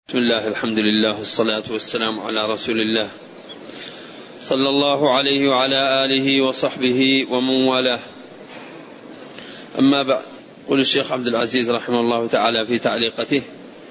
بسم الله، الحمد لله، والصلاة والسلام على رسول الله صلى الله عليه وعلى آله وصحبه ومن والاه. أما بعد، قال الشيخ عبد العزيز رحمه الله تعالى في تعليقته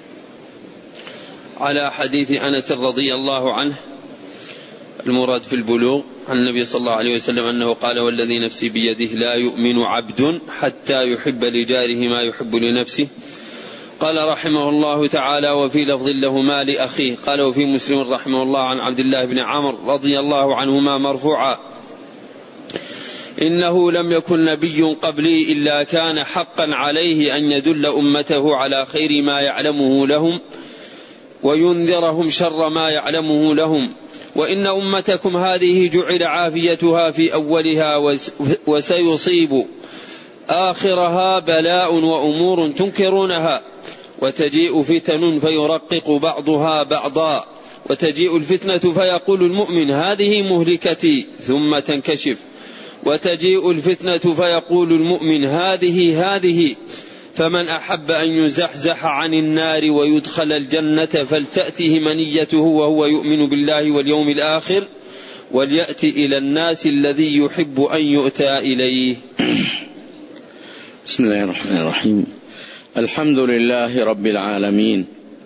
على حديث أنس رضي الله عنه المراد في البلوغ عن النبي صلى الله عليه وسلم أنه قال: والذي نفسي بيده لا يؤمن عبد حتى يحب لجاره ما يحب لنفسه. قال رحمه الله تعالى: وفي لفظ لهما لأخيه. قال: وفي مسلم رحمه الله عن عبد الله بن عمرو رضي الله عنهما مرفوعا: إنه لم يكن نبي قبلي إلا كان حقا عليه أن يدل أمته على خير ما يعلمه لهم وينذرهم شر ما يعلمه لهم، وإن أمتكم هذه جعل عافيتها في أولها وسيصيب آخرها بلاء وأمور تنكرونها، وتجيء فتن فيرقق بعضها بعضا، وتجيء الفتنة فيقول المؤمن: هذه مهلكتي، ثم تنكشف، وتجيء الفتنة فيقول المؤمن: هذه، فمن أحب أن يزحزح عن النار ويدخل الجنة فلتأته منيته وهو يؤمن بالله واليوم الآخر وليأتي إلى الناس الذي يحب أن يؤتى إليه. بسم الله الرحمن الرحيم. الحمد لله رب العالمين،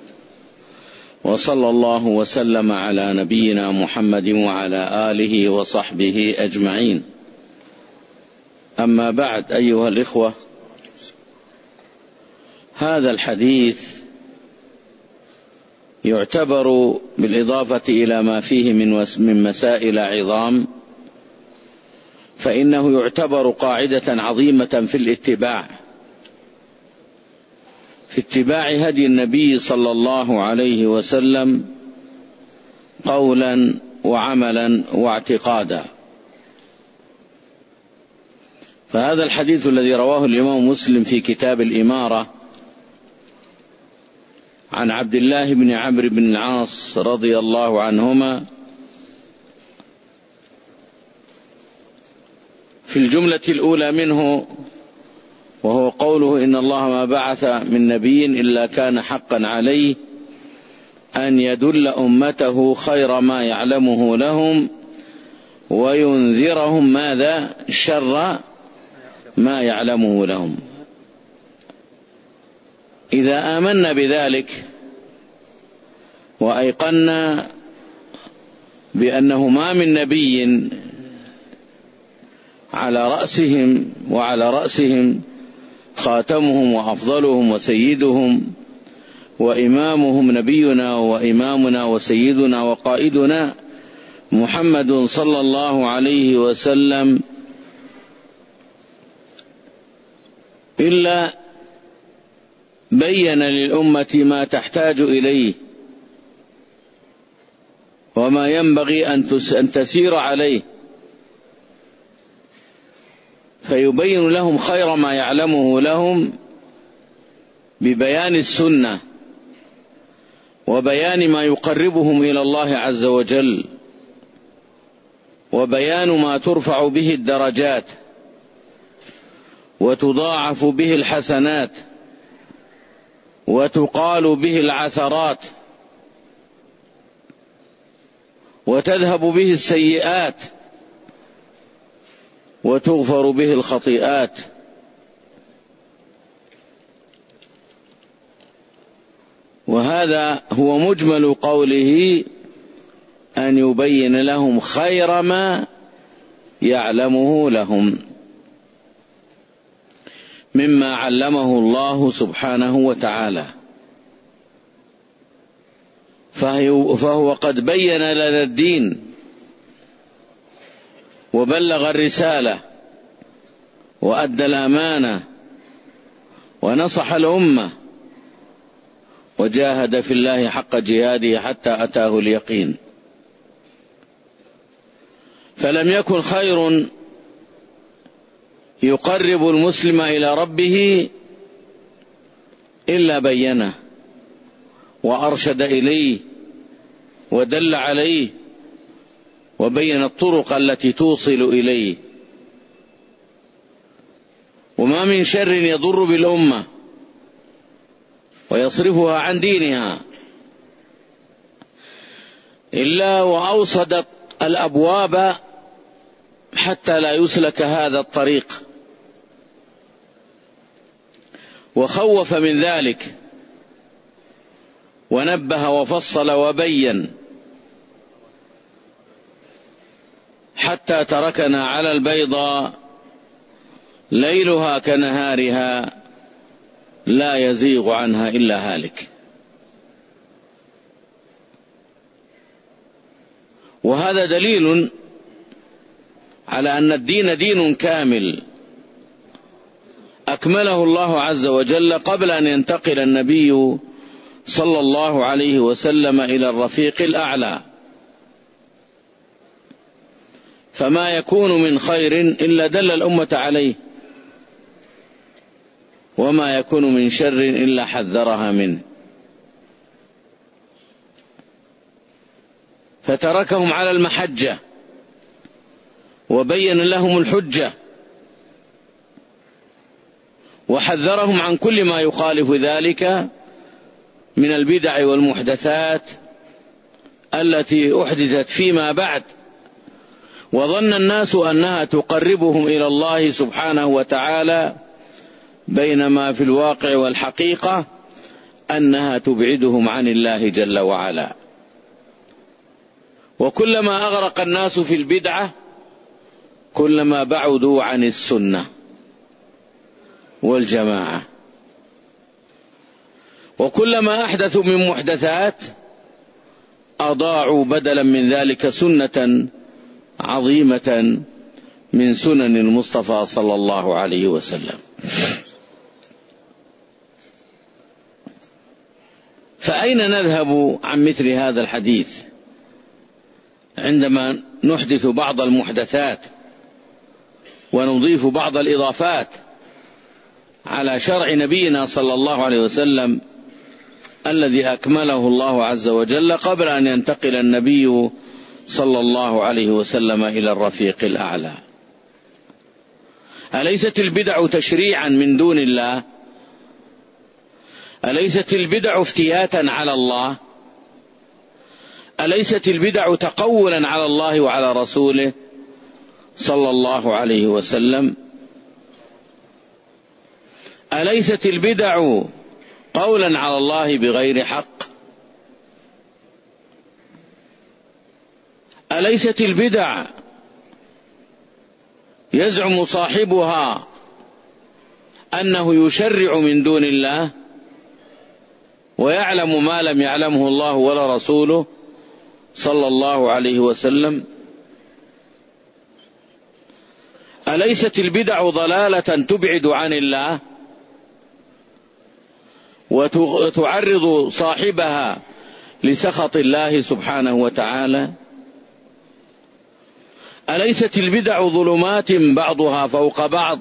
وصلى الله وسلم على نبينا محمد وعلى آله وصحبه أجمعين. أما بعد، أيها الإخوة، هذا الحديث يعتبر بالإضافة إلى ما فيه من مسائل عظام، فإنه يعتبر قاعدة عظيمة في اتباع هدي النبي صلى الله عليه وسلم قولا وعملا واعتقادا. فهذا الحديث الذي رواه الإمام مسلم في كتاب الإمارة عن عبد الله بن عمرو بن العاص رضي الله عنهما، في الجملة الأولى منه وهو قوله: إن الله ما بعث من نبي إلا كان حقا عليه أن يدل أمته خير ما يعلمه لهم وينذرهم ماذا؟ شر ما يعلمه لهم. إذا آمنا بذلك وأيقنا بأنه ما من نبي على رأسهم خاتمهم وأفضلهم وسيدهم وإمامهم نبينا وإمامنا وسيدنا وقائدنا محمد صلى الله عليه وسلم، إلا بين للأمة ما تحتاج إليه وما ينبغي أن تسير عليه، فيبين لهم خير ما يعلمه لهم ببيان السنة وبيان ما يقربهم إلى الله عز وجل، وبيان ما ترفع به الدرجات وتضاعف به الحسنات وتقال به العثرات وتذهب به السيئات وتغفر به الخطيئات. وهذا هو مجمل قوله: أن يبين لهم خير ما يعلمه لهم مما علمه الله سبحانه وتعالى. فهو قد بين لنا الدين وبلغ الرسالة وأدى الأمانة ونصح الأمة وجاهد في الله حق جهاده حتى أتاه اليقين. فلم يكن خير يقرب المسلم إلى ربه إلا بينه وأرشد إليه ودل عليه وبين الطرق التي توصل إليه. وما من شر يضر بالأمة ويصرفها عن دينها إلا وأوصدت الأبواب حتى لا يسلك هذا الطريق، وخوف من ذلك ونبه وفصل وبين، حتى تركنا على البيضاء ليلها كنهارها لا يزيغ عنها إلا هالك. وهذا دليل على أن الدين دين كامل أكمله الله عز وجل قبل أن ينتقل النبي صلى الله عليه وسلم إلى الرفيق الأعلى، فما يكون من خير إلا دل الأمة عليه، وما يكون من شر إلا حذرها منه. فتركهم على المحجة وبين لهم الحجة، وحذرهم عن كل ما يخالف ذلك من البدع والمحدثات التي أحدثت فيما بعد، وظن الناس أنها تقربهم إلى الله سبحانه وتعالى، بينما في الواقع والحقيقة أنها تبعدهم عن الله جل وعلا. وكلما أغرق الناس في البدعة كلما بعدوا عن السنة والجماعة، وكلما أحدثوا من محدثات أضاعوا بدلا من ذلك سنة عظيمة من سنن المصطفى صلى الله عليه وسلم. فأين نذهب عن مثل هذا الحديث عندما نحدث بعض المحدثات ونضيف بعض الإضافات على شرع نبينا صلى الله عليه وسلم الذي أكمله الله عز وجل قبل أن ينتقل النبي صلى الله عليه وسلم إلى الرفيق الأعلى؟ أليست البدع تشريعا من دون الله؟ أليست البدع افتياتا على الله؟ أليست البدع تقولا على الله وعلى رسوله صلى الله عليه وسلم؟ أليست البدع قولا على الله بغير حق؟ أليست البدع يزعم صاحبها أنه يشرع من دون الله ويعلم ما لم يعلمه الله ولا رسوله صلى الله عليه وسلم؟ أليست البدع ضلالة تبعد عن الله وتعرض صاحبها لسخط الله سبحانه وتعالى؟ أليست البدع ظلمات بعضها فوق بعض؟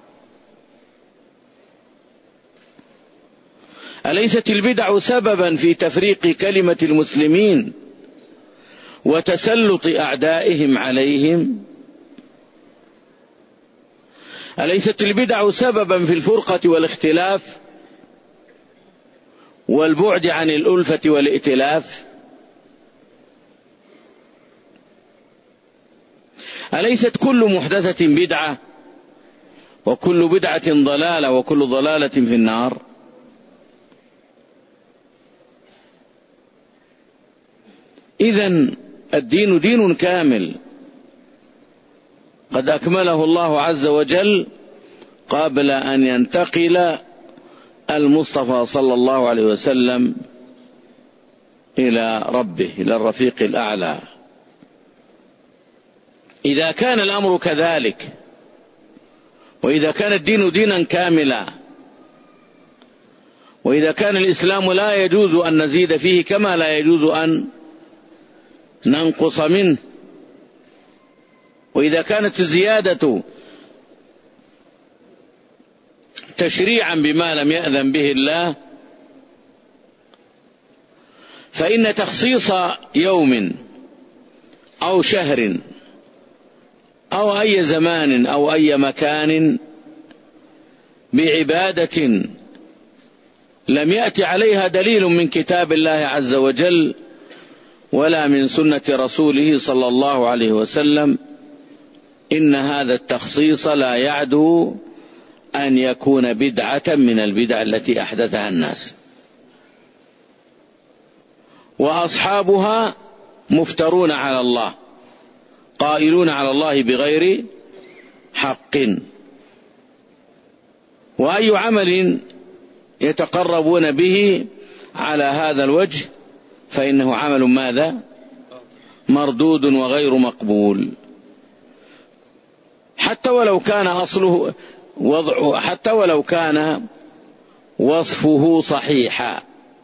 أليست البدع سببا في تفريق كلمة المسلمين وتسلط أعدائهم عليهم؟ أليست البدع سببا في الفرقة والاختلاف والبعد عن الألفة والائتلاف؟ أليست كل محدثة بدعة وكل بدعة ضلالة وكل ضلالة في النار؟ إذن الدين دين كامل قد أكمله الله عز وجل قبل أن ينتقل المصطفى صلى الله عليه وسلم إلى ربه، إلى الرفيق الأعلى. إذا كان الأمر كذلك، وإذا كان الدين دينا كاملا، وإذا كان الإسلام لا يجوز أن نزيد فيه كما لا يجوز أن ننقص منه، وإذا كانت الزيادة تشريعا بما لم يأذن به الله، فإن تخصيص يوم أو شهر أو أي زمان أو أي مكان بعبادة لم يأت عليها دليل من كتاب الله عز وجل ولا من سنة رسوله صلى الله عليه وسلم، إن هذا التخصيص لا يعدو أن يكون بدعة من البدع التي أحدثها الناس، وأصحابها مفترون على الله، قائلون على الله بغير حق. وأي عمل يتقربون به على هذا الوجه فإنه عمل ماذا؟ مردود وغير مقبول، حتى ولو كان أصله وضعه، حتى ولو كان وصفه صحيحا،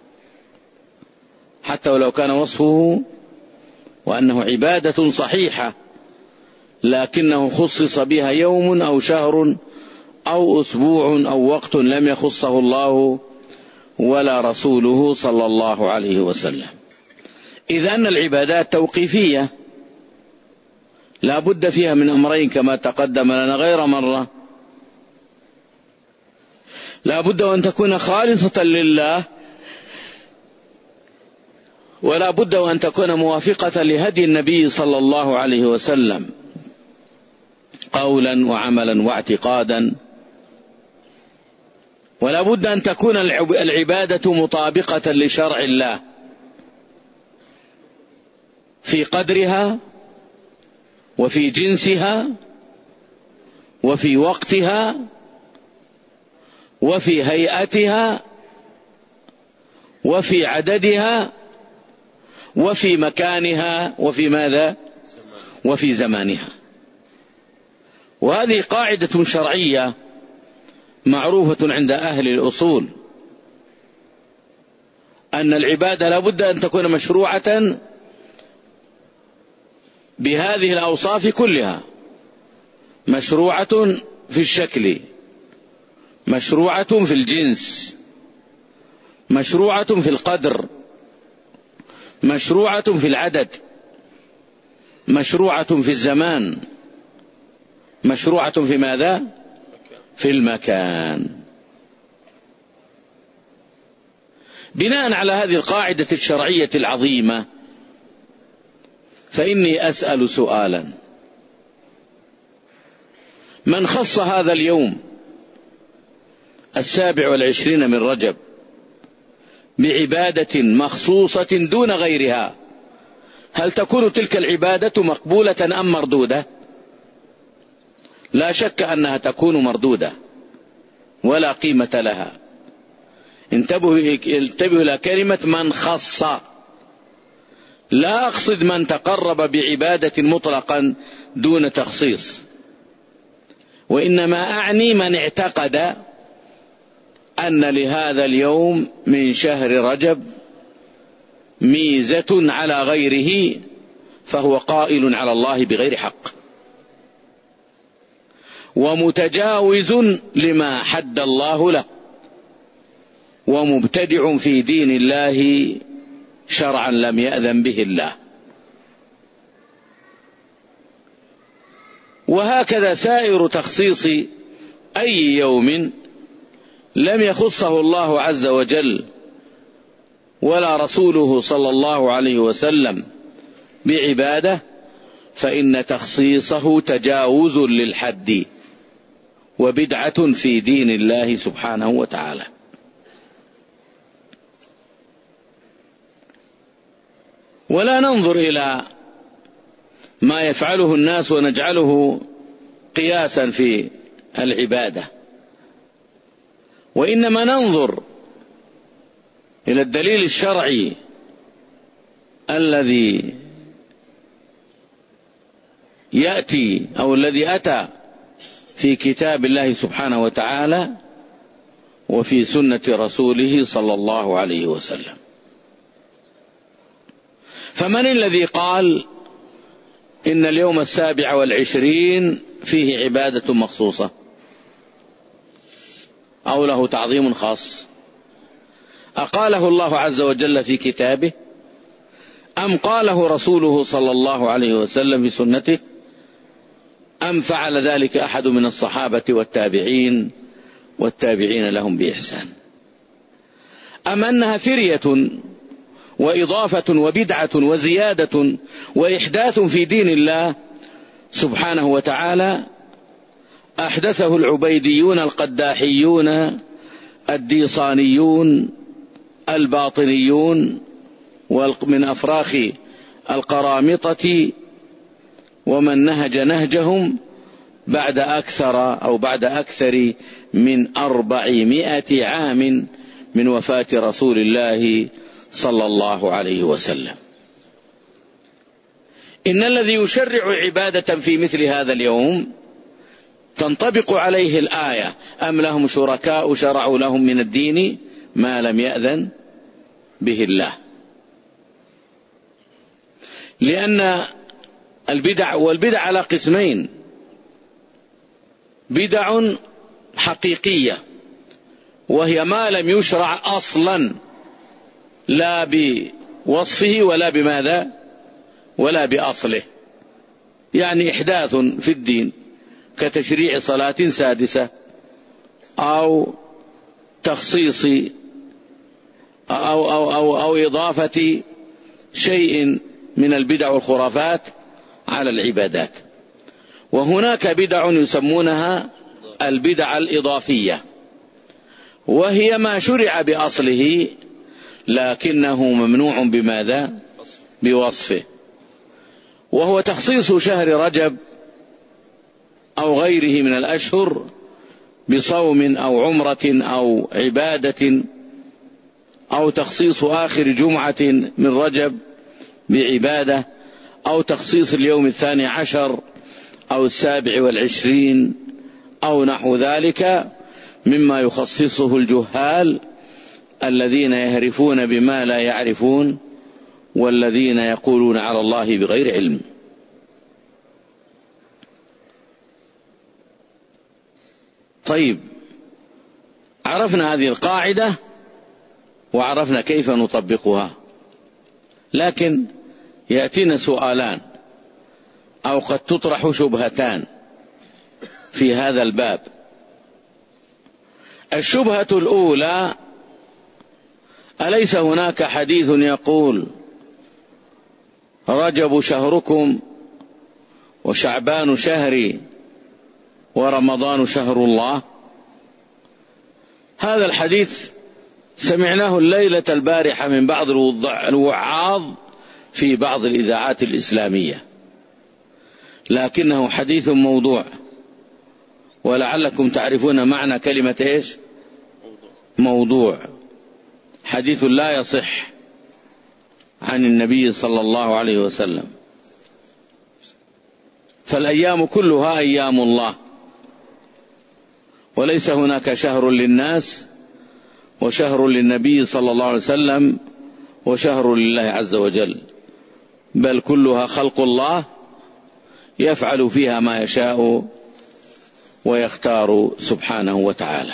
حتى ولو كان وصفه وأنه عبادة صحيحة، لكنه خصص بها يوم أو شهر أو أسبوع أو وقت لم يخصه الله ولا رسوله صلى الله عليه وسلم. إذ أن العبادات توقيفية لا بد فيها من أمرين كما تقدم لنا غير مرة: لا بد أن تكون خالصة لله، ولا بد أن تكون موافقة لهدي النبي صلى الله عليه وسلم قولا وعملا واعتقادا، ولا بد أن تكون العبادة مطابقة لشرع الله في قدرها وفي جنسها وفي وقتها وفي هيئتها وفي عددها وفي مكانها وفي ماذا؟ وفي زمانها. وهذه قاعدة شرعية معروفة عند أهل الأصول، أن العبادة لا بد أن تكون مشروعة بهذه الأوصاف كلها: مشروعة في الشكل، مشروعة في الجنس، مشروعة في القدر، مشروعة في العدد، مشروعة في الزمان، مشروعة في ماذا؟ في المكان. بناء على هذه القاعدة الشرعية العظيمة، فإني أسأل سؤالا: من خص هذا اليوم 27 من رجب بعبادة مخصوصة دون غيرها، هل تكون تلك العبادة مقبولة أم مردودة؟ لا شك أنها تكون مردودة ولا قيمة لها. انتبهوا إلى كلمة من خص، لا أقصد من تقرب بعبادة مطلقا دون تخصيص، وإنما أعني من اعتقد أن لهذا اليوم من شهر رجب ميزة على غيره، فهو قائل على الله بغير حق ومتجاوز لما حد الله له، ومبتدع في دين الله شرعا لم يأذن به الله. وهكذا سائر تخصيص أي يوم لم يخصه الله عز وجل ولا رسوله صلى الله عليه وسلم بعبادة، فإن تخصيصه تجاوز للحد وبدعة في دين الله سبحانه وتعالى. ولا ننظر إلى ما يفعله الناس ونجعله قياسا في العبادة، وإنما ننظر إلى الدليل الشرعي الذي يأتي أو الذي أتى في كتاب الله سبحانه وتعالى وفي سنة رسوله صلى الله عليه وسلم. فمن الذي قال إن اليوم 27 فيه عبادة مخصوصة أو له تعظيم خاص؟ أقاله الله عز وجل في كتابه أم قاله رسوله صلى الله عليه وسلم في سنته أم فعل ذلك أحد من الصحابة والتابعين لهم بإحسان؟ أم أنها فرية وإضافة وبدعة وزيادة وإحداث في دين الله سبحانه وتعالى أحدثه العبيديون القداحيون الديصانيون الباطنيون من أفراخ القرامطة ومن نهج نهجهم بعد أكثر من 400 عام من وفاة رسول الله صلى الله عليه وسلم. إن الذي يشرع عبادة في مثل هذا اليوم تنطبق عليه الآية: أم لهم شركاء شرعوا لهم من الدين ما لم يأذن به الله. لأن والبدع على قسمين: بدع حقيقية وهي ما لم يشرع أصلا لا بوصفه ولا بماذا ولا بأصله، يعني إحداث في الدين كتشريع صلاة سادسة أو تخصيص أو إضافة شيء من البدع والخرافات على العبادات. وهناك بدع يسمونها البدع الإضافية، وهي ما شرع بأصله لكنه ممنوع بماذا؟ بوصفه، وهو تخصيص شهر رجب أو غيره من الأشهر بصوم أو عمرة أو عبادة، أو تخصيص آخر جمعة من رجب بعبادة، أو تخصيص اليوم 12 أو 27 أو نحو ذلك مما يخصصه الجهال الذين يهرفون بما لا يعرفون والذين يقولون على الله بغير علم. طيب، عرفنا هذه القاعدة وعرفنا كيف نطبقها، لكن يأتينا سؤالان أو قد تطرح شبهتان في هذا الباب. الشبهة الأولى: أليس هناك حديث يقول رجب شهركم وشعبان شهري ورمضان شهر الله؟ هذا الحديث سمعناه الليلة البارحة من بعض الوعاظ في بعض الإذاعات الإسلامية، لكنه حديث موضوع، ولعلكم تعرفون معنى كلمة إيش؟ موضوع. حديث لا يصح عن النبي صلى الله عليه وسلم. فالأيام كلها أيام الله، وليس هناك شهر للناس وشهر للنبي صلى الله عليه وسلم وشهر لله عز وجل، بل كلها خلق الله يفعل فيها ما يشاء ويختار سبحانه وتعالى.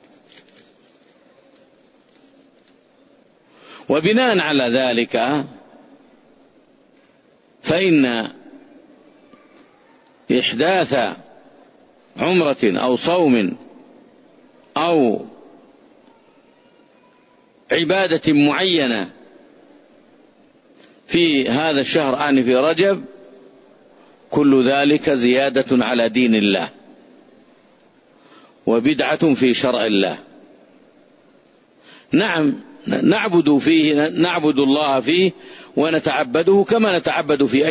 وبناء على ذلك فإن إحداث عمرة أو صوم أو عبادة معينة في هذا الشهر في رجب كل ذلك زيادة على دين الله وبدعة في شرع الله. نعم، نعبد الله فيه ونتعبده كما نتعبد في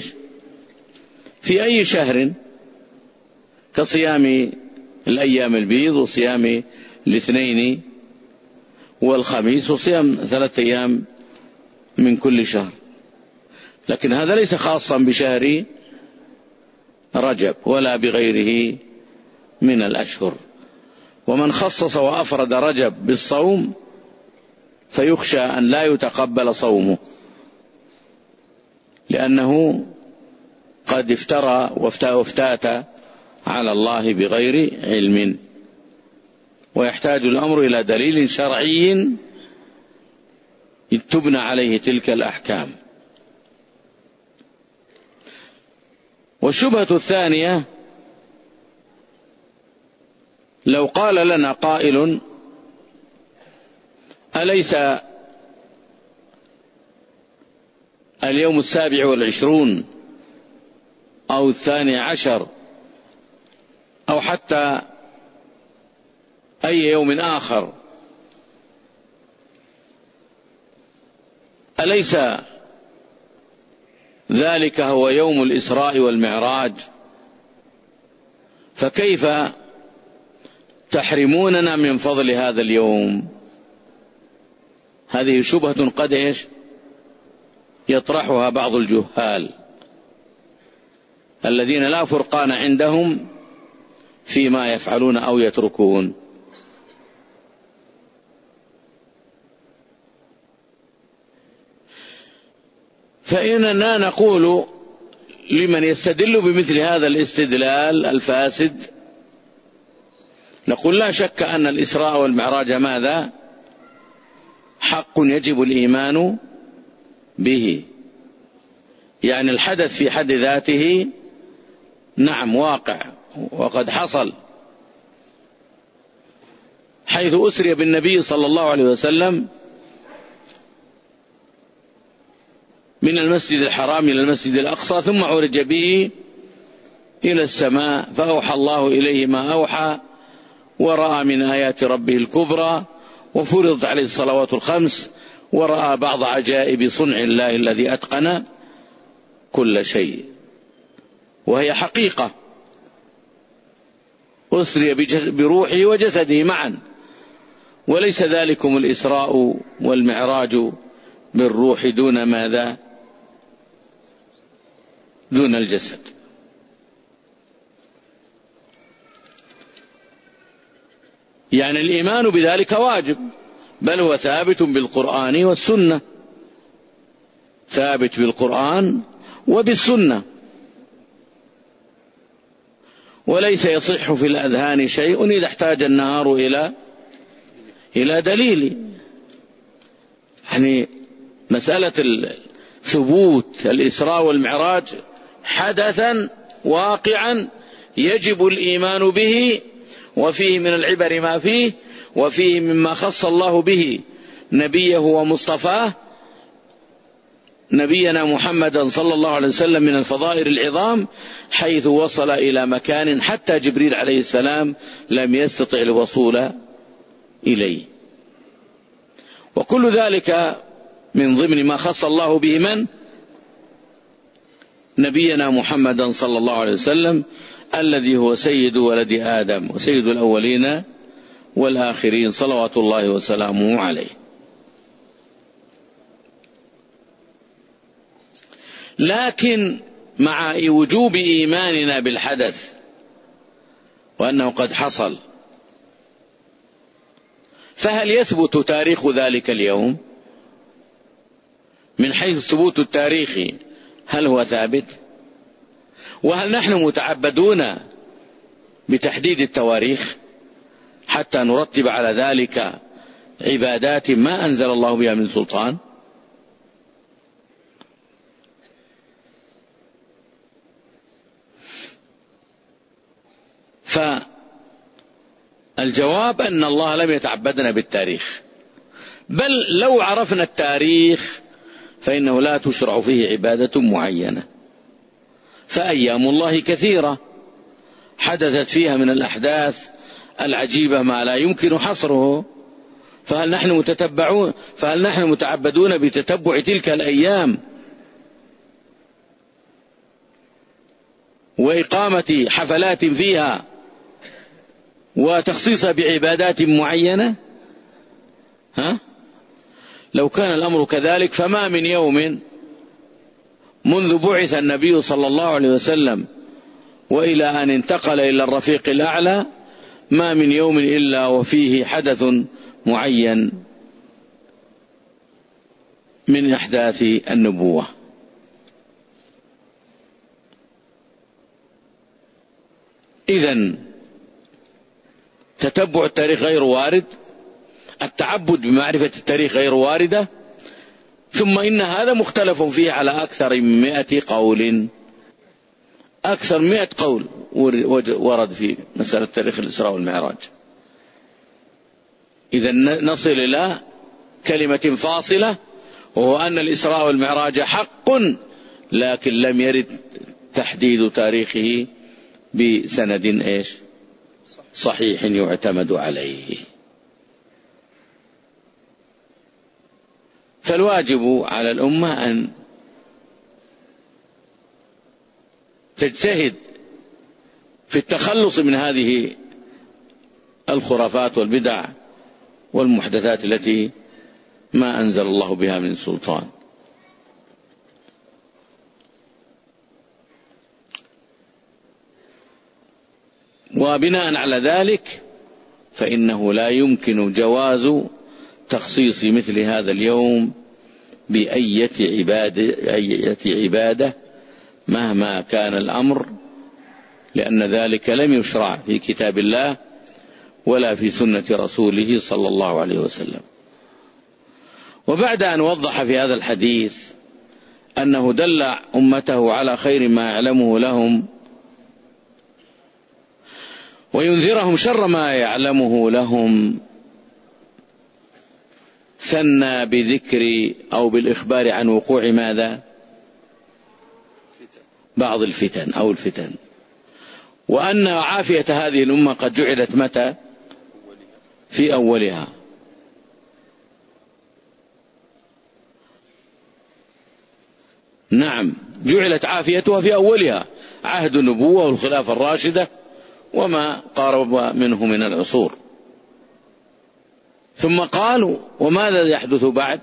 أي شهر، كصيام الأيام البيض وصيام الاثنين والخميس وصيام 3 أيام من كل شهر، لكن هذا ليس خاصا بشهر رجب ولا بغيره من الأشهر. ومن خصص وأفرد رجب بالصوم فيخشى أن لا يتقبل صومه، لأنه قد افترى وافتات على الله بغير علم، ويحتاج الأمر إلى دليل شرعي تبنى عليه تلك الأحكام. والشبهة الثانية: لو قال لنا قائل: أليس اليوم 27 أو 12 أو حتى أي يوم آخر، أليس ذلك هو يوم الإسراء والمعراج؟ فكيف تحرموننا من فضل هذا اليوم؟ هذه شبهة قد يطرحها بعض الجهال الذين لا فرقان عندهم فيما يفعلون أو يتركون. فإننا نقول لمن يستدل بمثل هذا الاستدلال الفاسد، نقول لا شك أن الإسراء والمعراج ماذا؟ حق يجب الإيمان به، يعني الحدث في حد ذاته نعم واقع وقد حصل، حيث أسري بالنبي صلى الله عليه وسلم من المسجد الحرام إلى المسجد الأقصى، ثم عرج به إلى السماء، فأوحى الله إليه ما أوحى، ورأى من آيات ربه الكبرى، وفرضت عليه الصلوات الخمس، ورأى بعض عجائب صنع الله الذي أتقن كل شيء، وهي حقيقة أسري بروحه وجسده معا، وليس ذلكم الإسراء والمعراج بالروح دون ماذا؟ دون الجسد. يعني الإيمان بذلك واجب، بل هو ثابت بالقرآن والسنة، ثابت بالقرآن وبالسنة، وليس يصح في الأذهان شيء إذا احتاج النهار إلى دليل. يعني مسألة ثبوت الإسراء والمعراج حدثا واقعا يجب الإيمان به، وفيه من العبر ما فيه، وفيه مما خص الله به نبيه ومصطفاه نبينا محمدا صلى الله عليه وسلم من الفضائل العظام، حيث وصل إلى مكان حتى جبريل عليه السلام لم يستطع الوصول إليه، وكل ذلك من ضمن ما خص الله به من؟ نبينا محمدا صلى الله عليه وسلم، الذي هو سيد ولد آدم وسيد الأولين والآخرين صلوات الله وسلامه عليه. لكن مع وجوب إيماننا بالحدث وأنه قد حصل، فهل يثبت تاريخ ذلك اليوم؟ من حيث الثبوت التاريخي هل هو ثابت؟ وهل نحن متعبدون بتحديد التواريخ حتى نرتب على ذلك عبادات ما أنزل الله بها من سلطان؟ فالجواب أن الله لم يتعبدنا بالتاريخ، بل لو عرفنا التاريخ فإنه لا تشرع فيه عبادة معينة، فأيام الله كثيرة حدثت فيها من الأحداث العجيبة ما لا يمكن حصره، فهل نحن متعبدون بتتبع تلك الأيام وإقامة حفلات فيها وتخصيصها بعبادات معينة؟ لو كان الأمر كذلك فما من يوم منذ بعث النبي صلى الله عليه وسلم وإلى أن انتقل إلى الرفيق الأعلى ما من يوم إلا وفيه حدث معين من أحداث النبوة. إذن تتبع التاريخ غير وارد، التعبد بمعرفة التاريخ غير واردة، ثم إن هذا مختلف فيه على أكثر من 100 قول، أكثر 100 قول ورد في مسألة تاريخ الإسراء والمعراج. إذا نصل إلى كلمة فاصلة وهو أن الإسراء والمعراج حق، لكن لم يرد تحديد تاريخه بسند صحيح يعتمد عليه. فالواجب على الأمة أن تجتهد في التخلص من هذه الخرافات والبدع والمحدثات التي ما أنزل الله بها من سلطان. وبناء على ذلك فإنه لا يمكن جواز تخصيص مثل هذا اليوم بأية عبادة مهما كان الأمر، لأن ذلك لم يشرع في كتاب الله ولا في سنة رسوله صلى الله عليه وسلم. وبعد أن وضح في هذا الحديث أنه دل أمته على خير ما يعلمه لهم وينذرهم شر ما يعلمه لهم، ثنى بذكر أو بالإخبار عن وقوع ماذا؟ بعض الفتن أو الفتن، وأن عافية هذه الأمة قد جعلت متى؟ في أولها. نعم، جعلت عافيتها في أولها، عهد النبوة والخلافة الراشدة وما قارب منه من العصور. ثم قالوا: وماذا يحدث بعد؟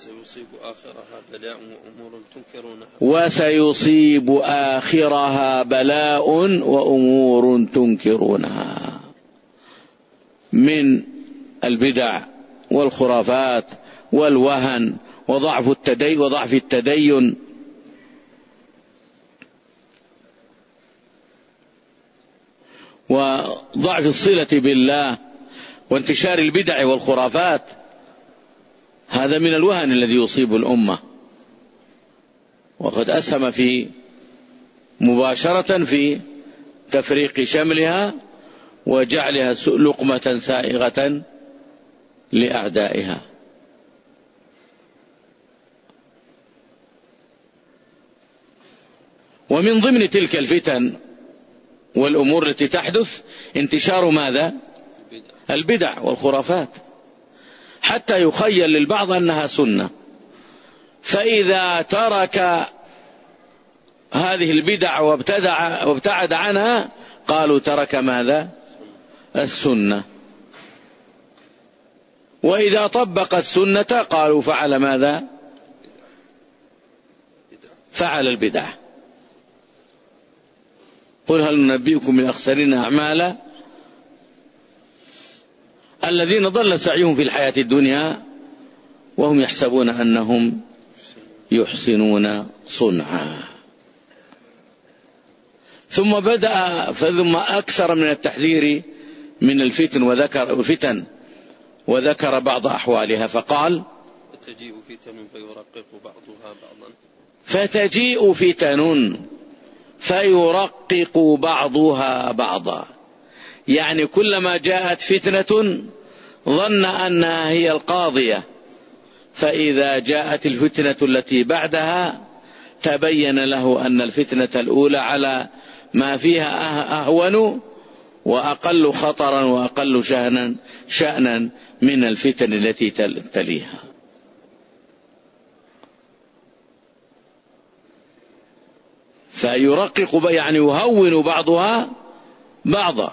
وسيصيب آخرها بلاء وأمور تنكرونها من البدع والخرافات والوهن وضعف التدين وضعف الصلة بالله وانتشار البدع والخرافات. هذا من الوهن الذي يصيب الأمة، وقد أسهم في مباشرة في تفريق شملها وجعلها لقمة سائغة لأعدائها. ومن ضمن تلك الفتن والأمور التي تحدث انتشار ماذا؟ البدع والخرافات، حتى يخيل للبعض أنها سنة، فإذا ترك هذه البدع وابتعد عنها قالوا ترك ماذا؟ السنة. وإذا طبق السنة قالوا فعل ماذا؟ فعل البدع. قل هل ننبئكم بالأخسرين أعمالا الذين ضل سعيهم في الحياة الدنيا وهم يحسبون أنهم يحسنون صنعا. ثم أكثر من التحذير من الفتن وذكر بعض أحوالها فقال: فتجيء فتن فيرقق بعضها بعضا، يعني كلما جاءت فتنة ظن أنها هي القاضية، فإذا جاءت الفتنة التي بعدها تبين له أن الفتنة الأولى على ما فيها أهون وأقل خطرا وأقل شأنا من الفتن التي تليها. فيرقق يعني يهون بعضها بعضا،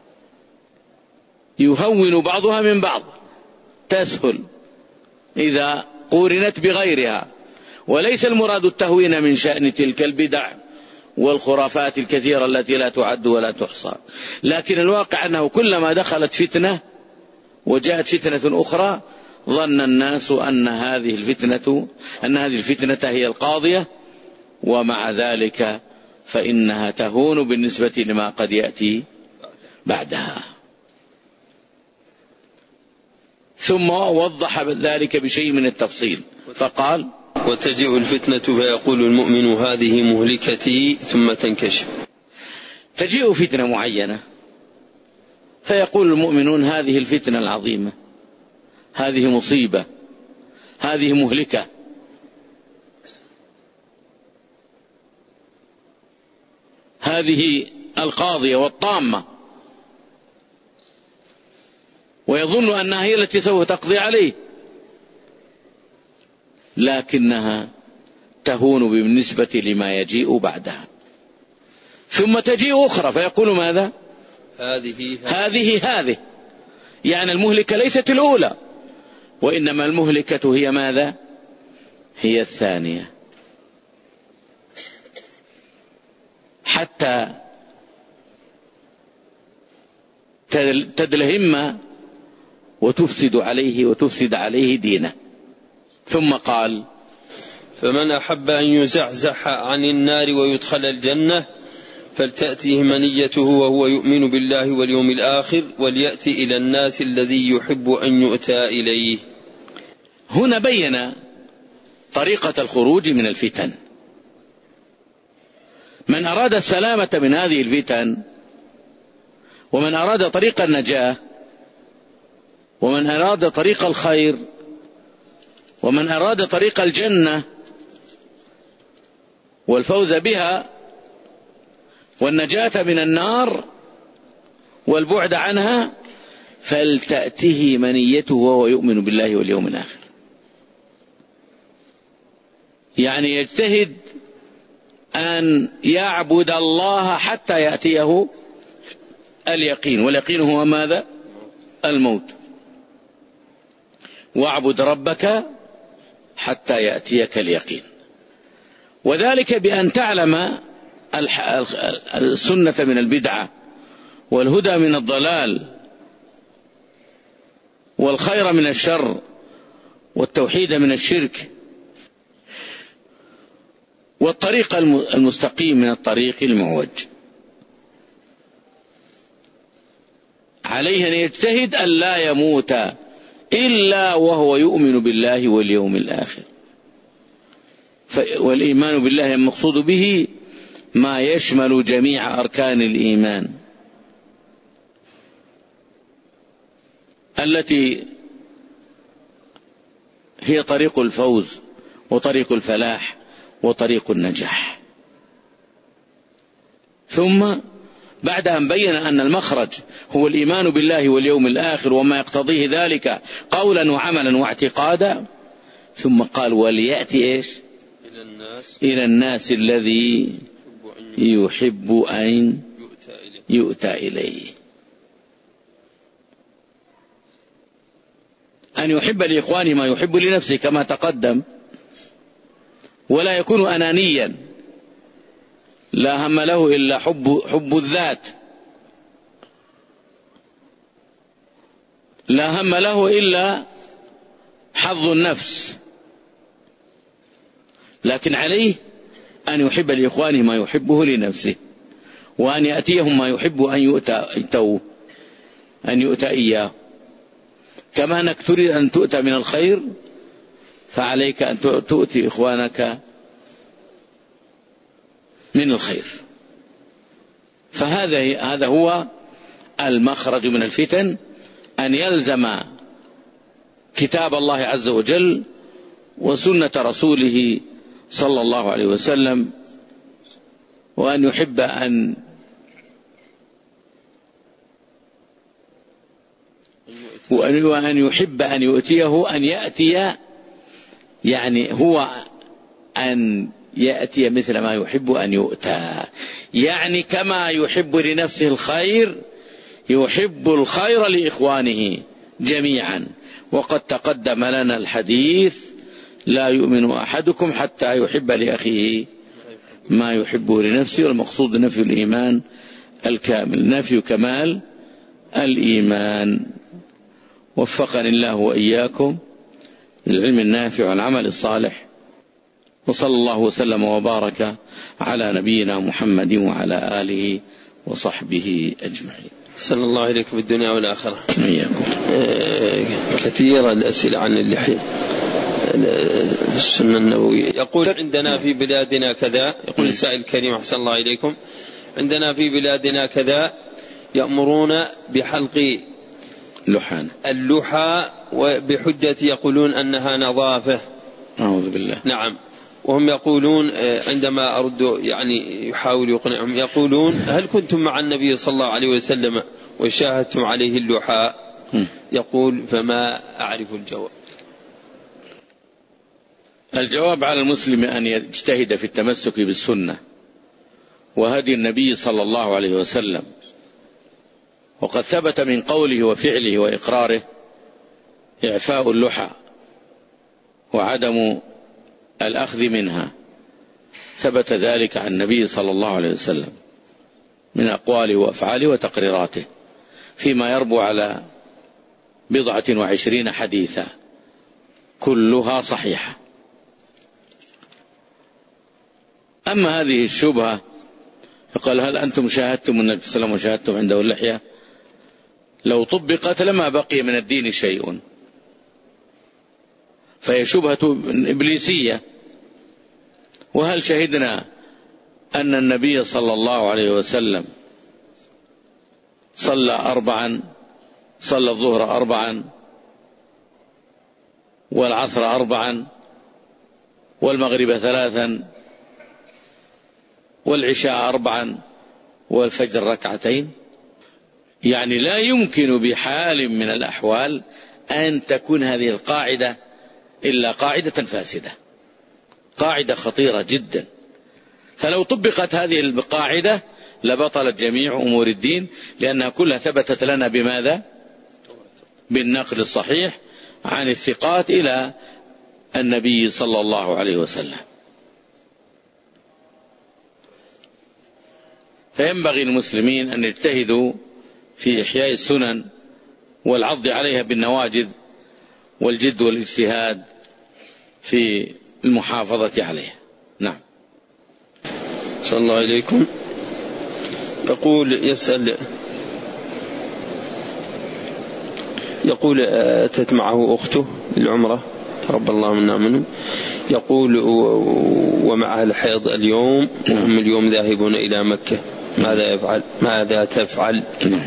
يهون بعضها من بعض، تسهل إذا قورنت بغيرها. وليس المراد التهوين من شأن تلك البدع والخرافات الكثيرة التي لا تعد ولا تحصى، لكن الواقع أنه كلما دخلت فتنة وجاءت فتنة أخرى ظن الناس أن هذه الفتنة هي القاضية، ومع ذلك فإنها تهون بالنسبة لما قد يأتي بعدها. ثم وضح ذلك بشيء من التفصيل فقال: وتجيء الفتنة فيقول المؤمن هذه مهلكتي ثم تنكشف. تجيء فتنة معينة فيقول المؤمنون هذه الفتنة العظيمة، هذه مصيبة، هذه مهلكة، هذه القاضية والطامة، ويظن أنها هي التي سوف تقضي عليه، لكنها تهون بالنسبة لما يجيء بعدها. ثم تجيء أخرى فيقول ماذا؟ هذه يعني المهلكة ليست الأولى، وإنما المهلكة هي ماذا؟ هي الثانية، حتى تدلهم وتفسد عليه دينه. ثم قال: فمن أحب أن يزحزح عن النار ويدخل الجنة فلتأتيه منيته وهو يؤمن بالله واليوم الآخر وليأتي إلى الناس الذي يحب أن يؤتى إليه. هنا بين طريقة الخروج من الفتن. من أراد السلامة من هذه الفتن، ومن أراد طريق النجاة، ومن أراد طريق الخير، ومن أراد طريق الجنة والفوز بها والنجاة من النار والبعد عنها، فلتأته منيته وهو يؤمن بالله واليوم الآخر. يعني يجتهد أن يعبد الله حتى يأتيه اليقين، واليقين هو ماذا؟ الموت. واعبد ربك حتى يأتيك اليقين، وذلك بأن تعلم السنة من البدعة، والهدى من الضلال، والخير من الشر، والتوحيد من الشرك، والطريق المستقيم من الطريق المعوج. عليه أن يجتهد أن لا يموت إلا وهو يؤمن بالله واليوم الآخر. والإيمان بالله المقصود به ما يشمل جميع أركان الإيمان التي هي طريق الفوز وطريق الفلاح وطريق النجاح. ثم بعد أن بين أن المخرج هو الإيمان بالله واليوم الآخر وما يقتضيه ذلك قولا وعملا واعتقادا، ثم قال: وليأتي إيش؟ إلى الناس الذي يحب أن يؤتى إليه. أن يحب لإخوانه ما يحب لنفسه كما تقدم، ولا يكون أنانيا لا هم له إلا حب الذات، لا هم له إلا حظ النفس، لكن عليه أن يحب لإخوانه ما يحبه لنفسه، وأن يأتيهم ما يحب أن يؤتى إياه. كما أنك تريد أن تؤتى من الخير، فعليك أن تؤتي إخوانك من الخير. فهذا هو المخرج من الفتن، أن يلزم كتاب الله عز وجل وسنة رسوله صلى الله عليه وسلم، وأن يحب أن يؤتيه، أن يأتي، يعني هو أن يأتي مثل ما يحب أن يؤتى، يعني كما يحب لنفسه الخير يحب الخير لإخوانه جميعا. وقد تقدم لنا الحديث: لا يؤمن أحدكم حتى يحب لأخيه ما يحبه لنفسه. والمقصود نفي الإيمان الكامل، نفي كمال الإيمان. وفقني الله وإياكم للعلم النافع والعمل الصالح، وصلى الله وسلم وبارك على نبينا محمد وعلى آله وصحبه أجمعين. صلى الله عليكم في الدنيا والآخرة. إياكم. كثيرة الأسئلة عن اللحية، السنة النبوية. يقول: عندنا في بلادنا كذا، يقول السائل الكريم أحسن الله إليكم: عندنا في بلادنا كذا يأمرون بحلق اللحى وبحجة يقولون أنها نظافة. أعوذ بالله. نعم. وهم يقولون عندما أرد يعني يحاول يقنعهم، يقولون هل كنتم مع النبي صلى الله عليه وسلم وشاهدتم عليه اللحى؟ يقول فما أعرف الجواب. الجواب على المسلم أن يجتهد في التمسك بالسنة وهدي النبي صلى الله عليه وسلم، وقد ثبت من قوله وفعله وإقراره إعفاء اللحى وعدم الأخذ منها، ثبت ذلك عن النبي صلى الله عليه وسلم من أقواله وأفعاله وتقريراته فيما يربو على 20 حديثا كلها صحيحة. أما هذه الشبهة يقال هل أنتم شاهدتم النبي صلى الله عليه وسلم وشاهدتم عنده اللحية؟ لو طبقت لما بقي من الدين شيء، فهي شبهة إبليسية. وهل شهدنا أن النبي صلى الله عليه وسلم صلى الظهر 4 والعصر 4 والمغرب 3 والعشاء 4 والفجر 2 يعني لا يمكن بحال من الأحوال أن تكون هذه القاعدة إلا قاعدة فاسدة، قاعدة خطيرة جدا. فلو طبقت هذه القاعدة لبطلت جميع أمور الدين، لأنها كلها ثبتت لنا بماذا؟ بالنقل الصحيح عن الثقات إلى النبي صلى الله عليه وسلم. فينبغي المسلمين أن يجتهدوا في إحياء السنن والعض عليها بالنواجذ والجد والاجتهاد في المحافظة عليها. نعم. صلى الله عليكم. يقول أتت معه أخته للعمرة تقبل الله منا منه، يقول ومعها الحيض اليوم وهم اليوم ذاهبون إلى مكة، ماذا تفعل؟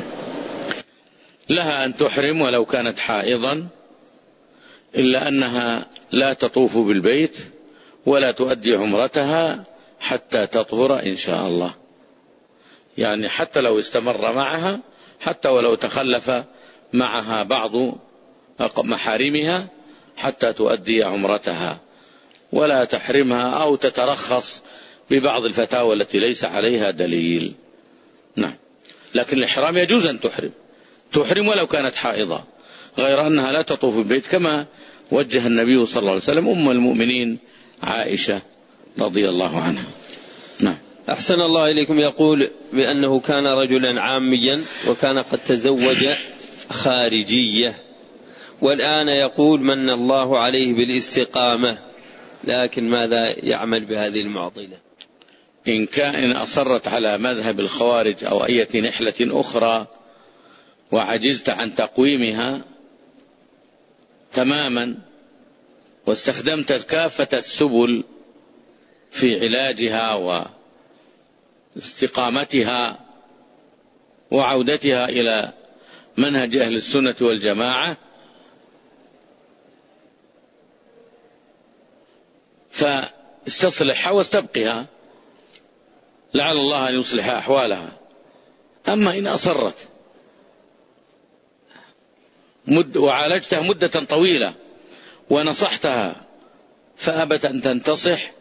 لها أن تحرم ولو كانت حائضا، إلا أنها لا تطوف بالبيت ولا تؤدي عمرتها حتى تطهر إن شاء الله، يعني حتى لو استمر معها، حتى ولو تخلف معها بعض محارمها حتى تؤدي عمرتها، ولا تحرمها أو تترخص ببعض الفتاوى التي ليس عليها دليل. نعم. لكن الإحرام يجوز أن تحرم ولو كانت حائضة، غير أنها لا تطوف البيت، كما وجه النبي صلى الله عليه وسلم أم المؤمنين عائشة رضي الله عنها. نعم. أحسن الله إليكم. يقول بأنه كان رجلا عاميا وكان قد تزوج خارجية، والآن يقول من الله عليه بالاستقامة، لكن ماذا يعمل بهذه المعضلة؟ إن أصرت على مذهب الخوارج أو أي نحلة أخرى وعجزت عن تقويمها تماما واستخدمت كافة السبل في علاجها واستقامتها وعودتها إلى منهج أهل السنة والجماعة، فاستصلحها واستبقها، لعل الله أن يصلح أحوالها. أما إن أصرت وعالجتها مدة طويلة ونصحتها فأبت أن تنتصح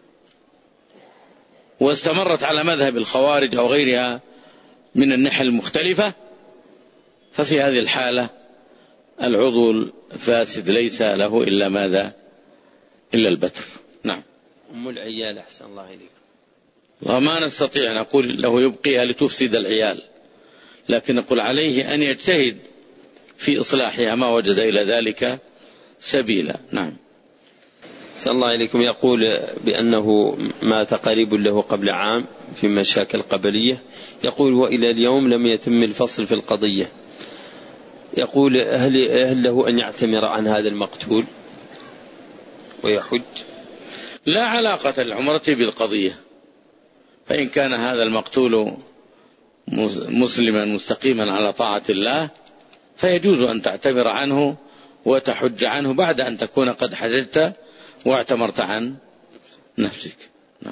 واستمرت على مذهب الخوارج أو غيرها من النحل المختلفة، ففي هذه الحالة العضو الفاسد ليس له إلا ماذا؟ إلا البتر. نعم. أم العيال أحسن الله إليكم. وما نستطيع أن نقول له يبقيها لتفسد العيال، لكن نقول عليه أن يجتهد في إصلاحها ما وجد إلى ذلك سبيلا. نعم. أحسن الله إليكم. يقول بأنه مات قريب له قبل عام في مشاكل قبلية، يقول وإلى اليوم لم يتم الفصل في القضية. يقول هل له أن يعتمر عن هذا المقتول ويحج؟ لا علاقة العمرة بالقضية، فإن كان هذا المقتول مسلما مستقيما على طاعة الله فيجوز أن تعتمر عنه وتحج عنه بعد أن تكون قد حججت واعتمرت نفسك. نعم.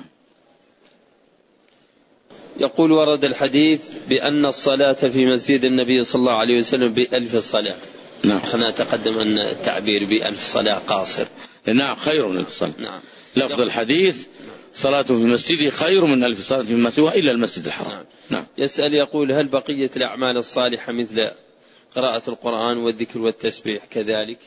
يقول ورد الحديث بأن الصلاة في مسجد النبي صلى الله عليه وسلم ب1000 صلاة. نعم. خلنا نتقدم أن التعبير ب1000 صلاة قاصر. نعم، خير من 1000 صلاة. نعم. لفظ الحديث صلاة في المسجد خير من 1000 صلاة فيما سواه إلا المسجد الحرام. نعم. نعم. يسأل يقول هل بقية الأعمال الصالحة مثل قراءة القرآن والذكر والتسبيح كذلك؟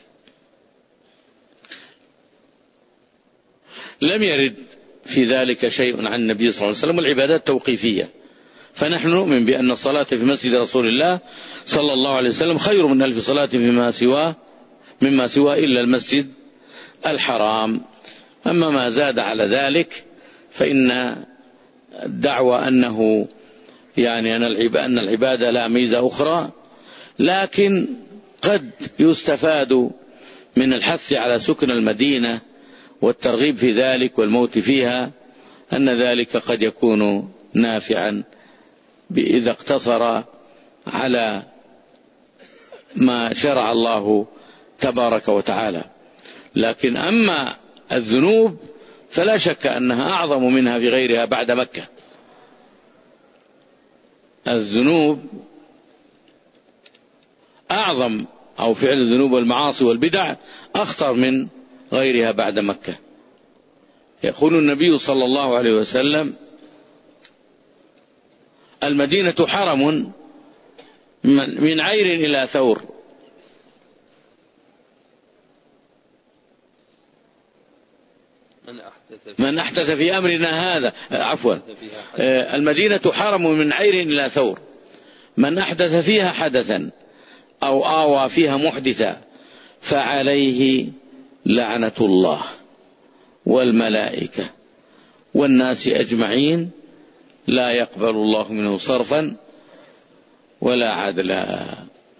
لم يرد في ذلك شيء عن النبي صلى الله عليه وسلم، والعبادات توقيفية، فنحن نؤمن بأن الصلاة في مسجد رسول الله صلى الله عليه وسلم خير من 1000 صلاة مما سواه إلا المسجد الحرام. أما ما زاد على ذلك فإن الدعوة أنه يعني أن العبادة لا ميزة أخرى، لكن قد يستفاد من الحث على سكن المدينة والترغيب في ذلك والموت فيها أن ذلك قد يكون نافعا إذا اقتصر على ما شرع الله تبارك وتعالى. لكن أما الذنوب فلا شك أنها أعظم منها في غيرها بعد مكة. الذنوب أعظم، أو فعل الذنوب والمعاصي والبدع أخطر من غيرها بعد مكة. يقول النبي صلى الله عليه وسلم المدينة حرم من عير إلى ثور. من أحدث في أمرنا هذا المدينة حرم من عير إلى ثور، من أحدث فيها حدثا أو آوى فيها محدثا فعليه لعنة الله والملائكة والناس أجمعين لا يقبل الله منه صرفا ولا عدلا.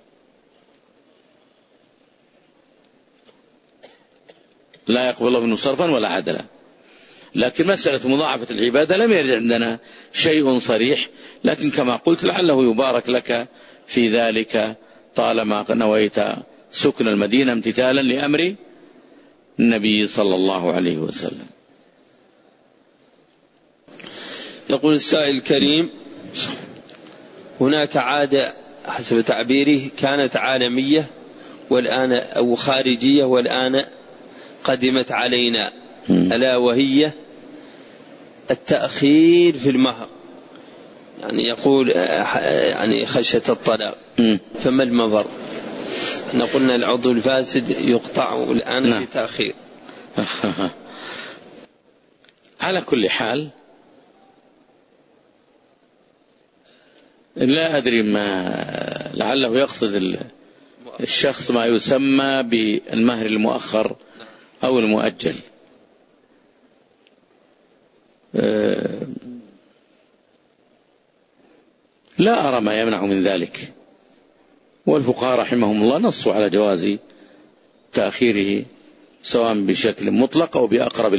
لا يقبل الله منه صرفا ولا عدلا. لكن مسألة مضاعفة العبادة لم يرد عندنا شيء صريح، لكن كما قلت لعله يبارك لك في ذلك طالما نويت سكن المدينة امتثالا لأمر النبي صلى الله عليه وسلم. يقول السائل الكريم هناك عادة حسب تعبيره كانت عالمية والآن أو خارجية والآن قدمت علينا، ألا وهي التأخير في المهر. يعني يقول يعني خشية الطلاق، فما المفر؟ قلنا العضو الفاسد يقطع الآن بتأخير. على كل حال لا أدري ما لعله يقصد الشخص ما يسمى بالمهر المؤخر أو المؤجل. لا أرى ما يمنع من ذلك، والفقهاء رحمهم الله نصوا على جواز تأخيره سواء بشكل مطلق أو بأقرب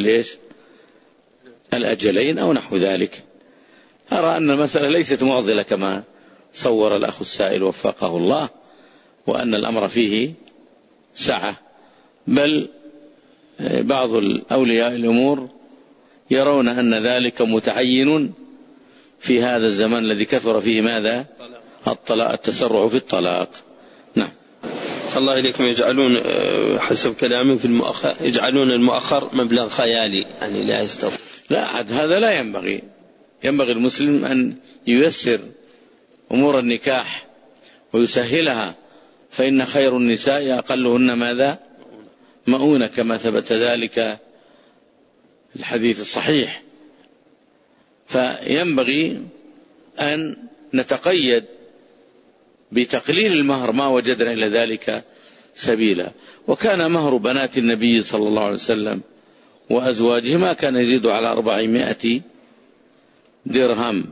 الأجلين أو نحو ذلك. أرى أن المسألة ليست معضلة كما صور الأخ السائل وفقه الله، وأن الأمر فيه سعة، بل بعض الأولياء الأمور يرون أن ذلك متعين في هذا الزمان الذي كثر فيه ماذا؟ الطلاق، التسرع في الطلاق. نعم. الله إليكم يجعلون حسب كلامه في المؤخر يجعلون المؤخر مبلغ خيالي، يعني لا يستطيع. لا، هذا لا ينبغي. ينبغي المسلم أن ييسر أمور النكاح ويسهلها، فإن خير النساء أقلهن ماذا؟ مؤونة، كما ثبت ذلك الحديث الصحيح. فينبغي أن نتقيد بتقليل المهر ما وجدنا إلى ذلك سبيلا. وكان مهر بنات النبي صلى الله عليه وسلم وأزواجه ما كان يزيد على 400 درهم.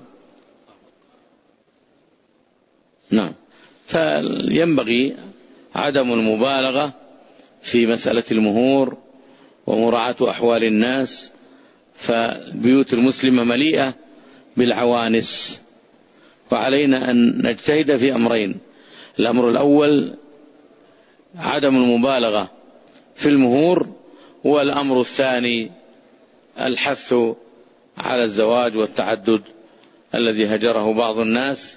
نعم. فينبغي عدم المبالغة في مسألة المهور ومراعاة أحوال الناس، فالبيوت المسلمة مليئة بالعوانس، وعلينا أن نجتهد في أمرين: الأمر الأول عدم المبالغة في المهور، والأمر الثاني الحث على الزواج والتعدد الذي هجره بعض الناس،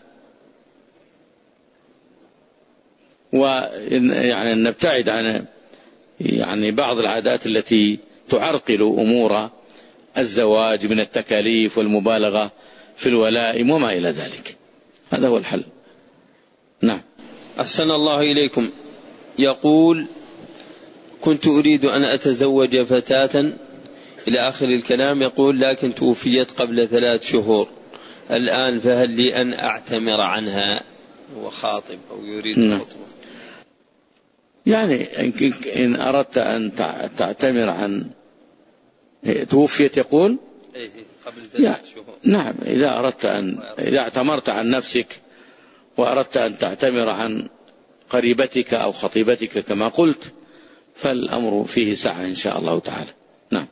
ويعني نبتعد عن بعض العادات التي تعرقل أمور الزواج من التكاليف والمبالغة في الولائم وما إلى ذلك. هذا هو الحل. نعم. أحسن الله إليكم. يقول: كنت أريد أن أتزوج فتاة إلى آخر الكلام، يقول: لكن توفيت قبل 3 شهور الآن، فهل لي أن أعتمر عنها؟ هو خاطب أو يريد الخطبة. يعني إن أردت أن تعتمر عن توفيت يقول قبل 3 شهور. نعم، إذا اعتمرت عن نفسك وأردت أن تعتمر عن قريبتك أو خطيبتك كما قلت، فالأمر فيه سعة إن شاء الله تعالى. نعم،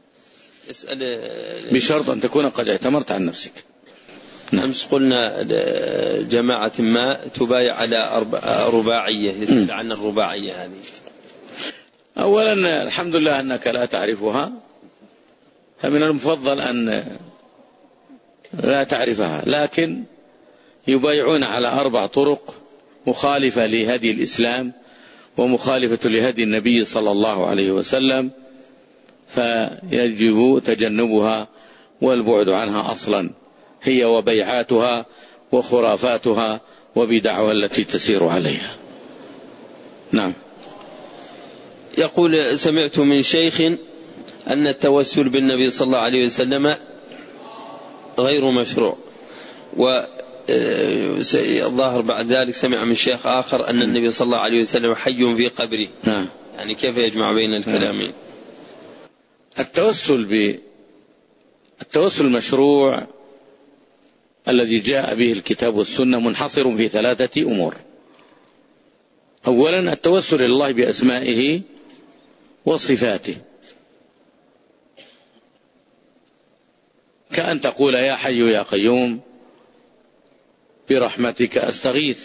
بشرط أن تكون قد اعتمرت عن نفسك. نعم. أمس قلنا جماعة ما تبايع على رباعية، يسأل عن الرباعية هذه. أولا الحمد لله أنك لا تعرفها، فمن المفضل أن لا تعرفها، لكن يبايعون على 4 طرق مخالفة لهدي الإسلام ومخالفة لهدي النبي صلى الله عليه وسلم، فيجب تجنبها والبعد عنها أصلا، هي وبيعاتها وخرافاتها وبدعها التي تسير عليها. نعم. يقول: سمعت من شيخ أن التوسل بالنبي صلى الله عليه وسلم غير مشروع، والظاهر بعد ذلك سمع من شيخ آخر أن النبي صلى الله عليه وسلم حي في قبره. يعني كيف يجمع بين الكلامين؟ التوسل المشروع الذي جاء به الكتاب والسنة منحصر في 3 أمور. أولا التوسل إلى الله بأسمائه وصفاته، كأن تقول: يا حي يا قيوم برحمتك أستغيث.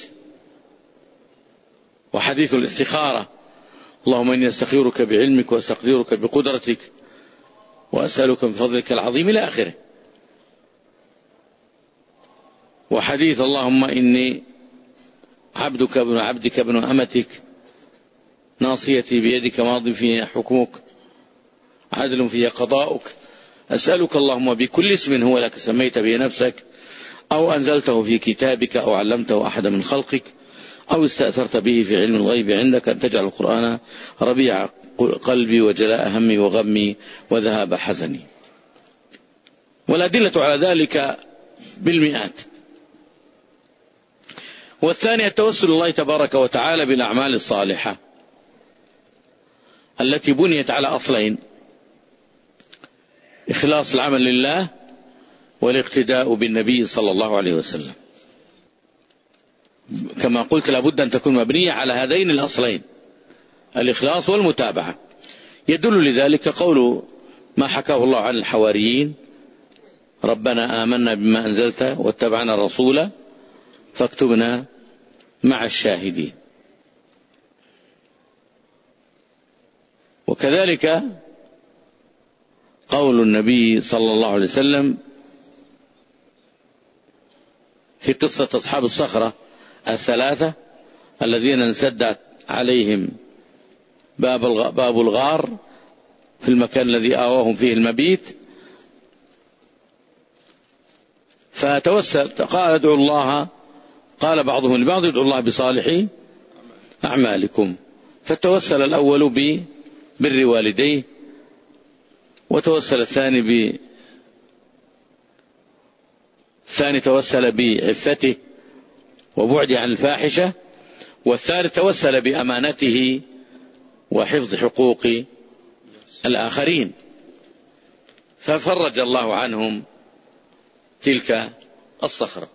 وحديث الاستخارة: اللهم إني أستخيرك بعلمك وأستقدرك بقدرتك وأسألك من فضلك العظيم إلى آخره. وحديث: اللهم إني عبدك ابن عبدك ابن أمتك ناصيتي بيدك ماض في حكمك عدل في قضاؤك أسألك اللهم بكل اسم هو لك سميت به نفسك أو أنزلته في كتابك أو علمته أحد من خلقك أو استأثرت به في علم الغيب عندك أن تجعل القرآن ربيع قلبي وجلاء همي وغمي وذهاب حزني. والأدلة على ذلك بالمئات. والثاني التوسل الله تبارك وتعالى بالأعمال الصالحة التي بنيت على أصلين: إخلاص العمل لله والاقتداء بالنبي صلى الله عليه وسلم. كما قلت لابد أن تكون مبنية على هذين الأصلين، الإخلاص والمتابعة. يدل لذلك قول ما حكاه الله عن الحواريين: ربنا آمنا بما أنزلت واتبعنا الرسول فاكتبنا مع الشاهدين. وكذلك قول النبي صلى الله عليه وسلم في قصة أصحاب الصخرة 3 الذين انسدت عليهم باب الغار في المكان الذي آواهم فيه المبيت، فتوسل قال: ادعوا الله، قال بعضهم لبعض: ادعوا الله بصالح أعمالكم. فتوسل الأول ببر والديه، وتوسل الثاني توسل بعفته وبعده عن الفاحشة، والثالث توسل بأمانته وحفظ حقوق الآخرين، ففرج الله عنهم تلك الصخرة.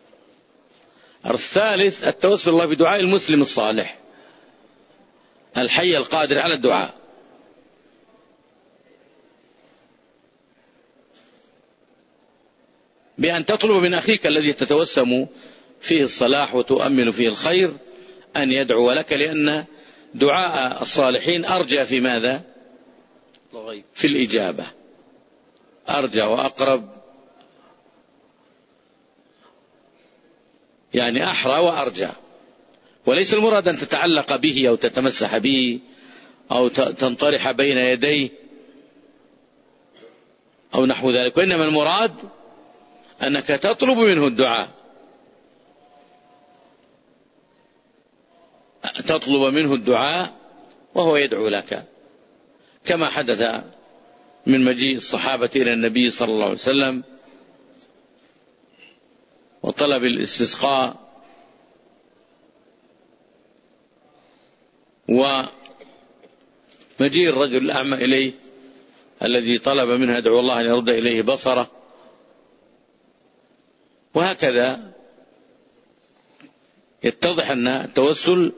الثالث التوسل الله بدعاء المسلم الصالح الحي القادر على الدعاء، بأن تطلب من أخيك الذي تتوسم فيه الصلاح وتؤمل فيه الخير أن يدعو لك، لأن دعاء الصالحين أرجى في ماذا؟ في الإجابة. أرجى وأقرب، يعني أحرى وأرجى. وليس المراد أن تتعلق به أو تتمسح به أو تنطرح بين يديه أو نحو ذلك، وإنما المراد أنك تطلب منه الدعاء، تطلب منه الدعاء وهو يدعو لك، كما حدث من مجيء الصحابة إلى النبي صلى الله عليه وسلم وطلب الاستسقاء، ومجيء الرجل الأعمى إليه الذي طلب منه يدعو الله أن يرد إليه بصره، وهكذا يتضح أن التوسل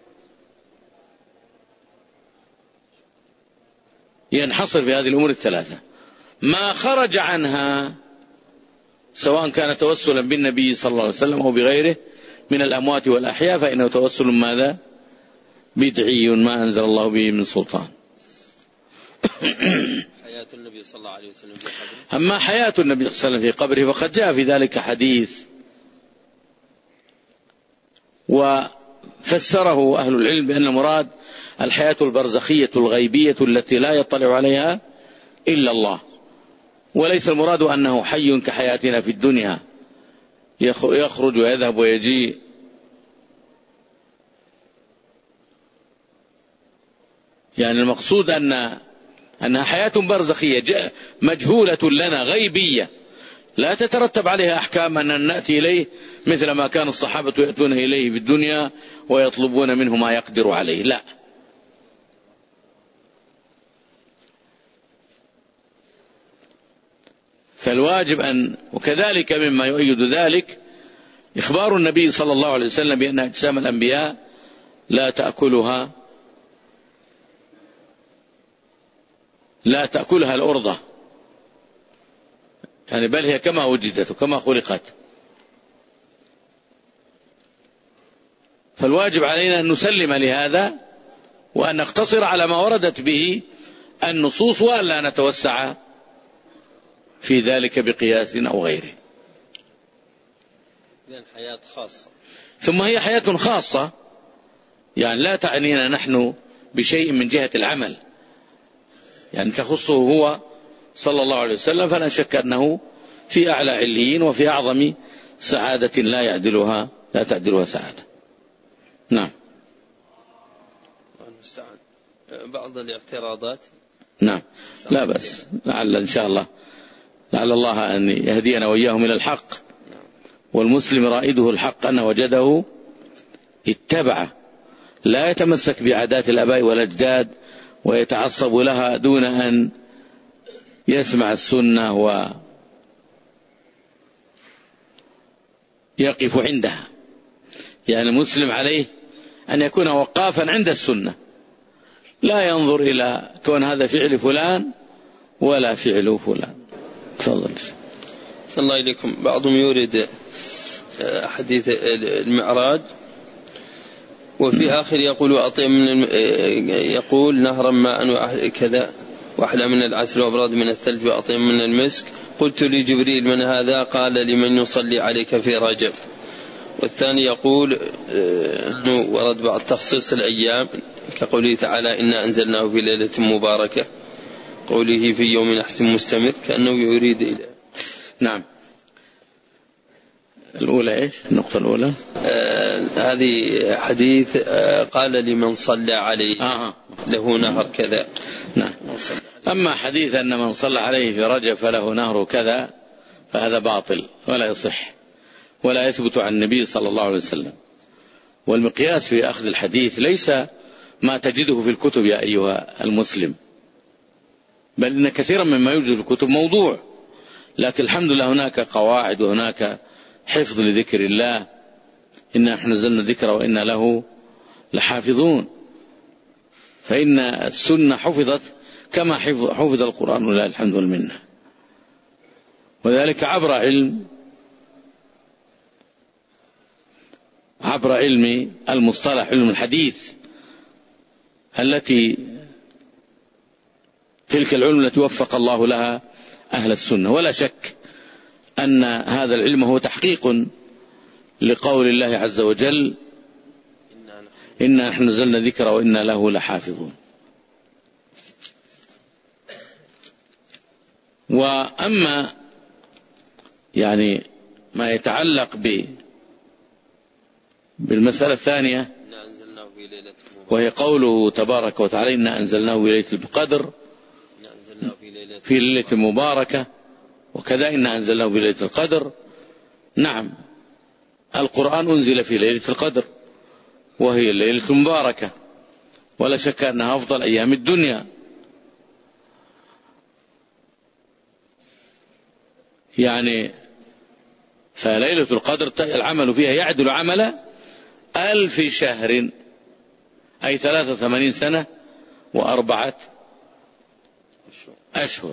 ينحصر في هذه الأمور الثلاثة. ما خرج عنها سواء كان توسلا بالنبي صلى الله عليه وسلم أو بغيره من الأموات والأحياء فإنه توسل ماذا؟ بدعي ما أنزل الله به من سلطان. حياة النبي صلى الله عليه وسلم في قبره. أما حياة النبي صلى الله عليه وسلم في قبره فقد جاء في ذلك حديث، وفسره أهل العلم بأن المراد الحياة البرزخية الغيبية التي لا يطلع عليها إلا الله، وليس المراد أنه حي كحياتنا في الدنيا يخرج ويذهب ويجيء، يعني المقصود أنها حياة برزخية مجهولة لنا غيبية لا تترتب عليها أحكام أن نأتي إليه مثل ما كان الصحابة يأتون إليه في الدنيا ويطلبون منه ما يقدر عليه، لا. فالواجب وكذلك مما يؤيد ذلك إخبار النبي صلى الله عليه وسلم بأن أجسام الأنبياء لا تأكلها الأرضة، يعني بل هي كما وجدت وكما خلقت. فالواجب علينا أن نسلم لهذا وأن نقتصر على ما وردت به النصوص، وأن لا نتوسع في ذلك بقياس أو غيره. إذن حياة خاصة، ثم هي حياة خاصة، يعني لا تعنينا نحن بشيء من جهة العمل، يعني تخصه هو صلى الله عليه وسلم، فلا شك أنه في أعلى عليين وفي أعظم سعادة لا تعدلها سعادة. نعم. بعض الاعتراضات. نعم، لا بس لعل إن شاء الله لعل الله أن يهدينا وإياهم إلى الحق، والمسلم رائده الحق أن وجده اتبعه، لا يتمسك بعادات الآباء والأجداد ويتعصب لها دون أن يسمع السنة ويقف عندها. يعني المسلم عليه أن يكون وقافا عند السنة، لا ينظر إلى كون هذا فعل فلان ولا فعل فلان. تفضل. صلى الله إليكم. بعضهم يورد حديث المعراج وفي آخر يقول نهرا ماء كذا وأحلى من العسل وأبرد من الثلج وأطيب من المسك. قلت لجبريل من هذا؟ قال لمن يصلي عليك في رجب. والثاني يقول أنه ورد بعض تخصيص الأيام كقوله تعالى إنا أنزلناه في ليلة مباركة، قوله في يوم نحس مستمر، كأنه يريد إلى. نعم. الأولى إيش؟ النقطة الأولى هذه حديث قال لمن صلى عليه له نهر كذا. نعم. أما حديث أن من صلى عليه في رجب فله نهر كذا فهذا باطل ولا يصح ولا يثبت عن النبي صلى الله عليه وسلم. والمقياس في أخذ الحديث ليس ما تجده في الكتب يا أيها المسلم، بل إن كثيرا مما يوجد في الكتب موضوع، لكن الحمد لله هناك قواعد وهناك حفظ لذكر الله، إنا نحن نزلنا الذكر وإنا له لحافظون. فإن السنة حفظت كما حفظ القرآن ولله الحمد والمنة، وذلك عبر علم المصطلح، علم الحديث، التي تلك العلم التي وفق الله لها أهل السنة. ولا شك أن هذا العلم هو تحقيق لقول الله عز وجل إنا نحن نزلنا ذكر وإنا له لحافظون. وأما يعني ما يتعلق بالمسألة الثانية وهي قوله تبارك وتعالى إنا أنزلناه في ليلة القدر في ليلة مباركة، وكذا إنا أنزلناه في ليلة القدر. نعم، القرآن أنزل في ليلة القدر وهي الليلة المباركة، ولا شك أنها أفضل أيام الدنيا. يعني فليلة القدر العمل فيها يعدل عمل 1000 شهر، أي 83 سنة و4 أشهر.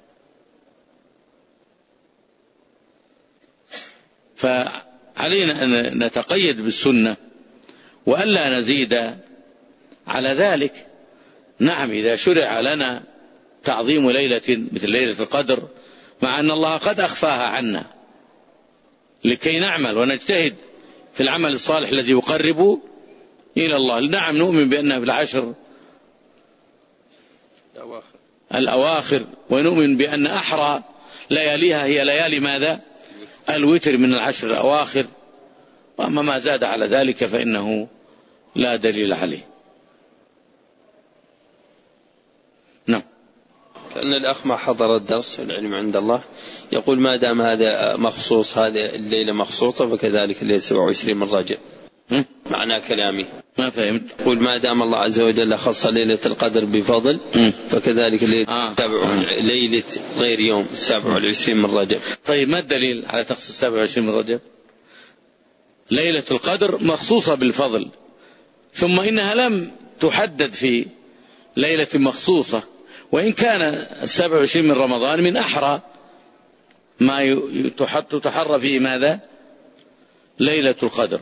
فعلينا أن نتقيد بالسنة وألا نزيد على ذلك. نعم، إذا شرع لنا تعظيم ليلة مثل ليلة القدر، مع أن الله قد أخفاها عنا لكي نعمل ونجتهد في العمل الصالح الذي يقرب إلى الله. نعم، نؤمن بأنها في العشر الأواخر، ونؤمن بأن أحرى لياليها هي ليالي ماذا؟ الوتر من العشر الأواخر. وأما ما زاد على ذلك فإنه لا دليل عليه. نعم. كأن الأخ ما حضر الدرس والعلم عند الله يقول ما دام هذا مخصوص، هذه الليلة مخصوصة، فكذلك الليلة 27 من رجب. معنى كلامي ما فهمت. يقول ما دام الله عز وجل خص ليلة القدر بفضل، فكذلك ليلة غير يوم 27 من رجب. طيب، ما الدليل على تخصيص 27 من رجب؟ ليلة القدر مخصوصة بالفضل، ثم إنها لم تحدد في ليلة مخصوصة، وإن كان 27 من رمضان من أحرى ما تحرى فيه ماذا؟ ليلة القدر.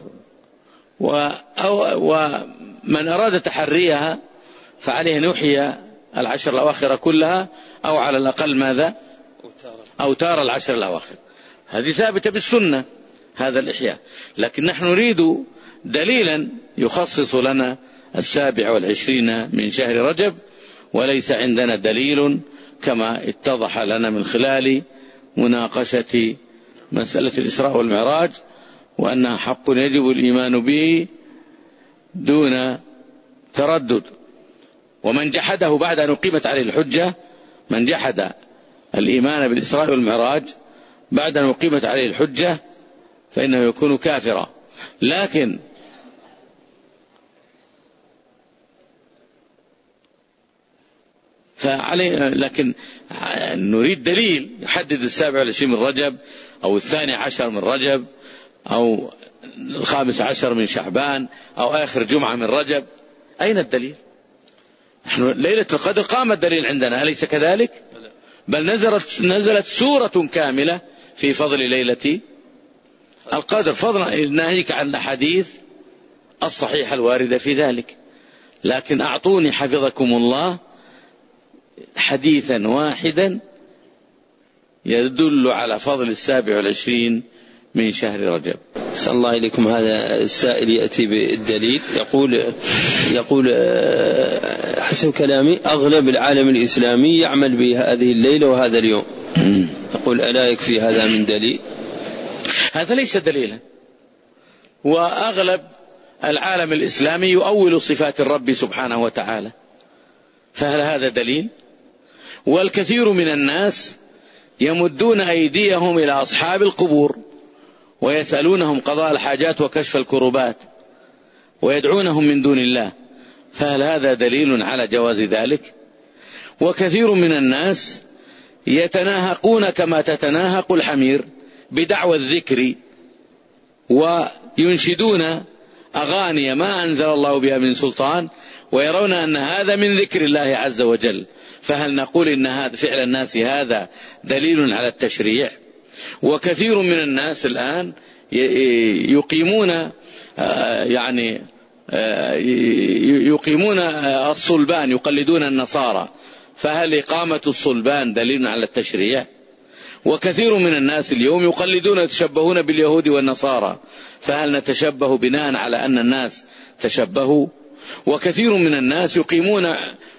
ومن أراد تحريها فعليه أن يحيي العشر الأواخر كلها، أو على الأقل ماذا؟ أوتار العشر الأواخر. هذه ثابتة بالسنة هذا الإحياء، لكن نحن نريد دليلا يخصص لنا 27 من شهر رجب، وليس عندنا دليل كما اتضح لنا من خلال مناقشة مسألة الإسراء والمعراج، وأنها حق يجب الإيمان به دون تردد. ومن جحده بعد أن أقيمت عليه الحجة، من جحد الإيمان بالإسراء والمعراج بعد أن أقيمت عليه الحجة فإنه يكون كافرا. لكن نريد دليل يحدد 27 من رجب أو 12 من رجب أو 15 من شعبان أو آخر جمعة من رجب. أين الدليل؟ نحن ليلة القدر قام الدليل عندنا، أليس كذلك؟ بل نزلت سورة كاملة في فضل ليلة القدر، فضلا ناهيك عن الأحاديث الصحيحة الواردة في ذلك. لكن أعطوني حفظكم الله حديثا واحدا يدل على فضل 27 من شهر رجب. أسأل الله إليكم. هذا السائل يأتي بالدليل، يقول حسب كلامي أغلب العالم الإسلامي يعمل بهذه الليلة وهذا اليوم. يقول ألا يكفي هذا من دليل؟ هذا ليس دليلا. وأغلب العالم الإسلامي يؤول صفات الرب سبحانه وتعالى، فهل هذا دليل؟ والكثير من الناس يمدون أيديهم إلى أصحاب القبور ويسألونهم قضاء الحاجات وكشف الكربات ويدعونهم من دون الله، فهل هذا دليل على جواز ذلك؟ وكثير من الناس يتناهقون كما تتناهق الحمير بدعوى الذكر وينشدون أغاني ما أنزل الله بها من سلطان، ويرون أن هذا من ذكر الله عز وجل، فهل نقول إن هذا فعل الناس هذا دليل على التشريع؟ وكثير من الناس الآن يقيمون الصلبان، يقلدون النصارى، فهل إقامة الصلبان دليل على التشريع؟ وكثير من الناس اليوم يقلدون يتشبهون باليهود والنصارى، فهل نتشبه بناء على أن الناس تشبهوا؟ وكثير من الناس يقيمون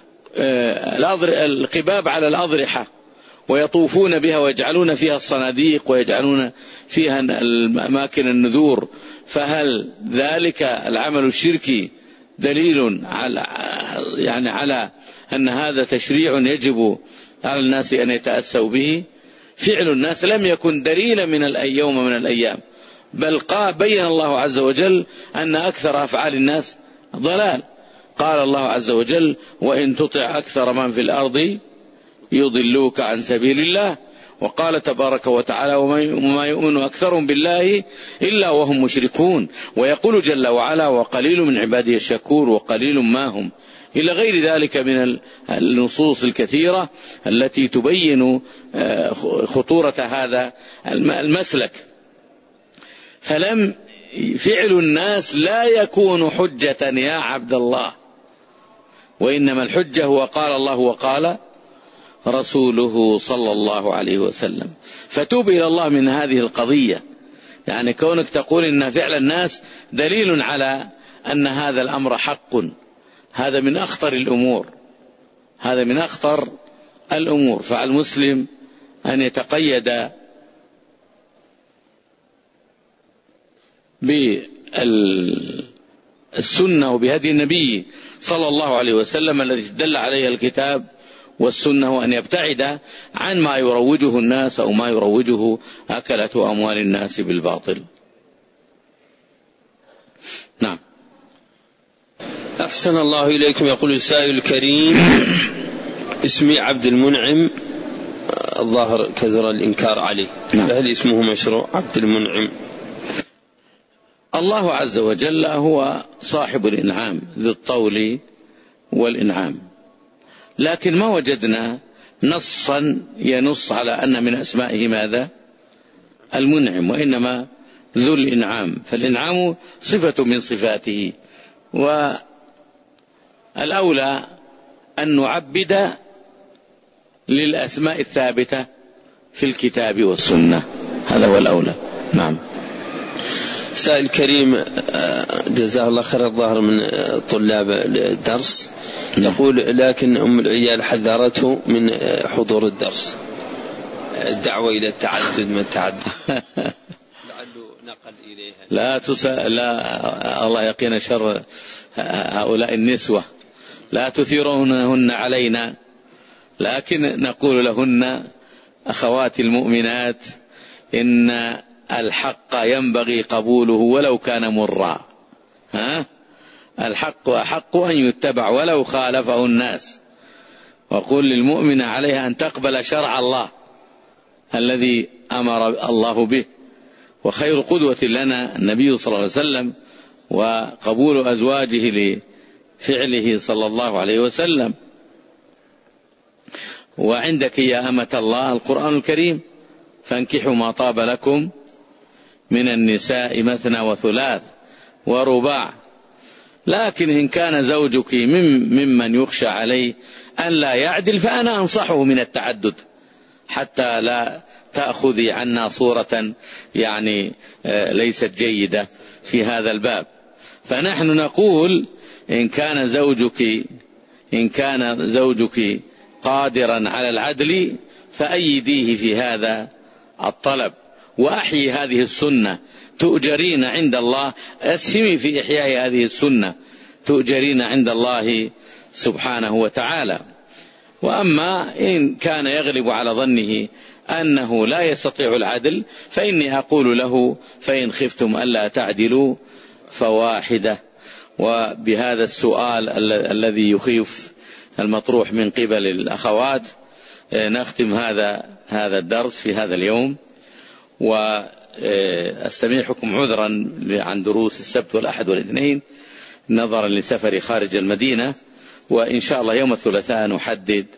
القباب على الأضرحة ويطوفون بها ويجعلون فيها الصناديق ويجعلون فيها أماكن النذور، فهل ذلك العمل الشركي دليل على أن هذا تشريع يجب على الناس أن يتأسوا به؟ فعل الناس لم يكن دليلا من يوم من الأيام، بل بين الله عز وجل أن أكثر أفعال الناس ضلال. قال الله عز وجل: وإن تطع أكثر من في الأرض يضلوك عن سبيل الله. وقال تبارك وتعالى: وما يؤمن أكثرهم بالله إلا وهم مشركون. ويقول جل وعلا: وقليل من عبادي الشكور وقليل ما هم، إلى غير ذلك من النصوص الكثيرة التي تبين خطورة هذا المسلك. فعل الناس لا يكون حجة يا عبد الله، وإنما الحجة هو قال الله وقال رسوله صلى الله عليه وسلم. فتوب إلى الله من هذه القضية، يعني كونك تقول إن فعل الناس دليل على أن هذا الأمر حق، هذا من أخطر الأمور، هذا من أخطر الأمور. فعلى المسلم أن يتقيد بالسنة وبهدي النبي صلى الله عليه وسلم الذي دل عليه الكتاب والسنة، وأن يبتعد عن ما يروجه الناس أو ما يروجه أكلة أموال الناس بالباطل. نعم. أحسن الله إليكم. يقول السائل الكريم: اسمي عبد المنعم، الظاهر كثر الإنكار عليه، فهل اسمه مشروع عبد المنعم؟ الله عز وجل هو صاحب الإنعام ذو الطول والإنعام، لكن ما وجدنا نصا ينص على أن من أسمائه ماذا؟ المنعم، وإنما ذو الإنعام، فالإنعام صفة من صفاته. والأولى أن نعبد للأسماء الثابتة في الكتاب والسنة، هذا هو الأولى. نعم. سائل كريم جزاه الله خير، الظاهر من طلاب الدرس، يقول: لكن أم العيال حذرته من حضور الدرس، الدعوة إلى التعدد ما التعدد لعله نقل إليها. لا الله يقينا شر هؤلاء النسوة، لا تثيرونهن علينا، لكن نقول لهن أخوات المؤمنات إن الحق ينبغي قبوله ولو كان مرا، الحق أحق أن يتبع ولو خالفه الناس. وقل للمؤمن عليها أن تقبل شرع الله الذي أمر الله به، وخير قدوة لنا النبي صلى الله عليه وسلم، وقبول أزواجه لفعله صلى الله عليه وسلم. وعندك يا أمة الله القرآن الكريم: فانكحوا ما طاب لكم من النساء مثنى وثلاث ورباع. لكن إن كان زوجك ممن يخشى عليه أن لا يعدل فأنا أنصحه من التعدد، حتى لا تأخذي عنا صورة يعني ليست جيدة في هذا الباب. فنحن نقول إن كان زوجك قادرا على العدل فأيديه في هذا الطلب، وأحيي هذه السنة تؤجرين عند الله، أسهمي في إحياء هذه السنة تؤجرين عند الله سبحانه وتعالى. وأما إن كان يغلب على ظنه أنه لا يستطيع العدل فإني أقول له: فإن خفتم ألا تعدلوا فواحدة. وبهذا السؤال الذي يخيف المطروح من قبل الأخوات نختم هذا الدرس في هذا اليوم، وأستميحكم عذرا عن دروس السبت والأحد والاثنين نظرا لسفري خارج المدينة. وإن شاء الله يوم الثلاثاء نحدد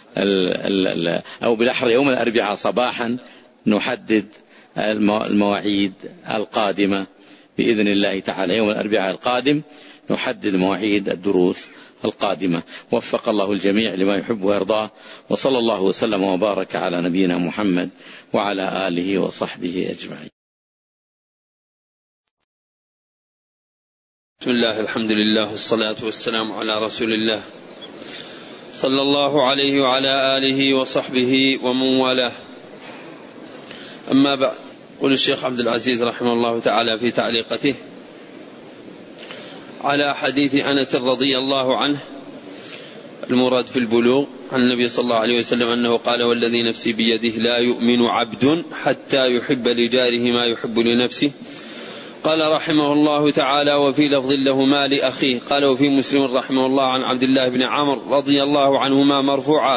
أو بالأحرى يوم الأربعاء صباحا نحدد المواعيد القادمة بإذن الله تعالى. يوم الأربعاء القادم نحدد مواعيد الدروس القادمة. وفق الله الجميع لما يحب ويرضاه، وصلى الله وسلم وبارك على نبينا محمد وعلى آله وصحبه أجمعين. بسم الله، الحمد لله، والصلاة والسلام على رسول الله صلى الله عليه وعلى آله وصحبه ومن والاه. أما بعد، قال الشيخ عبد العزيز رحمه الله تعالى في تعليقته على حديث أنس رضي الله عنه المراد في البلوغ عن النبي صلى الله عليه وسلم أنه قال: والذي نفسي بيده لا يؤمن عبد حتى يحب لجاره ما يحب لنفسه. قال رحمه الله تعالى: وفي لفظ لهما لأخيه. قال: وفي مسلم رحمه الله عن عبد الله بن عمرو رضي الله عنهما مرفوعا: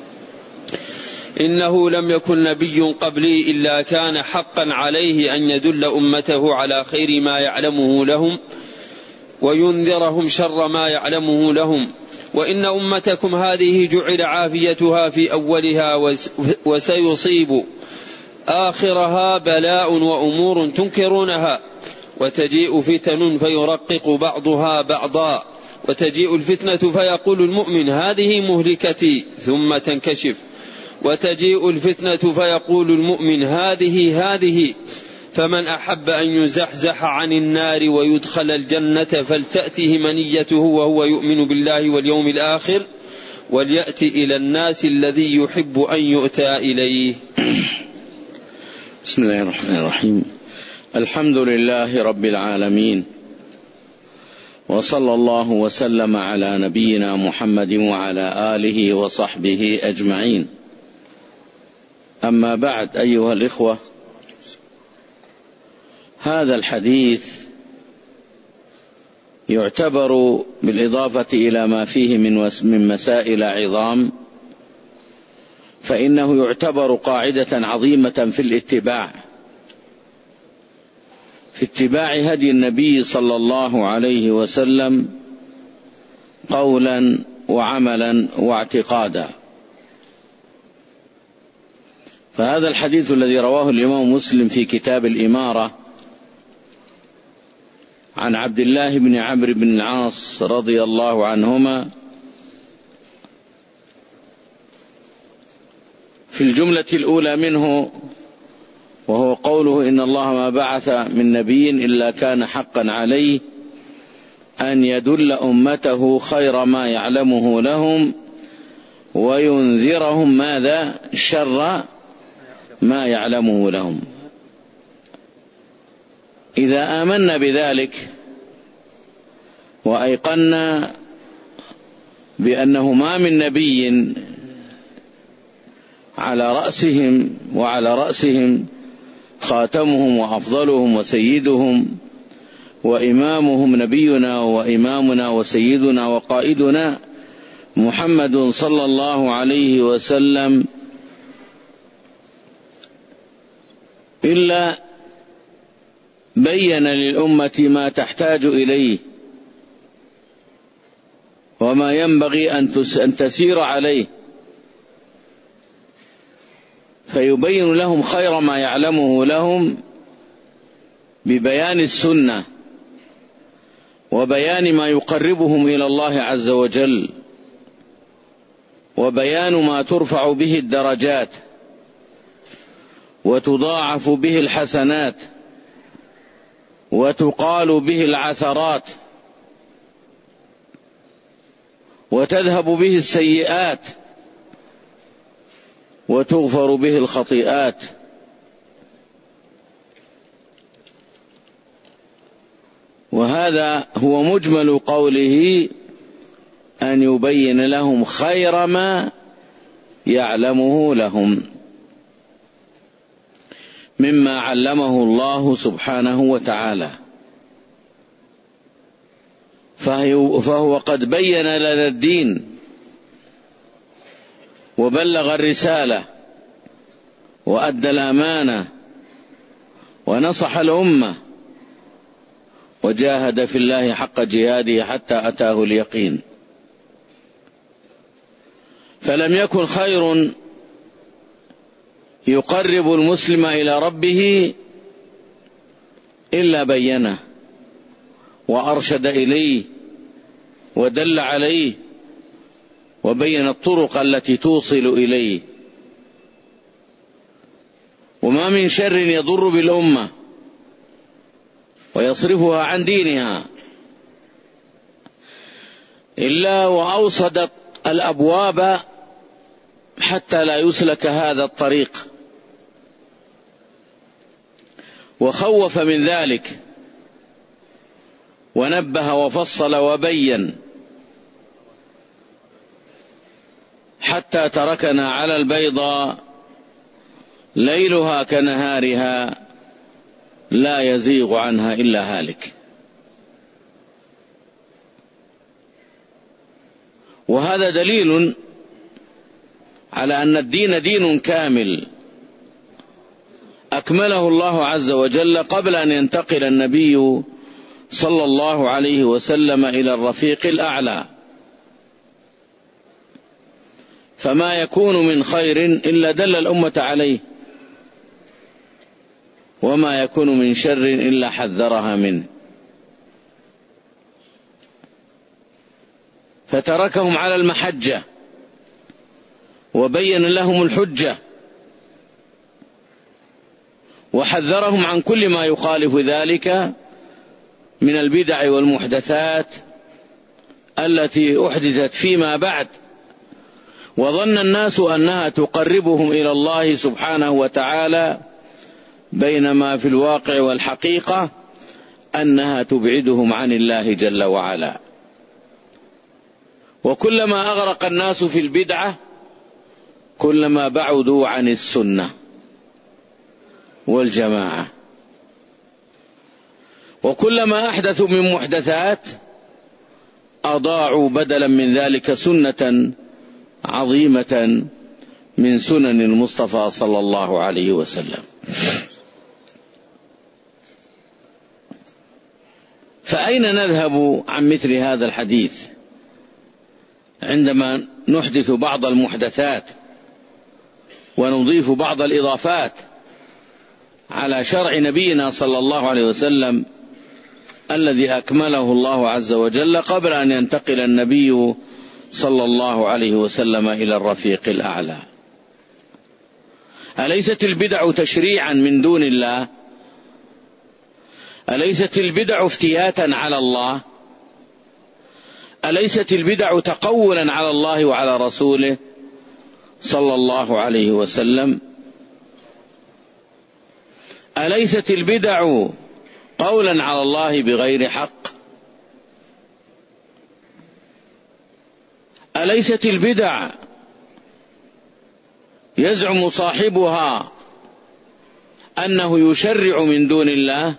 إنه لم يكن نبي قبلي إلا كان حقا عليه أن يدل أمته على خير ما يعلمه لهم وينذرهم شر ما يعلمه لهم، وإن أمتكم هذه جعل عافيتها في أولها وسيصيب آخرها بلاء وأمور تنكرونها، وتجيء فتن فيرقق بعضها بعضا، وتجيء الفتنة فيقول المؤمن: هذه مهلكتي، ثم تنكشف، وتجيء الفتنة فيقول المؤمن: هذه، فمن أحب أن يزحزح عن النار ويدخل الجنة فلتأته منيته وهو يؤمن بالله واليوم الآخر، وليأتي إلى الناس الذي يحب أن يؤتى إليه. بسم الله الرحمن الرحيم. الحمد لله رب العالمين، وصلى الله وسلم على نبينا محمد وعلى آله وصحبه أجمعين. أما بعد، أيها الإخوة، هذا الحديث يعتبر بالإضافة إلى ما فيه من مسائل عظام، فإنه يعتبر قاعدة عظيمة في الاتباع، في اتباع هدي النبي صلى الله عليه وسلم قولا وعملا واعتقادا. فهذا الحديث الذي رواه الإمام مسلم في كتاب الإمارة عن عبد الله بن عمرو بن العاص رضي الله عنهما، في الجملة الأولى منه وهو قوله: إن الله ما بعث من نبي إلا كان حقا عليه أن يدل أمته خير ما يعلمه لهم وينذرهم ماذا؟ شر ما يعلمه لهم. إذا آمنا بذلك وأيقنا بأنه ما من نبي على رأسهم خاتمهم وأفضلهم وسيدهم وإمامهم نبينا وإمامنا وسيدنا وقائدنا محمد صلى الله عليه وسلم، إلا بين للأمة ما تحتاج إليه وما ينبغي أن تسير عليه، فيبين لهم خير ما يعلمه لهم ببيان السنة وبيان ما يقربهم إلى الله عز وجل، وبيان ما ترفع به الدرجات وتضاعف به الحسنات وتقال به العثرات وتذهب به السيئات وتغفر به الخطيئات. وهذا هو مجمل قوله: أن يبين لهم خير ما يعلمه لهم مما علمه الله سبحانه وتعالى. فهو قد بين لنا الدين وبلغ الرسالة وأدى الأمانة ونصح الأمة وجاهد في الله حق جهاده حتى أتاه اليقين. فلم يكن خير يقرب المسلم إلى ربه إلا بينه وأرشد إليه ودل عليه وبين الطرق التي توصل إليه. وما من شر يضر بالأمة ويصرفها عن دينها إلا وأوصدت الأبواب حتى لا يسلك هذا الطريق، وخوف من ذلك ونبه وفصل وبين، حتى تركنا على البيضاء ليلها كنهارها لا يزيغ عنها إلا هالك. وهذا دليل على أن الدين دين كامل أكمله الله عز وجل قبل أن ينتقل النبي صلى الله عليه وسلم إلى الرفيق الأعلى. فما يكون من خير إلا دل الأمة عليه، وما يكون من شر إلا حذرها منه. فتركهم على المحجة وبين لهم الحجة، وحذرهم عن كل ما يخالف ذلك من البدع والمحدثات التي أحدثت فيما بعد، وظن الناس أنها تقربهم إلى الله سبحانه وتعالى، بينما في الواقع والحقيقة أنها تبعدهم عن الله جل وعلا. وكلما أغرق الناس في البدعة كلما بعدوا عن السنة والجماعة، وكلما أحدثوا من محدثات أضاعوا بدلا من ذلك سنة عظيمة من سنن المصطفى صلى الله عليه وسلم. فأين نذهب عن مثل هذا الحديث عندما نحدث بعض المحدثات ونضيف بعض الإضافات على شرع نبينا صلى الله عليه وسلم الذي أكمله الله عز وجل قبل أن ينتقل النبي صلى الله عليه وسلم إلى الرفيق الأعلى؟ أليست البدع تشريعا من دون الله؟ أليست البدع افتياتا على الله؟ أليست البدع تقولا على الله وعلى رسوله صلى الله عليه وسلم؟ أليست البدع قولا على الله بغير حق؟ أليست البدع يزعم صاحبها أنه يشرع من دون الله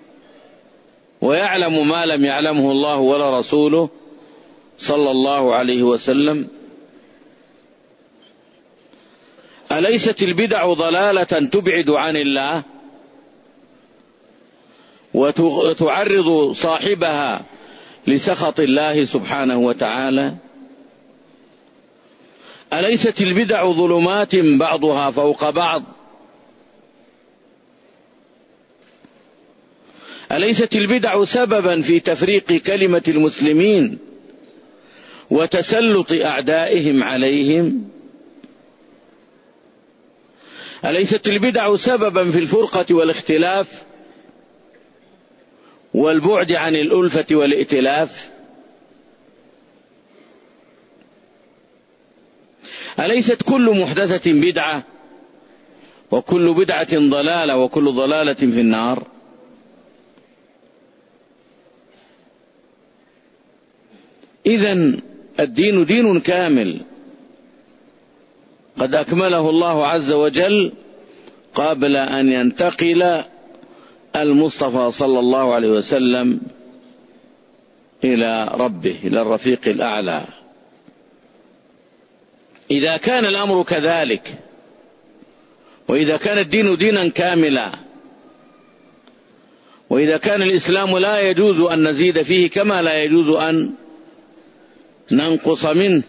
ويعلم ما لم يعلمه الله ولا رسوله صلى الله عليه وسلم؟ أليست البدع ضلالة تبعد عن الله وتعرض صاحبها لسخط الله سبحانه وتعالى؟ أليست البدع ظلمات بعضها فوق بعض؟ أليست البدع سببا في تفريق كلمة المسلمين وتسلط أعدائهم عليهم؟ أليست البدع سببا في الفرقة والاختلاف والبعد عن الألفة والائتلاف؟ أليست كل محدثة بدعة وكل بدعة ضلالة وكل ضلالة في النار؟ إذن الدين دين كامل قد أكمله الله عز وجل قبل أن ينتقل المصطفى صلى الله عليه وسلم إلى ربه، إلى الرفيق الأعلى. إذا كان الأمر كذلك، وإذا كان الدين دينا كاملا، وإذا كان الإسلام لا يجوز أن نزيد فيه كما لا يجوز أن ننقص منه،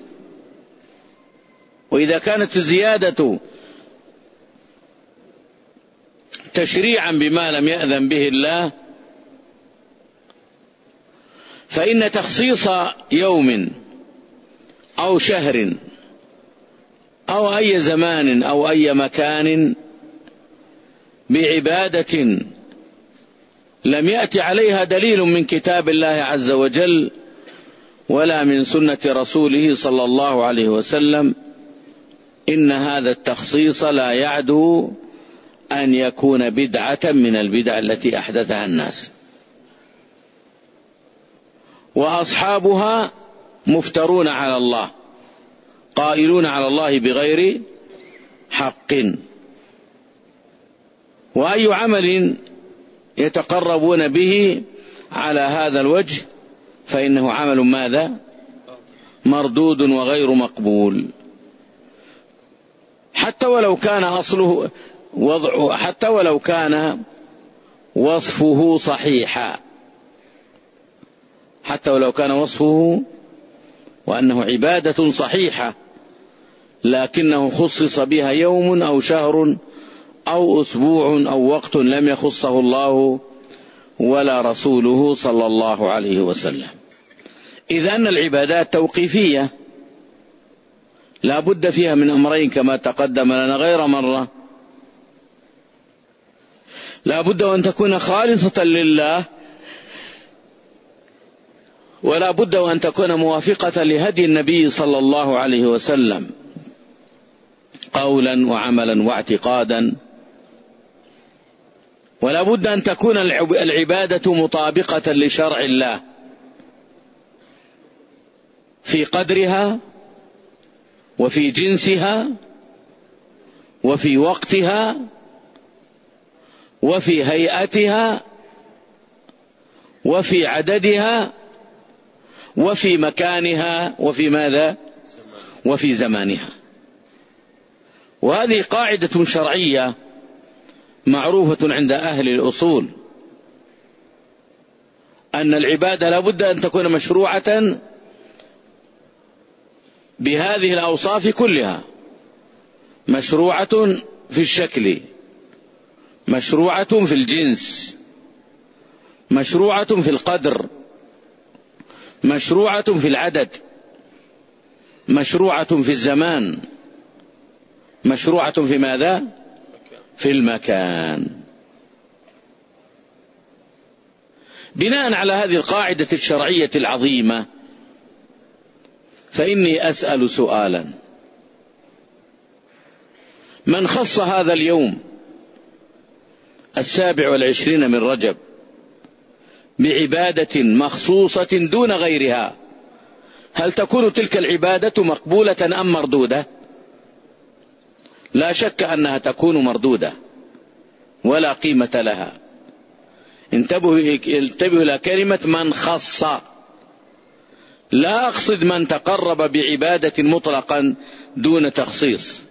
وإذا كانت الزيادة تشريعا بما لم يأذن به الله، فإن تخصيص يوم أو شهر أو أي زمان أو أي مكان بعبادة لم يأتي عليها دليل من كتاب الله عز وجل ولا من سنة رسوله صلى الله عليه وسلم، إن هذا التخصيص لا يعدو أن يكون بدعة من البدع التي أحدثها الناس، وأصحابها مفترون على الله قائلون على الله بغير حق. وأي عمل يتقربون به على هذا الوجه فإنه عمل ماذا؟ مردود وغير مقبول، حتى ولو كان أصله وضعه، حتى ولو كان وصفه صحيحا، حتى ولو كان وصفه وأنه عبادة صحيحة، لكنه خصص بها يوم أو شهر أو أسبوع أو وقت لم يخصه الله ولا رسوله صلى الله عليه وسلم. إذ أن العبادات توقيفية لا بد فيها من أمرين كما تقدم لنا غير مرة: لا بد أن تكون خالصة لله، ولا بد أن تكون موافقة لهدي النبي صلى الله عليه وسلم قولا وعملا واعتقادا، ولا بد أن تكون العبادة مطابقة لشرع الله في قدرها وفي جنسها وفي وقتها وفي هيئتها وفي عددها وفي مكانها وفي ماذا؟ وفي زمانها. وهذه قاعدة شرعية معروفة عند أهل الأصول، أن العبادة لا بد أن تكون مشروعة بهذه الأوصاف كلها: مشروعة في الشكل، مشروعة في الجنس، مشروعة في القدر، مشروعة في العدد، مشروعة في الزمان، مشروعة في ماذا؟ في المكان. بناء على هذه القاعدة الشرعية العظيمة فإني أسأل سؤالا: من خص هذا اليوم 27 من رجب بعبادة مخصوصة دون غيرها، هل تكون تلك العبادة مقبولة أم مردودة؟ لا شك أنها تكون مردودة ولا قيمة لها. انتبهوا إلى كلمة من خص، لا أقصد من تقرب بعبادة مطلقا دون تخصيص،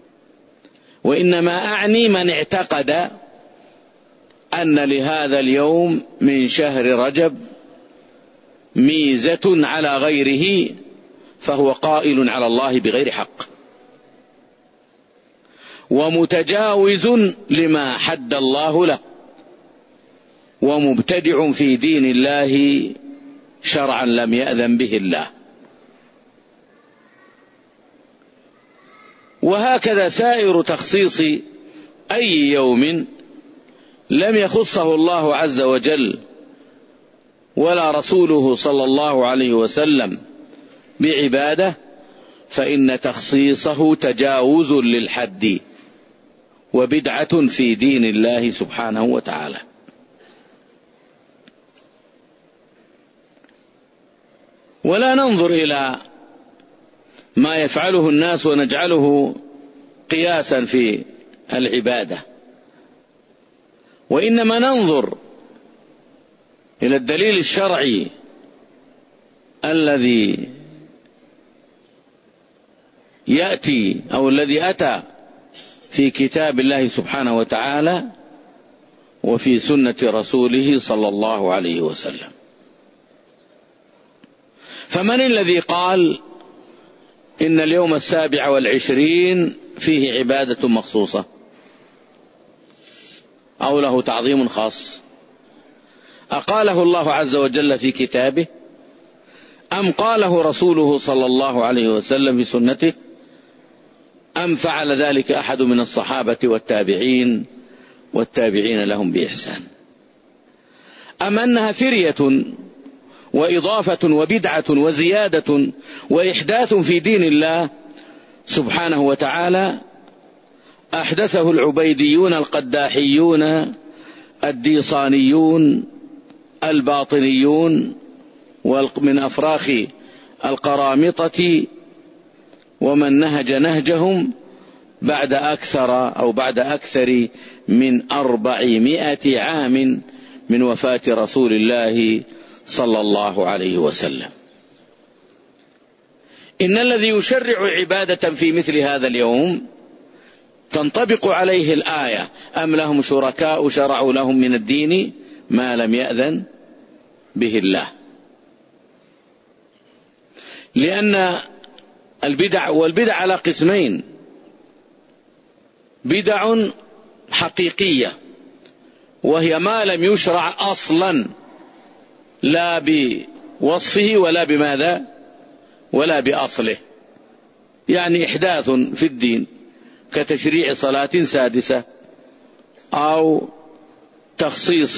وإنما أعني من اعتقد أن لهذا اليوم من شهر رجب ميزة على غيره فهو قائل على الله بغير حق ومتجاوز لما حد الله له ومبتدع في دين الله شرعا لم يأذن به الله. وهكذا سائر تخصيص أي يوم لم يخصه الله عز وجل ولا رسوله صلى الله عليه وسلم بعبادة فإن تخصيصه تجاوز للحد وبدعة في دين الله سبحانه وتعالى. ولا ننظر إلى ما يفعله الناس ونجعله قياسا في العبادة، وإنما ننظر إلى الدليل الشرعي الذي يأتي أو الذي أتى في كتاب الله سبحانه وتعالى وفي سنة رسوله صلى الله عليه وسلم. فمن الذي قال إن اليوم 27 فيه عبادة مخصوصة أو له تعظيم خاص؟ أقاله الله عز وجل في كتابه أم قاله رسوله صلى الله عليه وسلم في سنته، أم فعل ذلك أحد من الصحابة والتابعين لهم بإحسان، أم أنها فرية وإضافة وبدعة وزيادة وإحداث في دين الله سبحانه وتعالى أحدثه العبيديون القداحيون الديصانيون الباطنيون من أفراخ القرامطة ومن نهج نهجهم بعد أكثر من 400 عام من وفاة رسول الله صلى الله عليه وسلم. إن الذي يشرع عبادة في مثل هذا اليوم تنطبق عليه الآية: أم لهم شركاء شرعوا لهم من الدين ما لم يأذن به الله. لأن والبدع على قسمين: بدع حقيقية وهي ما لم يشرع أصلا لا بوصفه ولا بأصله، يعني إحداث في الدين كتشريع صلاة سادسة أو تخصيص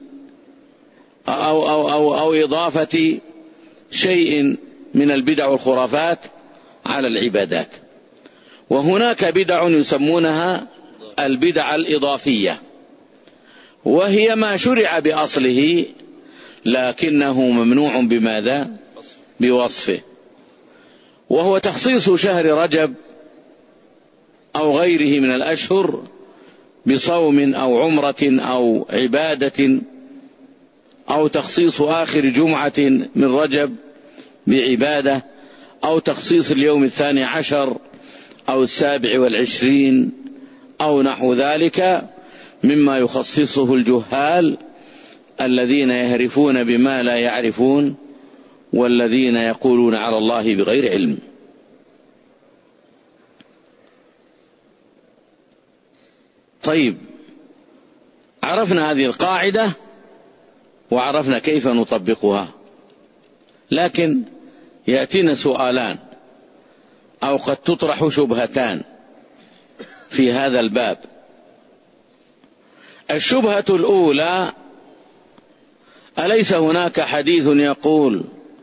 أو إضافة شيء من البدع والخرافات على العبادات. وهناك بدع يسمونها البدع الإضافية، وهي ما شرع بأصله لكنه ممنوع بوصفه، وهو تخصيص شهر رجب أو غيره من الأشهر بصوم أو عمرة أو عبادة، أو تخصيص آخر جمعة من رجب بعبادة، أو تخصيص اليوم 12 أو 27 أو نحو ذلك مما يخصصه الجهال الذين يهرفون بما لا يعرفون والذين يقولون على الله بغير علم. طيب، عرفنا هذه القاعدة وعرفنا كيف نطبقها، لكن يأتينا سؤالان أو قد تطرح شبهتان في هذا الباب. الشبهة الأولى: أليس هناك حديث يقول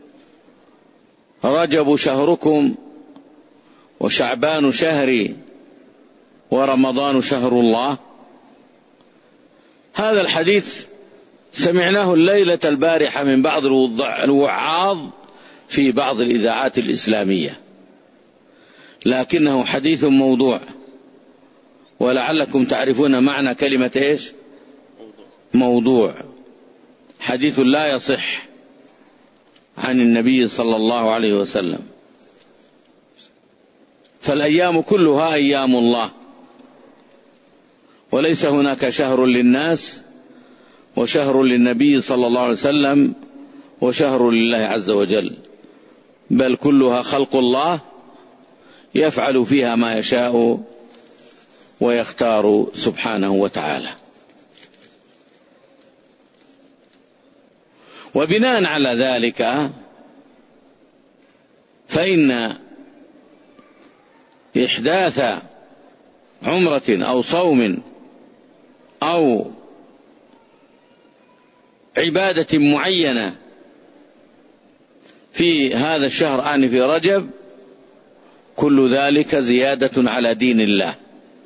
رجب شهركم وشعبان شهري ورمضان شهر الله؟ هذا الحديث سمعناه الليلة البارحة من بعض الوعاظ في بعض الإذاعات الإسلامية، لكنه حديث موضوع، ولعلكم تعرفون معنى كلمة إيش؟ موضوع. حديث لا يصح عن النبي صلى الله عليه وسلم. فالأيام كلها أيام الله، وليس هناك شهر للناس وشهر للنبي صلى الله عليه وسلم وشهر لله عز وجل، بل كلها خلق الله يفعل فيها ما يشاء ويختار سبحانه وتعالى. وبناء على ذلك فإن إحداث عمرة أو صوم أو عبادة معينة في هذا الشهر آن في رجب كل ذلك زيادة على دين الله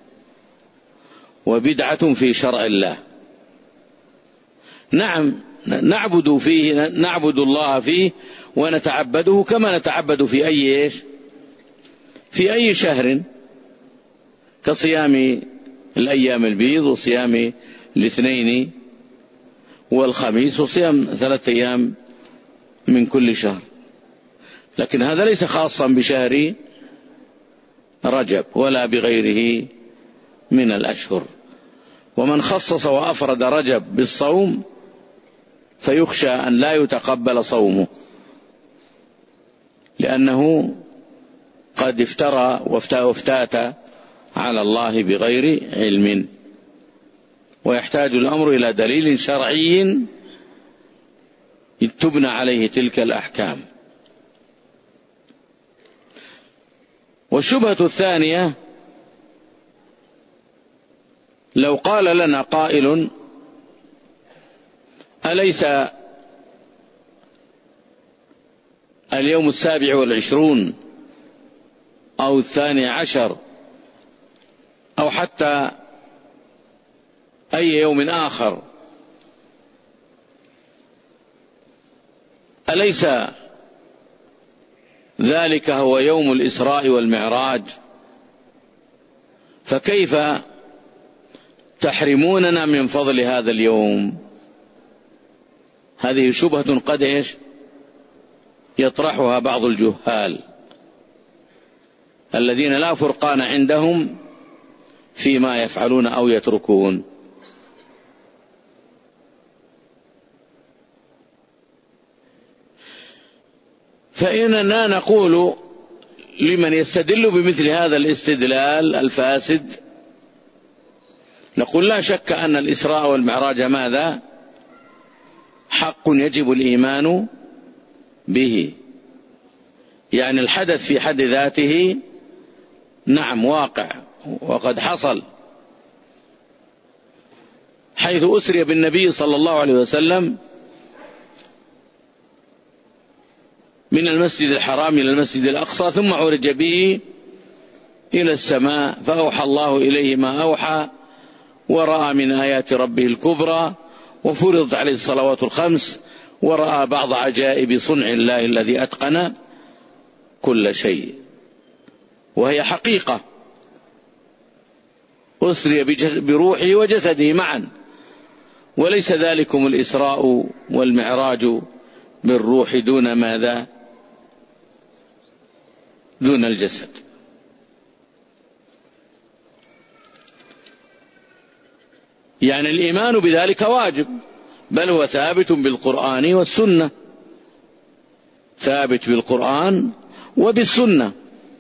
وبدعة في شرع الله. نعم، نعبد الله فيه ونتعبده كما نتعبد في أي شهر، كصيام الأيام البيض وصيام الاثنين والخميس وصيام 3 أيام من كل شهر، لكن هذا ليس خاصا بشهر رجب ولا بغيره من الأشهر. ومن خصص وأفرد رجب بالصوم فيخشى أن لا يتقبل صومه، لأنه قد افترى وافتات على الله بغير علم، ويحتاج الأمر إلى دليل شرعي تبنى عليه تلك الأحكام. والشبهة الثانية: لو قال لنا قائل: أليس اليوم 27 أو 12 أو حتى أي يوم آخر، أليس ذلك هو يوم الإسراء والمعراج؟ فكيف تحرموننا من فضل هذا اليوم؟ هذه شبهة قد يطرحها بعض الجهال الذين لا فرقان عندهم فيما يفعلون أو يتركون. فإننا نقول لمن يستدل بمثل هذا الاستدلال الفاسد، نقول: لا شك أن الإسراء والمعراج ماذا؟ حق يجب الإيمان به، يعني الحدث في حد ذاته نعم واقع وقد حصل، حيث أسري بالنبي صلى الله عليه وسلم من المسجد الحرام إلى المسجد الأقصى، ثم عرج به إلى السماء، فأوحى الله إليه ما أوحى، ورأى من آيات ربه الكبرى، وفرضت عليه الصلوات الخمس، ورأى بعض عجائب صنع الله الذي أتقن كل شيء، وهي حقيقة أسري بروحه وجسده معا، وليس ذلكم الإسراء والمعراج بالروح دون ماذا؟ دون الجسد. يعني الإيمان بذلك واجب، بل هو ثابت بالقرآن والسنة، ثابت بالقرآن وبالسنة،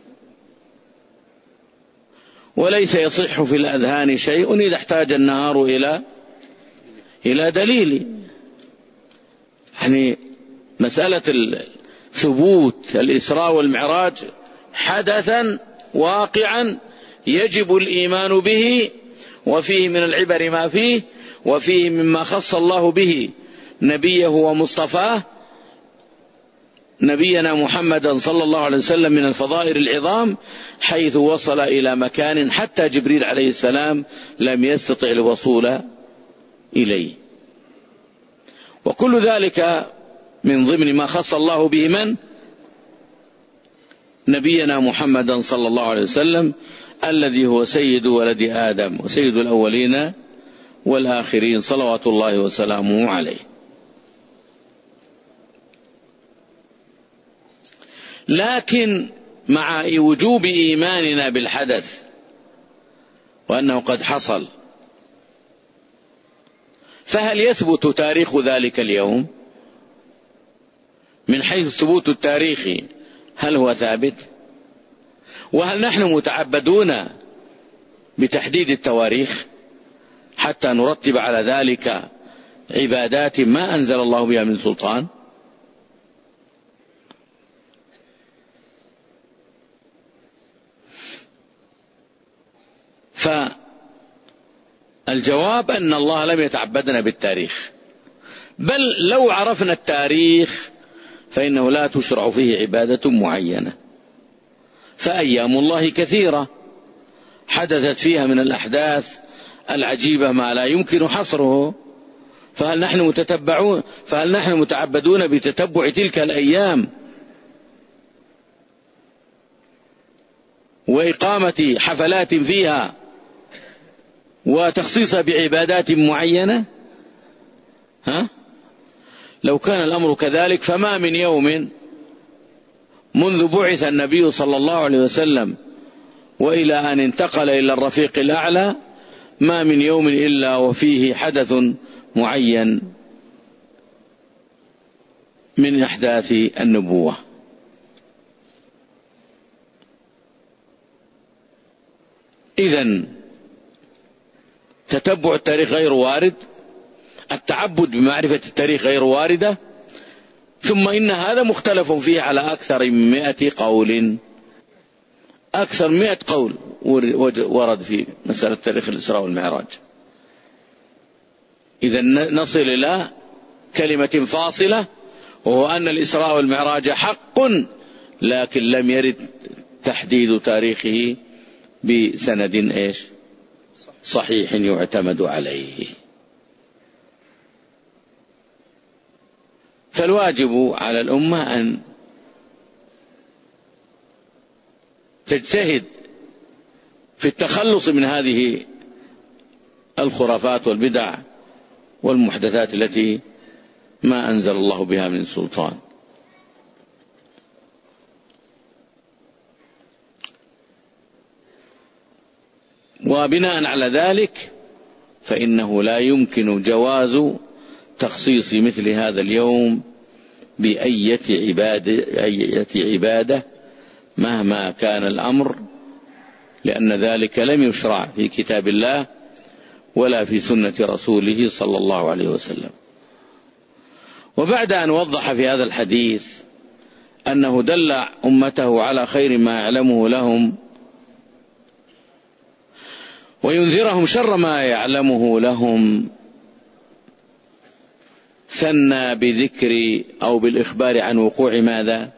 وليس يصح في الأذهان شيء إذا احتاج النهار إلى دليل. يعني مسألة ثبوت الإسراء والمعراج حدثا واقعا يجب الإيمان به، وفيه من العبر ما فيه، وفيه مما خص الله به نبيه ومصطفاه نبينا محمدا صلى الله عليه وسلم من الفضائل العظام، حيث وصل إلى مكان حتى جبريل عليه السلام لم يستطع الوصول إليه. وكل ذلك من ضمن ما خص الله به من؟ نبينا محمدا صلى الله عليه وسلم، الذي هو سيد ولد آدم وسيد الأولين والآخرين، صلوات الله وسلامه عليه. لكن مع وجوب إيماننا بالحدث وأنه قد حصل، فهل يثبت تاريخ ذلك اليوم؟ من حيث الثبوت التاريخي هل هو ثابت؟ وهل نحن متعبدون بتحديد التواريخ حتى نرتب على ذلك عبادات ما أنزل الله بها من سلطان؟ فالجواب أن الله لم يتعبدنا بالتاريخ، بل لو عرفنا التاريخ فإنه لا تشرع فيه عبادة معينة. فأيام الله كثيرة حدثت فيها من الأحداث العجيبة ما لا يمكن حصره، فهل نحن متعبدون بتتبع تلك الأيام وإقامة حفلات فيها وتخصيصها بعبادات معينة؟ لو كان الأمر كذلك فما من يوم منذ بعث النبي صلى الله عليه وسلم وإلى أن انتقل إلى الرفيق الأعلى ما من يوم إلا وفيه حدث معين من أحداث النبوة. إذن تتبع التاريخ غير وارد، التعبد بمعرفة التاريخ غير واردة، ثم إن هذا مختلف فيه على أكثر من 100 قول. أكثر 100 قول ورد في مسألة تاريخ الإسراء والمعراج. إذا نصل إلى كلمة فاصلة، وهو أن الإسراء والمعراج حق، لكن لم يرد تحديد تاريخه بسند صحيح يعتمد عليه. فالواجب على الأمة أن تجتهد في التخلص من هذه الخرافات والبدع والمحدثات التي ما أنزل الله بها من سلطان. وبناء على ذلك فإنه لا يمكن جواز تخصيص مثل هذا اليوم بأية عبادة مهما كان الأمر، لأن ذلك لم يشرع في كتاب الله ولا في سنة رسوله صلى الله عليه وسلم. وبعد أن وضح في هذا الحديث أنه دل أمته على خير ما يعلمه لهم وينذرهم شر ما يعلمه لهم، ثنى بذكر أو بالإخبار عن وقوع ماذا؟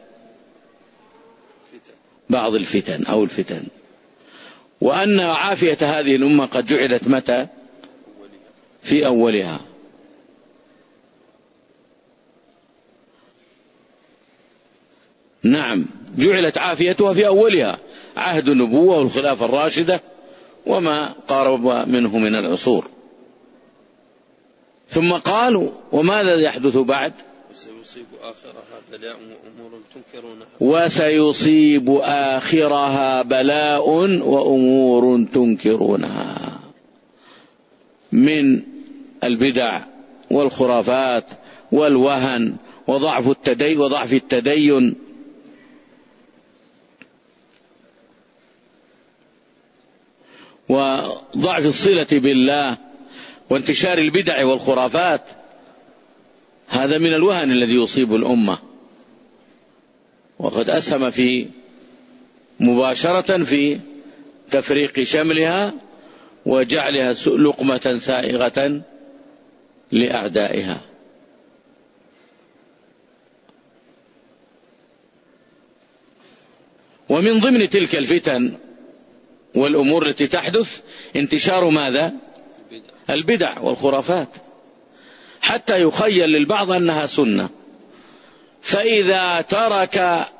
بعض الفتن أو الفتن، وأن عافية هذه الأمة قد جعلت متى؟ في أولها. نعم، جعلت عافيتها في أولها، عهد النبوة والخلافة الراشدة وما قارب منه من العصور. ثم قالوا: وماذا يحدث بعد؟ وسيصيب آخرها بلاء وأمور تنكرونها. وسيصيب آخرها بلاء وأمور تنكرونها، من البدع والخرافات والوهن وضعف التدين وضعف الصلة بالله وانتشار البدع والخرافات. هذا من الوهن الذي يصيب الأمة، وقد أسهم في مباشرة في تفريق شملها وجعلها لقمة سائغة لأعدائها. ومن ضمن تلك الفتن والأمور التي تحدث انتشار ماذا؟ البدع والخرافات، حتى يخيل للبعض أنها سنة، فإذا ترك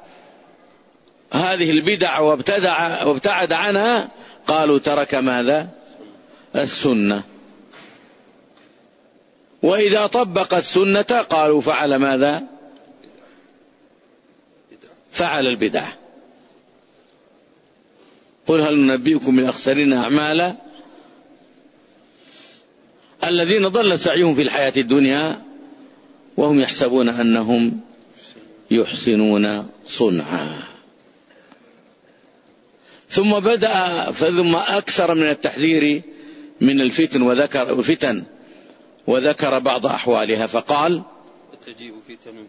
هذه البدع وابتعد عنها قالوا ترك ماذا؟ السنة. وإذا طبق السنة قالوا فعل ماذا؟ فعل البدع. قل هل ننبئكم بالأخسرين أعمالا الذين ضل سعيهم في الحياة الدنيا وهم يحسبون أنهم يحسنون صنعا. ثم ثم أكثر من التحذير من الفتن وذكر بعض أحوالها فقال: فتجيء فتن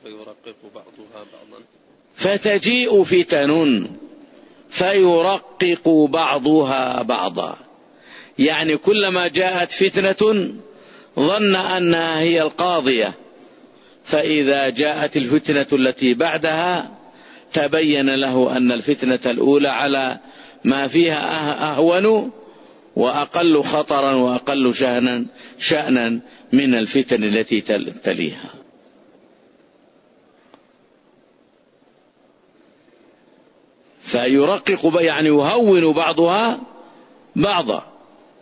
فيرقق بعضها بعضا، يعني كلما جاءت فتنة ظن أنها هي القاضية، فإذا جاءت الفتنة التي بعدها تبين له أن الفتنة الأولى على ما فيها أهون وأقل خطرا وأقل شأنا من الفتن التي تليها. فيرقق يعني يهون بعضها بعضا،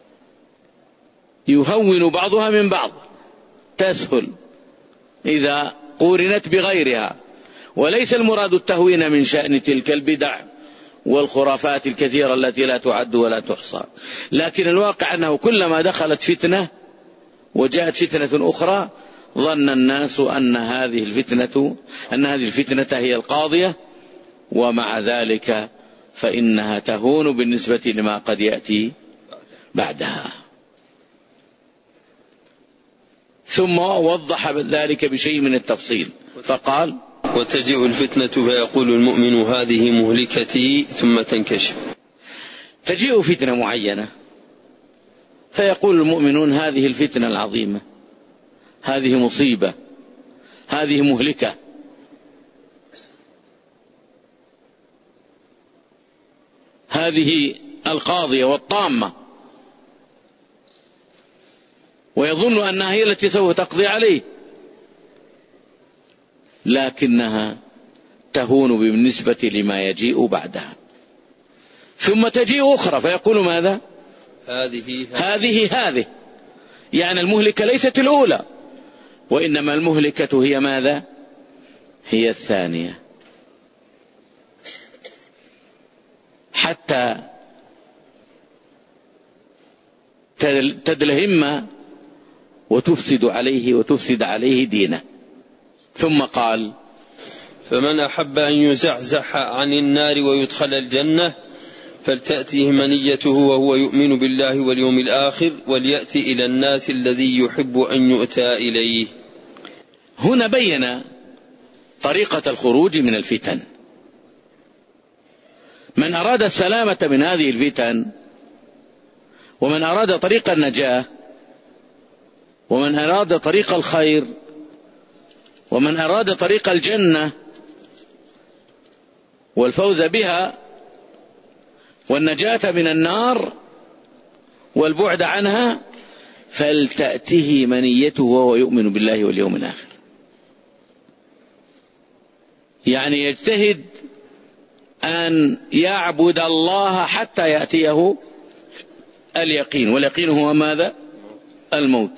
يهون بعضها من بعض، تسهل إذا قورنت بغيرها. وليس المراد التهوين من شأن تلك البدع والخرافات الكثيرة التي لا تعد ولا تحصى، لكن الواقع أنه كلما دخلت فتنة وجاءت فتنة أخرى ظن الناس أن هذه الفتنة هي القاضية، ومع ذلك فإنها تهون بالنسبة لما قد يأتي بعدها. ثم وضح ذلك بشيء من التفصيل فقال: وتجيء الفتنة فيقول المؤمن هذه مهلكتي ثم تنكشف. تجيء فتنة معينة فيقول المؤمنون هذه الفتنة العظيمة، هذه مصيبة، هذه مهلكة، هذه القاضية والطامة، ويظن أنها هي التي سوف تقضي عليه، لكنها تهون بالنسبة لما يجيء بعدها. ثم تجيء أخرى فيقول ماذا؟ هذه يعني المهلكة ليست الأولى، وإنما المهلكة هي ماذا؟ هي الثانية، حتى تدلهم وتفسد عليه دينه. ثم قال: فمن أحب أن يزحزح عن النار ويدخل الجنة فلتأتيه منيته وهو يؤمن بالله واليوم الآخر وليأتي إلى الناس الذي يحب أن يؤتى إليه. هنا بين طريقة الخروج من الفتن. من أراد السلامة من هذه الفتن، ومن أراد طريق النجاة، ومن أراد طريق الخير، ومن أراد طريق الجنة والفوز بها والنجاة من النار والبعد عنها، فلتأته منيته وهو يؤمن بالله واليوم الآخر. يعني يجتهد أن يعبد الله حتى يأتيه اليقين، واليقين هو ماذا؟ الموت.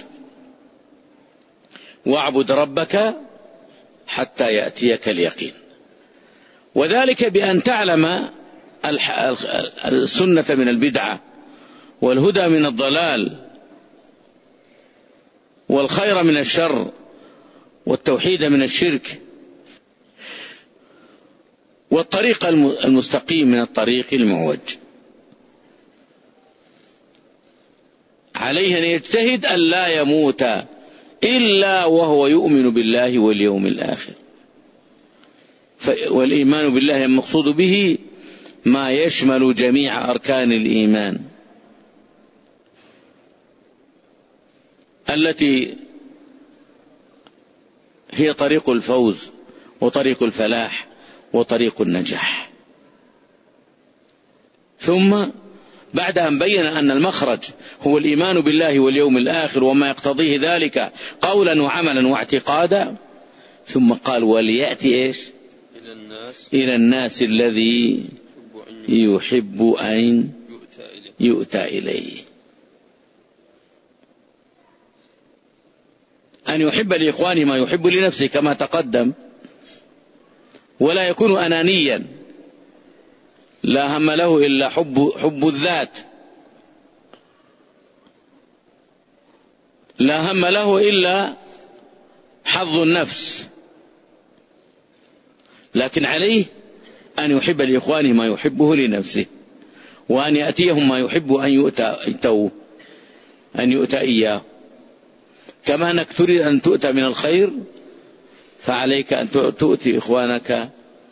واعبد ربك حتى يأتيك اليقين. وذلك بأن تعلم السنة من البدعة، والهدى من الضلال، والخير من الشر، والتوحيد من الشرك، والطريق المستقيم من الطريق المعوج. عليه أن يجتهد أن لا يموت إلا وهو يؤمن بالله واليوم الآخر. والإيمان بالله المقصود به ما يشمل جميع أركان الإيمان التي هي طريق الفوز وطريق الفلاح وطريق النجاح. ثم بعد أن بين أن المخرج هو الإيمان بالله واليوم الآخر وما يقتضيه ذلك قولا وعملا واعتقادا، ثم قال: وليأتي إيش؟ إلى الناس الذي يحب أن يؤتى إليه. أن يحب لإخوانه ما يحب لنفسه كما تقدم، ولا يكون أنانيا لا هم له إلا حب الذات، لا هم له إلا حظ النفس، لكن عليه أن يحب لإخوانه ما يحبه لنفسه، وأن يأتيهم ما يحب أن يؤتى إياه. كما أنك تريد أن تؤتى من الخير، فعليك أن تؤتي إخوانك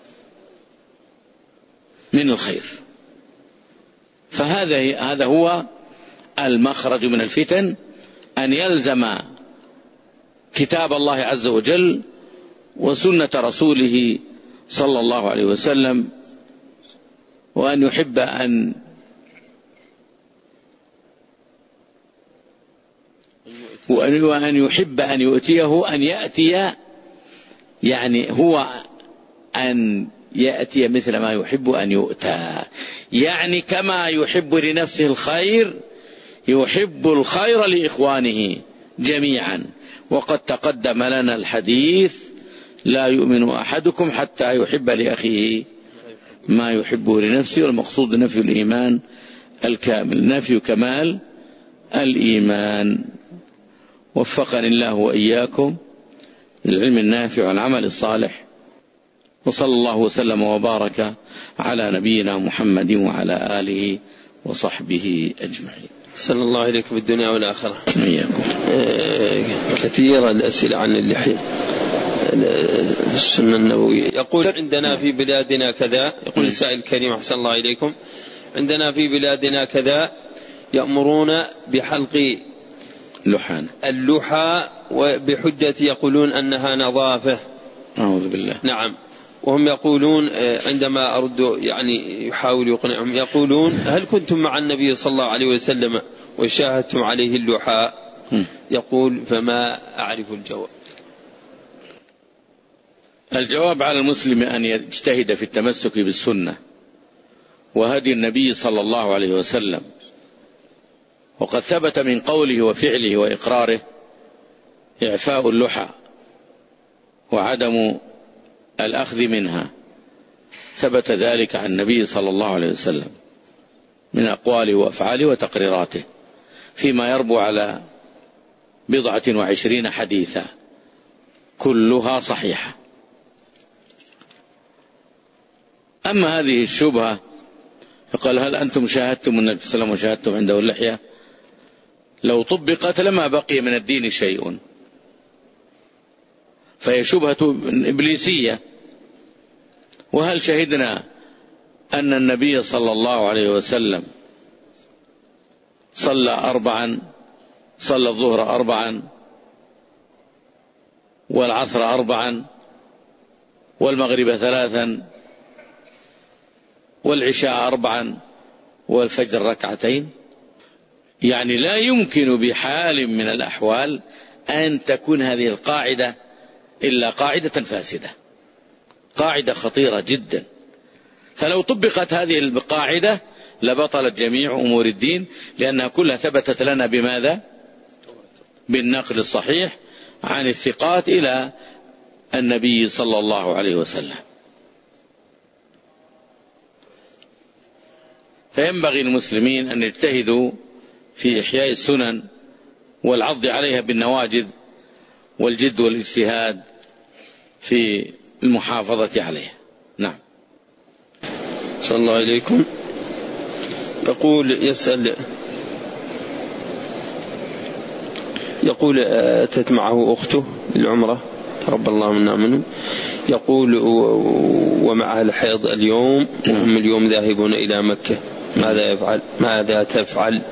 من الخير. فهذا هو المخرج من الفتن، أن يلزم كتاب الله عز وجل وسنة رسوله صلى الله عليه وسلم، وأن يحب وأن يحب أن يؤتيه، أن يأتي يعني هو أن يأتي مثل ما يحب أن يؤتى، يعني كما يحب لنفسه الخير يحب الخير لإخوانه جميعا. وقد تقدم لنا الحديث: لا يؤمن أحدكم حتى يحب لأخيه ما يحبه لنفسه. والمقصود نفي الإيمان الكامل، نفي كمال الإيمان. وفقني الله وإياكم للعلم النافع والعمل الصالح، وصلى الله وسلم وبارك على نبينا محمد وعلى آله وصحبه أجمعين. صلى الله عليك بالدنيا والآخرة. إياكم. كثيرا الأسئلة عن اللحية. السنة النبوية. يقول عندنا في بلادنا كذا، يقول السائل الكريم أحسن الله إليكم، عندنا في بلادنا كذا يأمرون بحلق اللحى وبحجة يقولون أنها نظافة. أعوذ بالله. نعم. وهم يقولون عندما أرد يعني يحاول يقنعهم، يقولون هل كنتم مع النبي صلى الله عليه وسلم وشاهدتم عليه اللحى؟ يقول فما أعرف الجواب. الجواب على المسلم أن يجتهد في التمسك بالسنة وهدي النبي صلى الله عليه وسلم، وقد ثبت من قوله وفعله وإقراره إعفاء اللحى وعدم الأخذ منها، ثبت ذلك عن النبي صلى الله عليه وسلم من أقواله وأفعاله وتقريراته فيما يربو على 27 حديثا كلها صحيحة. أما هذه الشبهة فقال هل أنتم شاهدتم النبي صلى الله عليه وسلم وشاهدتم عنده اللحية؟ لو طبقت لما بقي من الدين شيء، فهي شبهة إبليسية. وهل شهدنا أن النبي صلى الله عليه وسلم صلى الظهر 4 والعصر 4 والمغرب 3 والعشاء 4 والفجر 2 يعني لا يمكن بحال من الأحوال أن تكون هذه القاعدة إلا قاعدة فاسدة، قاعدة خطيرة جدا. فلو طبقت هذه القاعدة لبطلت جميع أمور الدين، لأنها كلها ثبتت لنا بماذا؟ بالنقل الصحيح عن الثقات إلى النبي صلى الله عليه وسلم. فينبغي المسلمين أن يجتهدوا في إحياء السنن والعض عليها بالنواجذ والجد والاجتهاد في المحافظة عليها. نعم. صلى الله عليكم. يقول أتت معه أخته للعمرة تقبل الله منا منه، يقول ومعها الحيض اليوم وهم اليوم ذاهبون إلى مكة، ماذا تفعل؟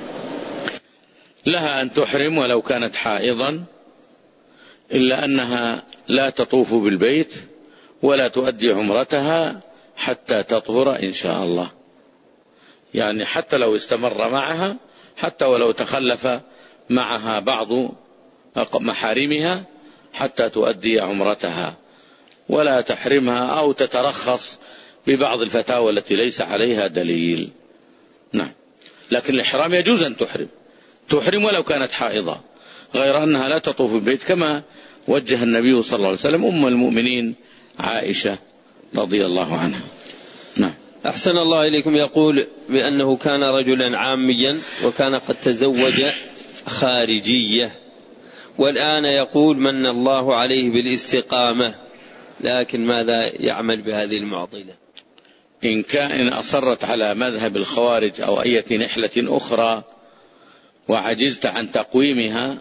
لها أن تحرم ولو كانت حائضا، إلا أنها لا تطوف بالبيت ولا تؤدي عمرتها حتى تطهر إن شاء الله. يعني حتى لو استمر معها، حتى ولو تخلف معها بعض محارمها حتى تؤدي عمرتها، ولا تحرمها أو تترخص ببعض الفتاوى التي ليس عليها دليل. نعم. لكن الإحرام يجوز أن تحرم ولو كانت حائضة، غير أنها لا تطوف البيت، كما وجه النبي صلى الله عليه وسلم أم المؤمنين عائشة رضي الله عنها. نعم. أحسن الله إليكم. يقول بأنه كان رجلا عاميا وكان قد تزوج خارجية، والآن يقول من الله عليه بالاستقامة، لكن ماذا يعمل بهذه المعضلة؟ إن أصرت على مذهب الخوارج أو أي نحلة أخرى وعجزت عن تقويمها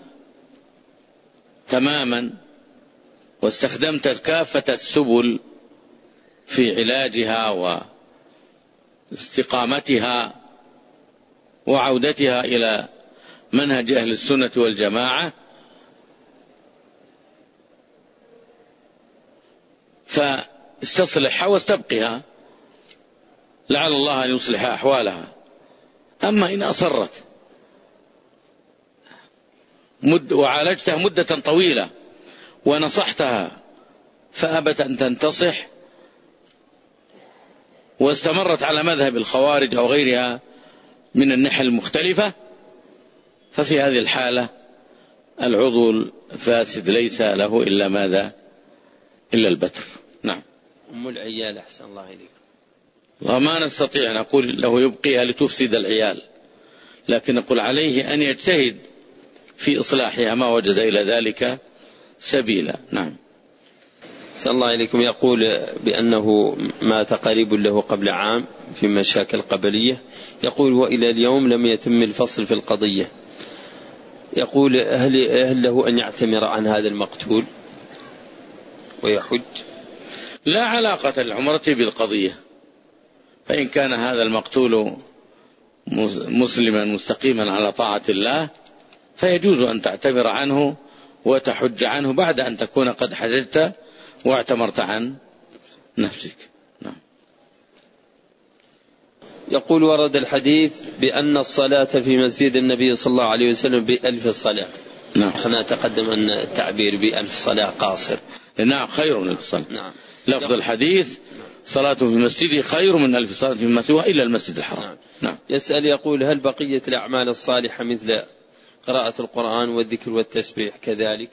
تماما واستخدمت كافة السبل في علاجها واستقامتها وعودتها إلى منهج أهل السنة والجماعة، فاستصلحها واستبقها، لعل الله أن يصلح أحوالها. أما إن أصرت وعالجتها مدة طويلة ونصحتها فأبت أن تنتصح واستمرت على مذهب الخوارج أو غيرها من النحل المختلفة، ففي هذه الحالة العضو الفاسد ليس له إلا ماذا؟ إلا البتر. نعم. أم العيال أحسن الله إليكم. وما نستطيع أن نقول له يبقيها لتفسد العيال، لكن نقول عليه أن يجتهد في إصلاحها ما وجد إلى ذلك سبيلا. نعم. صلى الله عليكم. يقول بأنه مات قريب له قبل عام في مشاكل قبلية، يقول وإلى اليوم لم يتم الفصل في القضية. يقول هل له أن يعتمر عن هذا المقتول؟ ويحج؟ لا علاقة العمرة بالقضية، فإن كان هذا المقتول مسلما مستقيما على طاعة الله فيجوز أن تعتبر عنه وتحج عنه بعد أن تكون قد حججت واعتمرت عن نفسك. نعم. يقول: ورد الحديث بأن الصلاة في مسجد النبي صلى الله عليه وسلم ب1000 صلاة. نعم. احنا تقدم أن التعبير ب1000 صلاة قاصر. نعم، خير من 1000 صلاة. نعم. لفظ الحديث: صلاة في مسجدي خير من 1000 صلاة فيما سواه إلا المسجد الحرام. نعم. نعم. يسأل يقول: هل بقية الأعمال الصالحة مثل قراءة القرآن والذكر والتسبيح كذلك؟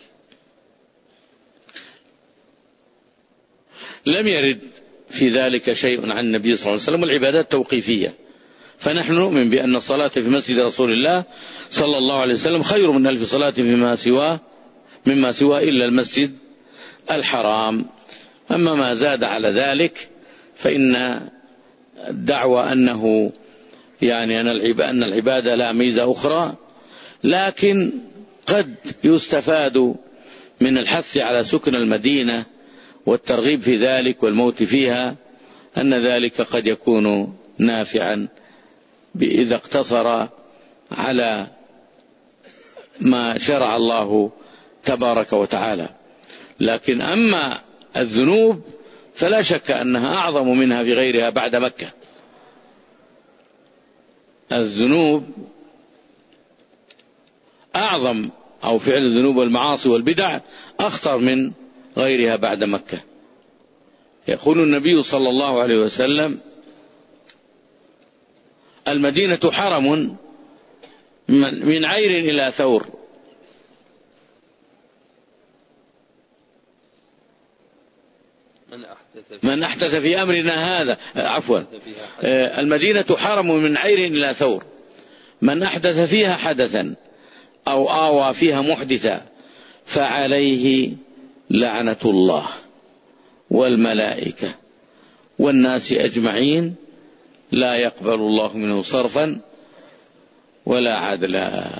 لم يرد في ذلك شيء عن النبي صلى الله عليه وسلم، والعبادات توقيفية، فنحن نؤمن بأن الصلاة في مسجد رسول الله صلى الله عليه وسلم خير من 1000 صلاة مما سواه إلا المسجد الحرام. أما ما زاد على ذلك فإن الدعوة أنه يعني أن العبادة لا ميزة أخرى، لكن قد يستفاد من الحث على سكن المدينة والترغيب في ذلك والموت فيها أن ذلك قد يكون نافعا إذا اقتصر على ما شرع الله تبارك وتعالى. لكن أما الذنوب فلا شك أنها أعظم منها في غيرها بعد مكة. الذنوب أعظم، أو فعل الذنوب والمعاصي والبدع أخطر من غيرها بعد مكة. يقول النبي صلى الله عليه وسلم: المدينة حرم من عير إلى ثور. من أحدث في أمرنا هذا، المدينة حرم من عير إلى ثور، من أحدث فيها حدثا أو آوى فيها محدثا فعليه لعنة الله والملائكة والناس أجمعين لا يقبل الله منه صرفا ولا عدلا.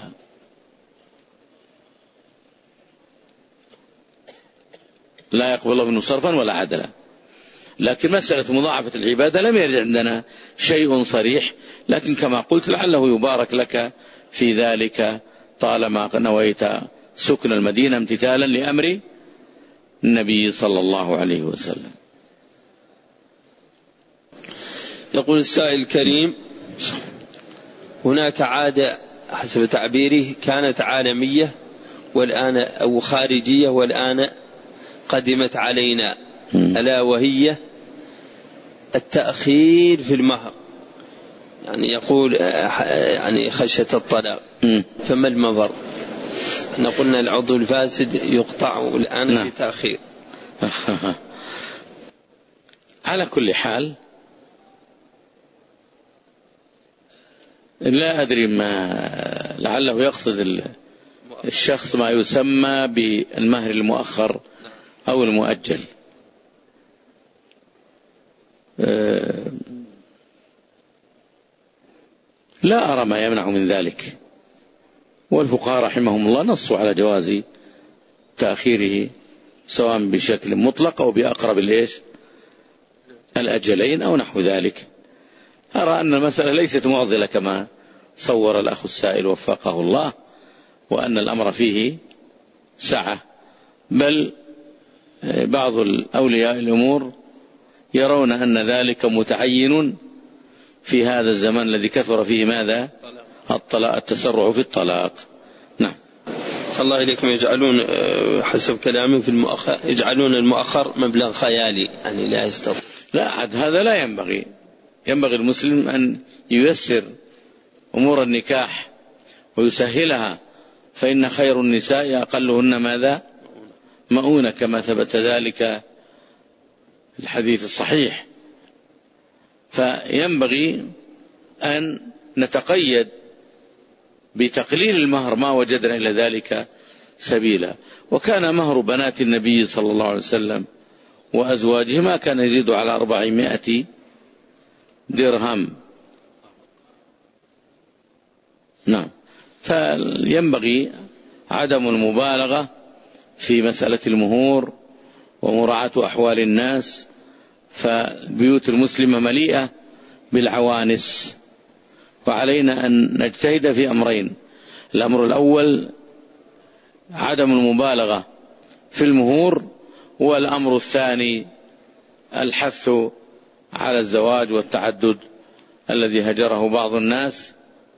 لا يقبل الله منه صرفا ولا عدلا. لكن مسألة مضاعفة العبادة لم يرد عندنا شيء صريح، لكن كما قلت لعله يبارك لك في ذلك طالما نويت سكن المدينة امتثالا لأمر النبي صلى الله عليه وسلم. يقول السائل الكريم: هناك عادة حسب تعبيره كانت عالمية والآن أو خارجية والآن قدمت علينا، ألا وهي التأخير في المهر. يعني يقول يعني خشية الطلاق، فما المفر؟ قلنا العضو الفاسد يقطع والآن بتأخير. على كل حال لا أدري، ما لعله يقصد الشخص ما يسمى بالمهر المؤخر أو المؤجل. لا أرى ما يمنع من ذلك، والفقهاء رحمهم الله نصوا على جواز تأخيره سواء بشكل مطلق أو بأقرب الأجلين أو نحو ذلك. أرى أن المسألة ليست معضلة كما صور الأخ السائل وفقه الله، وأن الأمر فيه سعة، بل بعض الأولياء الأمور يرون أن ذلك متعين في هذا الزمان الذي كثر فيه ماذا؟ التسرع في الطلاق. نعم. الله إليكم، يجعلون حسب كلامه في المؤخر يجعلون المؤخر مبلغ خيالي، يعني لا يستطيع. لا، هذا لا ينبغي. ينبغي المسلم أن ييسر أمور النكاح ويسهلها، فإن خير النساء أقلهن ماذا؟ مؤونة، كما ثبت ذلك الحديث الصحيح. فينبغي أن نتقيد بتقليل المهر ما وجدنا إلى ذلك سبيلا. وكان مهر بنات النبي صلى الله عليه وسلم وأزواجه ما كان يزيد على 400 درهم. نعم. فينبغي عدم المبالغة في مسألة المهور ومراعاة أحوال الناس، فالبيوت المسلمة مليئة بالعوانس، وعلينا أن نجتهد في أمرين: الأمر الأول عدم المبالغة في المهور، والأمر الثاني الحث على الزواج والتعدد الذي هجره بعض الناس،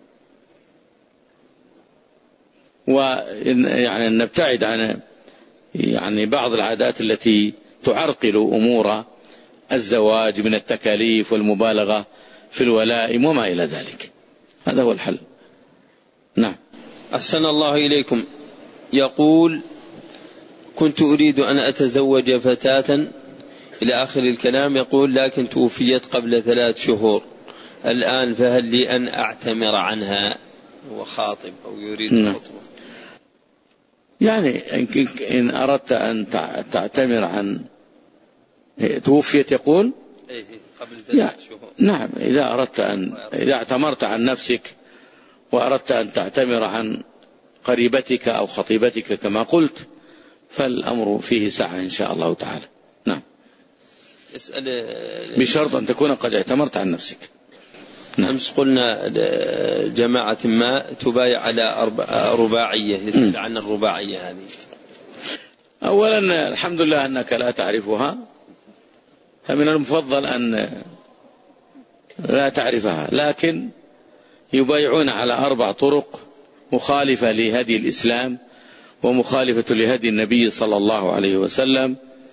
ويعني نبتعد عن بعض العادات التي تعرقل أمور الزواج من التكاليف والمبالغة في الولائم وما إلى ذلك. هذا هو الحل. نعم. أحسن الله إليكم. يقول: كنت أريد أن أتزوج فتاة إلى آخر الكلام، يقول: لكن توفيت قبل 3 شهور الآن، فهل لي أن أعتمر عنها؟ هو خاطب أو يريد الخطبة. يعني إن أردت أن تعتمر عن توفيت، يقول قبل 3 شهور. نعم، إذا اعتمرت عن نفسك وأردت أن تعتمر عن قريبتك أو خطيبتك كما قلت، فالأمر فيه سعة إن شاء الله تعالى. نعم، بشرط أن تكون قد اعتمرت عن نفسك. نعم. أمس قلنا جماعة ما تبايع على رباعية، يسأل عن الرباعية هذه. أولا الحمد لله أنك لا تعرفها، فمن المفضل أن لا تعرفها، لكن يبايعون على 4 طرق مخالفة لهدي الإسلام ومخالفة لهدي النبي صلى الله عليه وسلم،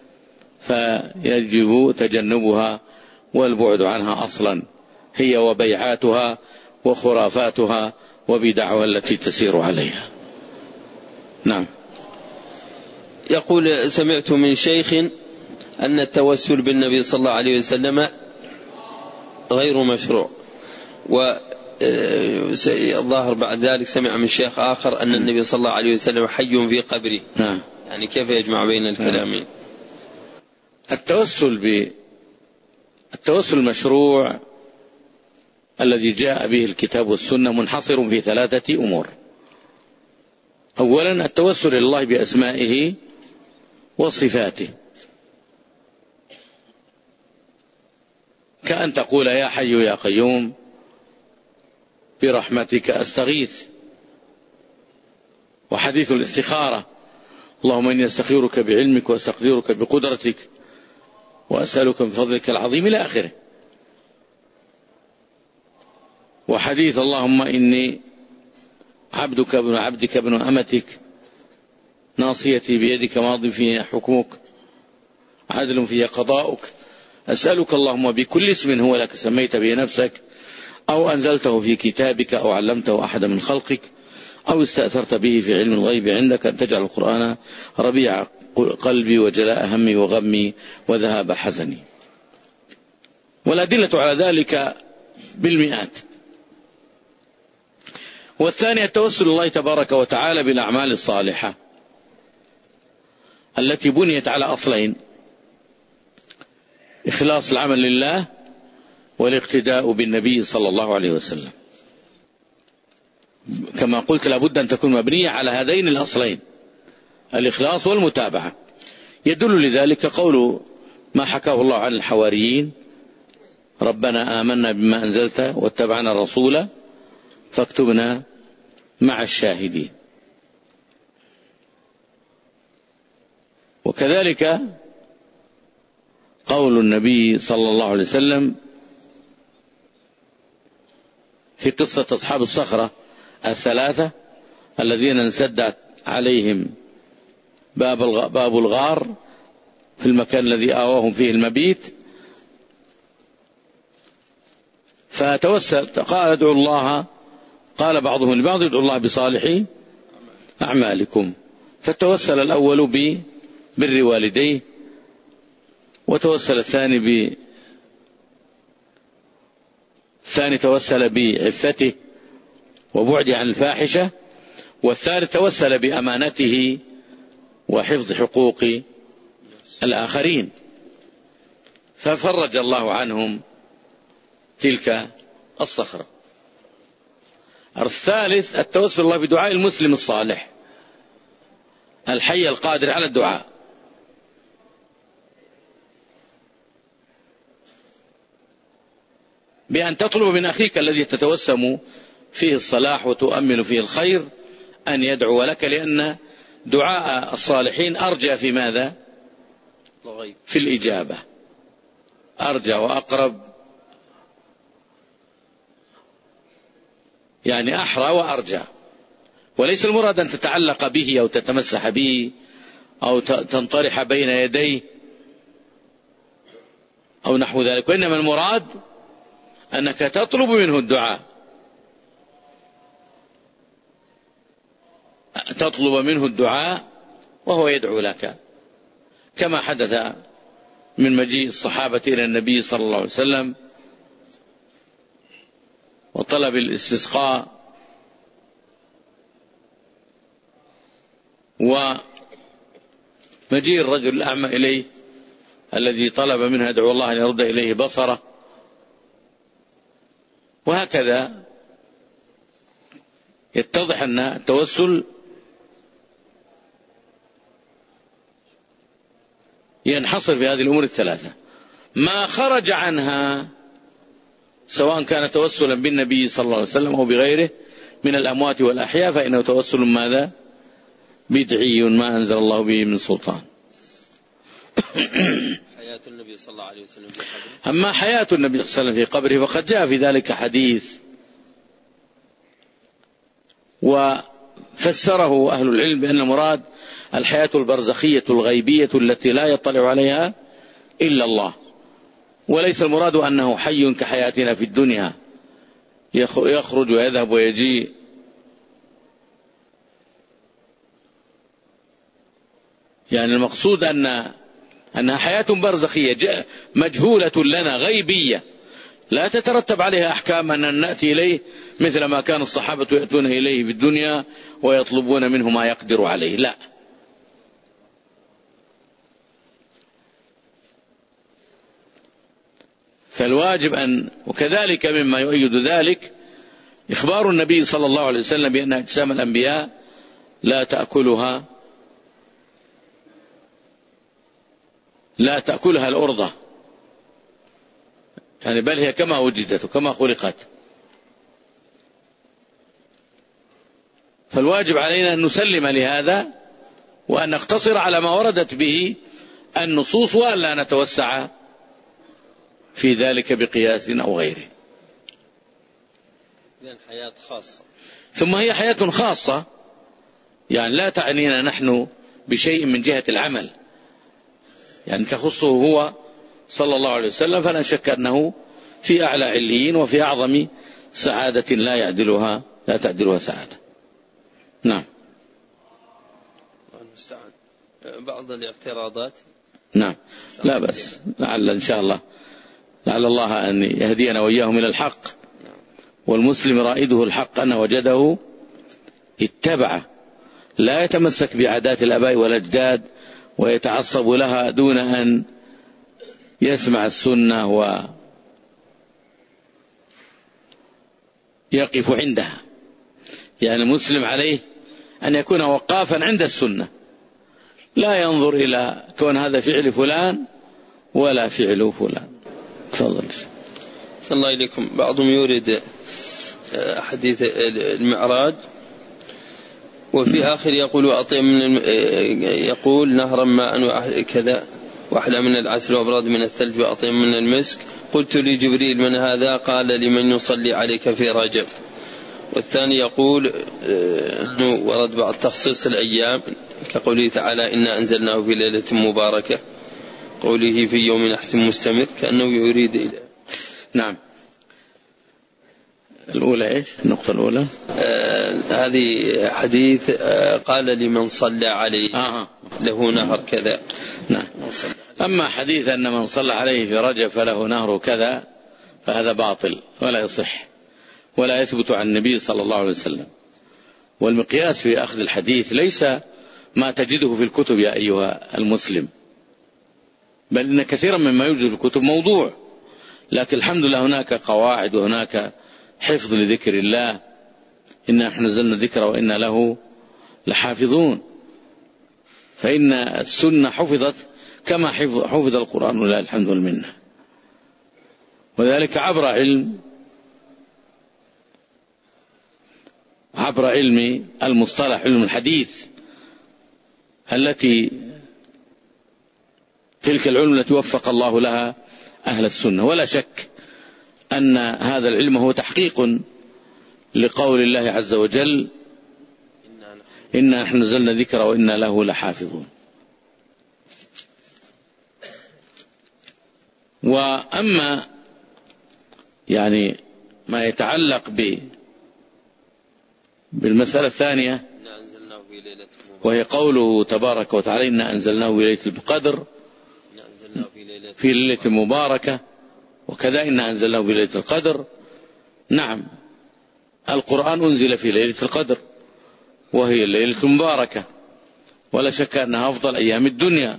فيجب تجنبها والبعد عنها أصلا، هي وبيعاتها وخرافاتها وبدعها التي تسير عليها. نعم. يقول: سمعت من شيخ أن التوسل بالنبي صلى الله عليه وسلم غير مشروع، والظاهر بعد ذلك سمع من شيخ آخر أن النبي صلى الله عليه وسلم حي في قبره. يعني كيف يجمع بين الكلامين؟ التوسل المشروع الذي جاء به الكتاب والسنة منحصر في 3 أمور. أولا التوسل إلى الله بأسمائه وصفاته، كأن تقول: يا حي يا قيوم برحمتك أستغيث. وحديث الاستخارة: اللهم إني أستخيرك بعلمك وأستقدرك بقدرتك وأسألك من فضلك العظيم إلى آخره. وحديث: اللهم إني عبدك ابن عبدك ابن أمتك ناصيتي بيدك ماض في حكمك عدل في قضاؤك أسألك اللهم بكل اسم هو لك سميت به نفسك أو أنزلته في كتابك أو علمته أحد من خلقك أو استأثرت به في علم الغيب عندك أن تجعل القرآن ربيع قلبي وجلاء همي وغمي وذهاب حزني. والأدلة على ذلك بالمئات. والثاني التوسل الله تبارك وتعالى بالأعمال الصالحة التي بنيت على أصلين: إخلاص العمل لله والاقتداء بالنبي صلى الله عليه وسلم. كما قلت لابد أن تكون مبنية على هذين الأصلين، الإخلاص والمتابعة. يدل لذلك قول ما حكاه الله عن الحواريين: ربنا آمنا بما أنزلت واتبعنا الرسول فاكتبنا مع الشاهدين. وكذلك قول النبي صلى الله عليه وسلم في قصة أصحاب الصخرة 3 الذين انسدت عليهم باب الغار في المكان الذي آواهم فيه المبيت، فتوسل قال: ادعوا الله، قال بعضهم لبعض: ادعوا الله بصالح أعمالكم. فتوسل الأول ببر والديه، وتوسل الثاني توسل بعفته وبعده عن الفاحشة، والثالث توسل بأمانته وحفظ حقوق الآخرين، ففرج الله عنهم تلك الصخرة. الثالث التوسل الله بدعاء المسلم الصالح الحي القادر على الدعاء، بأن تطلب من أخيك الذي تتوسم فيه الصلاح وتؤمل فيه الخير أن يدعو لك، لأن دعاء الصالحين أرجى في ماذا؟ في الإجابة، أرجى وأقرب، يعني أحرى وأرجى. وليس المراد أن تتعلق به أو تتمسح به أو تنطرح بين يديه أو نحو ذلك، وإنما المراد أنك تطلب منه الدعاء، تطلب منه الدعاء وهو يدعو لك، كما حدث من مجيء الصحابة إلى النبي صلى الله عليه وسلم وطلب الاستسقاء، ومجيء الرجل الأعمى إليه الذي طلب منه يدعو الله أن يرد إليه بصره، وهكذا يتضح أن التوسل ينحصر في هذه الأمور الثلاثة. ما خرج عنها سواء كان توسلا بالنبي صلى الله عليه وسلم أو بغيره من الأموات والأحياء فإنه توسل ماذا؟ بدعي ما أنزل الله به من سلطان. حياة النبي صلى الله عليه وسلم في قبره. أما حياة النبي صلى الله عليه وسلم في قبره فقد جاء في ذلك حديث، وفسره أهل العلم بأن المراد الحياة البرزخية الغيبية التي لا يطلع عليها إلا الله، وليس المراد أنه حي كحياتنا في الدنيا يخرج ويذهب ويجيء، يعني المقصود أنها حياة برزخية مجهولة لنا غيبية لا تترتب عليها أحكام أن نأتي إليه مثل ما كان الصحابة يأتون إليه في الدنيا ويطلبون منه ما يقدر عليه، لا. فالواجب وكذلك مما يؤيد ذلك إخبار النبي صلى الله عليه وسلم بأن أجسام الأنبياء لا تأكلها الأرضة، يعني بل هي كما وجدت وكما خلقت. فالواجب علينا أن نسلم لهذا وأن نقتصر على ما وردت به النصوص، وألا نتوسع في ذلك بقياس أو غيره. إذن حياة خاصة، ثم هي حياة خاصة، يعني لا تعنينا نحن بشيء من جهة العمل، يعني تخصه هو صلى الله عليه وسلم، فلا شك أنه في أعلى عليين وفي أعظم سعادة لا تعدلها سعادة. نعم. المستعان. بعض الاعتراضات. نعم، لا بس لعل إن شاء الله لعل الله أن يهدينا وإياهم إلى الحق، والمسلم رائده الحق أن وجده اتبعه، لا يتمسك بعادات الآباء والأجداد ويتعصب لها دون أن يسمع السنة ويقف عندها. يعني المسلم عليه أن يكون وقافا عند السنة، لا ينظر إلى كون هذا فعل فلان ولا فعل فلان. تفضل. صلى الله إليكم. بعضهم يورد حديث المعراج وفي آخر يقول يقول نهرا ماء كذا وأحلى من العسل وأبرد من الثلج وأطيب من المسك. قلت لجبريل من هذا؟ قال لمن يصلي عليك في رجب. والثاني يقول أنه ورد بعض تخصيص الأيام كقوله تعالى إنا أنزلناه في ليلة مباركة، قوله في يوم نحس مستمر، كأنه يريد إلى. نعم. الأولى إيش؟ النقطة الأولى هذه حديث قال لمن صلى عليه له نهر كذا. نعم. أما حديث أن من صلى عليه في رجب فله نهر كذا فهذا باطل ولا يصح ولا يثبت عن النبي صلى الله عليه وسلم. والمقياس في أخذ الحديث ليس ما تجده في الكتب يا أيها المسلم، بل إن كثيرا مما يوجد في الكتب موضوع، لكن الحمد لله هناك قواعد وهناك حفظ لذكر الله، إنا نحن نزلنا الذكر وإنا له لحافظون. فإن السنة حفظت كما حفظ القرآن ولله الحمد والمنة. وذلك عبر علم المصطلح، علم الحديث، التي تلك العلوم التي وفق الله لها أهل السنة. ولا شك أن هذا العلم هو تحقيق لقول الله عز وجل: إنا نحن نزلنا ذكر وإنا له لحافظون. وأما يعني ما يتعلق بالمسألة الثانية، وهي قوله تبارك وتعالى: إنا أنزلناه في ليلة القدر، في ليلة مباركة، وكذا إنا أنزلناه في ليلة القدر. نعم، القرآن أنزل في ليلة القدر، وهي الليلة المباركة، ولا شك أنها أفضل أيام الدنيا.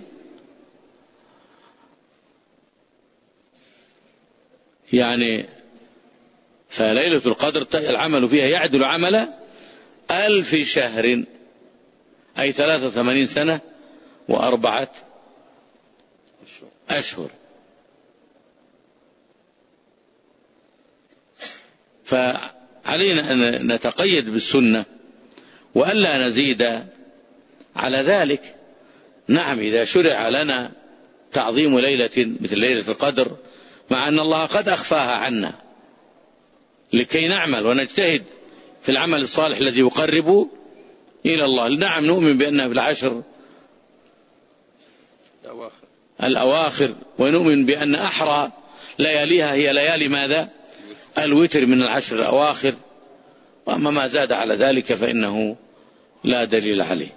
يعني فليلة القدر العمل فيها يعدل عمل 1000 شهر، أي 83 سنة و4 أشهر. فعلينا أن نتقيد بالسنة وألا نزيد على ذلك. نعم، إذا شرع لنا تعظيم ليلة مثل ليلة القدر، مع أن الله قد أخفاها عنا لكي نعمل ونجتهد في العمل الصالح الذي يقرب إلى الله. نعم، نؤمن بأنها في العشر الأواخر، ونؤمن بأن أحرى لياليها هي ليالي ماذا؟ الوتر من العشر الأواخر. وأما ما زاد على ذلك فإنه لا دليل عليه.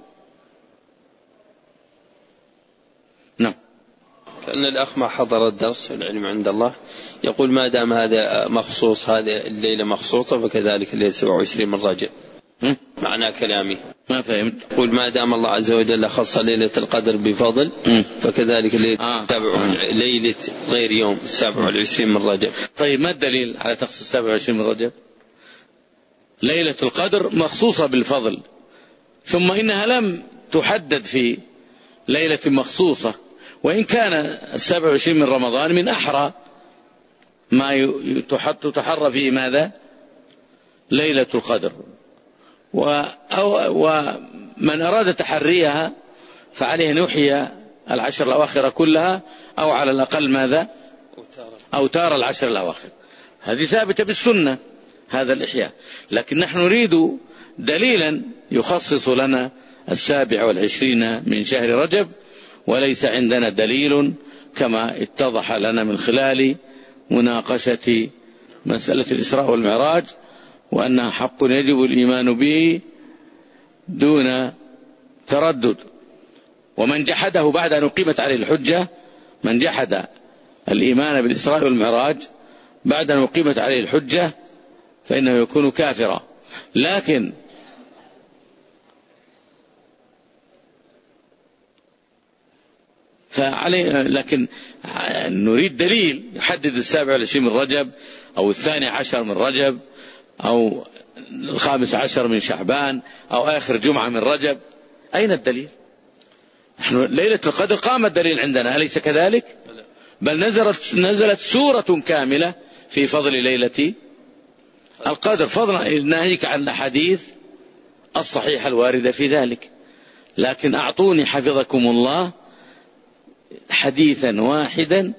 نعم. كأن الأخ ما حضر الدرس العلم عند الله يقول: ما دام هذا مخصوص، هذه الليلة مخصوصة، فكذلك الليلة 27 من رجب. معنى كلامي ما فهمت. يقول: ما دام الله عز وجل خص ليلة القدر بفضل، فكذلك ليلة غير يوم 27 من رجب. طيب، ما الدليل على تخصيص 27 من رجب؟ ليلة القدر مخصوصة بالفضل، ثم إنها لم تحدد في ليلة مخصوصة، وإن كان 27 من رمضان من أحرى ما تحرى فيه ماذا؟ ليلة القدر. ومن أراد تحريها فعليه أن يحيي العشر الأواخر كلها، أو على الأقل ماذا؟ أوتار العشر الأواخر. هذه ثابتة بالسنة، هذا الإحياء. لكن نحن نريد دليلا يخصص لنا 27 من شهر رجب، وليس عندنا دليل كما اتضح لنا من خلال مناقشة مسألة الإسراء والمعراج، وأنها حق يجب الإيمان به دون تردد. ومن جحده بعد أن أقيمت عليه الحجة، من جحد الإيمان بالإسراء والمعراج بعد أن أقيمت عليه الحجة فإنه يكون كافرا. لكن نريد دليل يحدد 27 من رجب، أو 12 من رجب، أو 15 من شعبان، أو آخر جمعة من رجب. أين الدليل؟ نحن ليلة القدر قام الدليل عندنا، أليس كذلك؟ بل نزلت سورة كاملة في فضل ليلة القدر، فضلا ناهيك عن الأحاديث الصحيحة الواردة في ذلك. لكن أعطوني حفظكم الله حديثا واحدا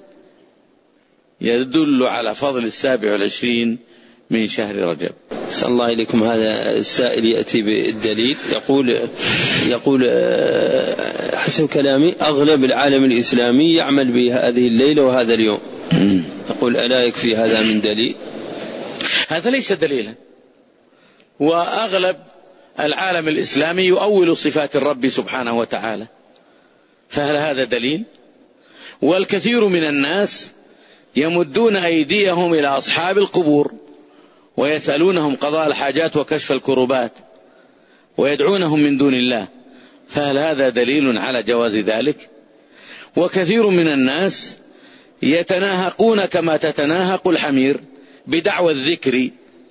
يدل على فضل 27 من شهر رجب. أسأل الله إليكم. هذا السائل يأتي بالدليل، يقول حسب كلامي أغلب العالم الإسلامي يعمل بهذه الليلة وهذا اليوم. يقول: ألا يكفي هذا من دليل؟ هذا ليس دليلا. وأغلب العالم الإسلامي يؤول صفات الرب سبحانه وتعالى، فهل هذا دليل؟ والكثير من الناس يمدون أيديهم إلى أصحاب القبور ويسألونهم قضاء الحاجات وكشف الكربات ويدعونهم من دون الله، فهل هذا دليل على جواز ذلك؟ وكثير من الناس يتناهقون كما تتناهق الحمير بدعوى الذكر،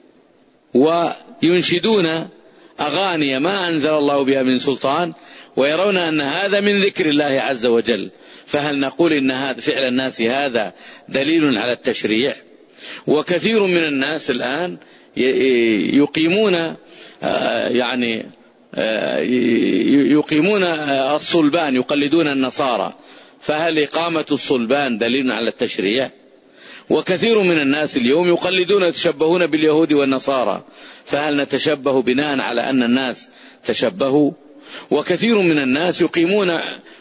وينشدون أغاني ما أنزل الله بها من سلطان، ويرون أن هذا من ذكر الله عز وجل. فهل نقول إن هذا فعل الناس هذا دليل على التشريع؟ وكثير من الناس الآن يقيمون الصلبان، يقلدون النصارى، فهل إقامة الصلبان دليل على التشريع؟ وكثير من الناس اليوم يتشبهون باليهود والنصارى، فهل نتشبه بناء على أن الناس تشبهوا؟ وكثير من الناس يقيمون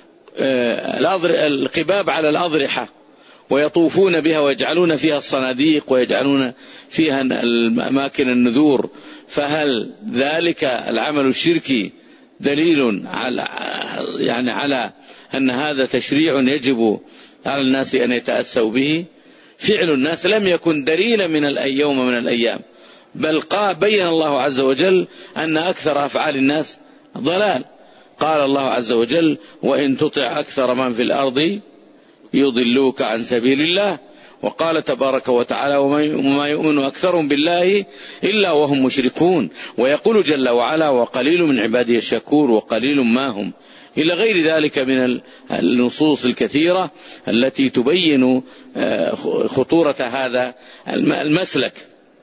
القباب على الأضرحة ويطوفون بها ويجعلون فيها الصناديق ويجعلون فيها أماكن النذور، فهل ذلك العمل الشركي دليل على أن هذا تشريع يجب على الناس أن يتأسوا به؟ فعل الناس لم يكن دليلا من يوم من الأيام، بل بين الله عز وجل أن أكثر أفعال الناس ضلال. قال الله عز وجل: وإن تطع أكثر من في الأرض يضلوك عن سبيل الله. وقال تبارك وتعالى: وما يؤمن أكثرهم بالله إلا وهم مشركون. ويقول جل وعلا: وقليل من عبادي الشكور وقليل ما هم، إلى غير ذلك من النصوص الكثيرة التي تبين خطورة هذا المسلك.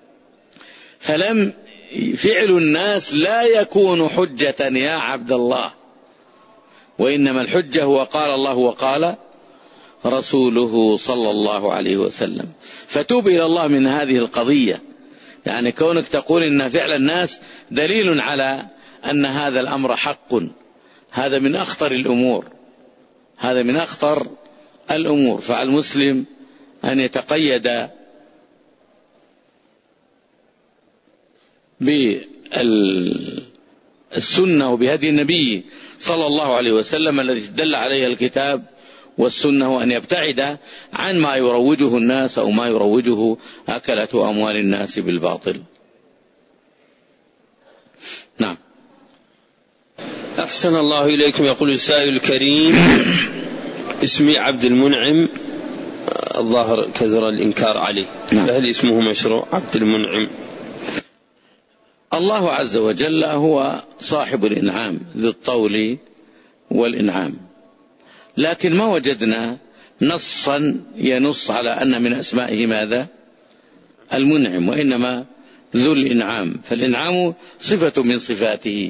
فعل الناس لا يكون حجة يا عبد الله، وإنما الحجة هو قال الله وقال رسوله صلى الله عليه وسلم. فتوب إلى الله من هذه القضية، يعني كونك تقول إن فعل الناس دليل على أن هذا الأمر حق، هذا من أخطر الأمور، هذا من أخطر الأمور. فعلى المسلم أن يتقيد بالسنة وبهدي النبي صلى الله عليه وسلم الذي دل عليه الكتاب والسنة، وأن يبتعد عن ما يروجه الناس أو ما يروجه أكلة أموال الناس بالباطل. نعم. أحسن الله إليكم. يقول السائل الكريم: اسمي عبد المنعم، الظاهر كثر الإنكار عليه، فهل اسمه مشروع عبد المنعم؟ الله عز وجل هو صاحب الإنعام، ذو الطول والإنعام، لكن ما وجدنا نصا ينص على أن من أسمائه ماذا؟ المنعم، وإنما ذو الإنعام، فالإنعام صفة من صفاته.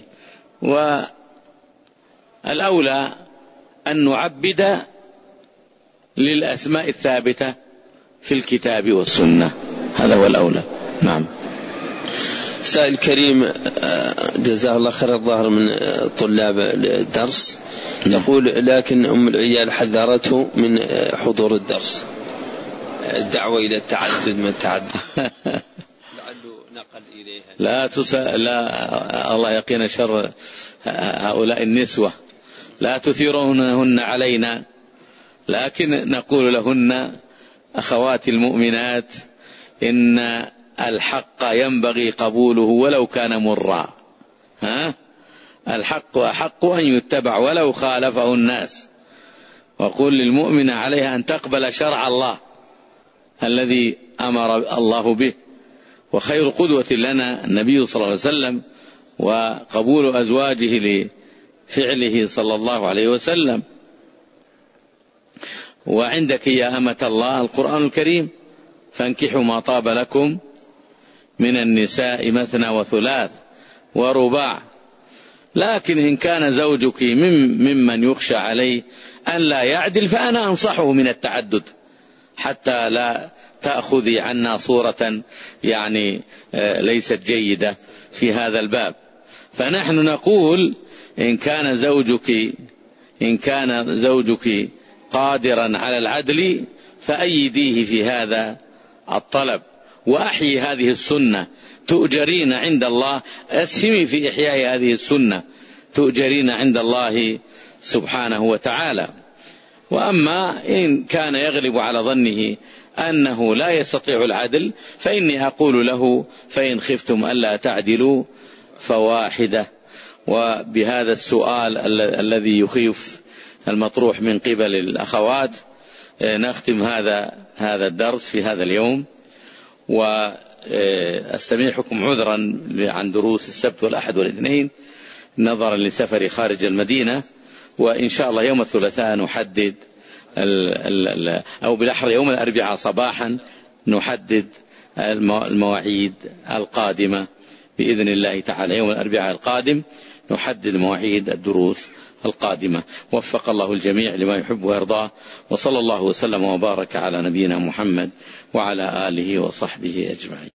والأولى أن نعبد للأسماء الثابتة في الكتاب والسنة، هذا هو الأولى. نعم. سائل كريم جزاه الله خير، الظاهر من طلاب الدرس، يقول: لكن أم العيال حذرته من حضور الدرس، الدعوة إلى التعدد من التعدد، لعله نقل إليها. لا الله يقينا شر هؤلاء النسوة، لا تثيرونهن علينا، لكن نقول لهن: أخوات المؤمنات، إن الحق ينبغي قبوله ولو كان مرا، الحق أحق أن يتبع ولو خالفه الناس. وقل للمؤمن عليها أن تقبل شرع الله الذي أمر الله به، وخير قدوة لنا النبي صلى الله عليه وسلم، وقبول أزواجه لفعله صلى الله عليه وسلم. وعندك يا أمة الله القرآن الكريم: فانكحوا ما طاب لكم من النساء مثنى وثلاث ورباع. لكن إن كان زوجك ممن يخشى عليه أن لا يعدل فأنا أنصحه من التعدد، حتى لا تأخذي عنا صورة ليست جيدة في هذا الباب. فنحن نقول: إن كان زوجك قادرا على العدل فأيديه في هذا الطلب، وأحيي هذه السنة تؤجرين عند الله، أسهمي في إحياء هذه السنة تؤجرين عند الله سبحانه وتعالى. وأما إن كان يغلب على ظنه أنه لا يستطيع العدل فإني أقول له: فإن خفتم ألا تعدلوا فواحدة. وبهذا السؤال الذي يخيف المطروح من قبل الأخوات نختم هذا الدرس في هذا اليوم، وأستميحكم عذرا عن دروس السبت والأحد والاثنين نظرا لسفري خارج المدينة. وإن شاء الله يوم الثلاثاء نحدد أو بالأحرى يوم الأربعاء صباحا نحدد المواعيد القادمة بإذن الله تعالى. يوم الأربعاء القادم نحدد مواعيد الدروس القادمة. وفق الله الجميع لما يحب ويرضاه، وصلى الله وسلم وبارك على نبينا محمد وعلى آله وصحبه أجمعين.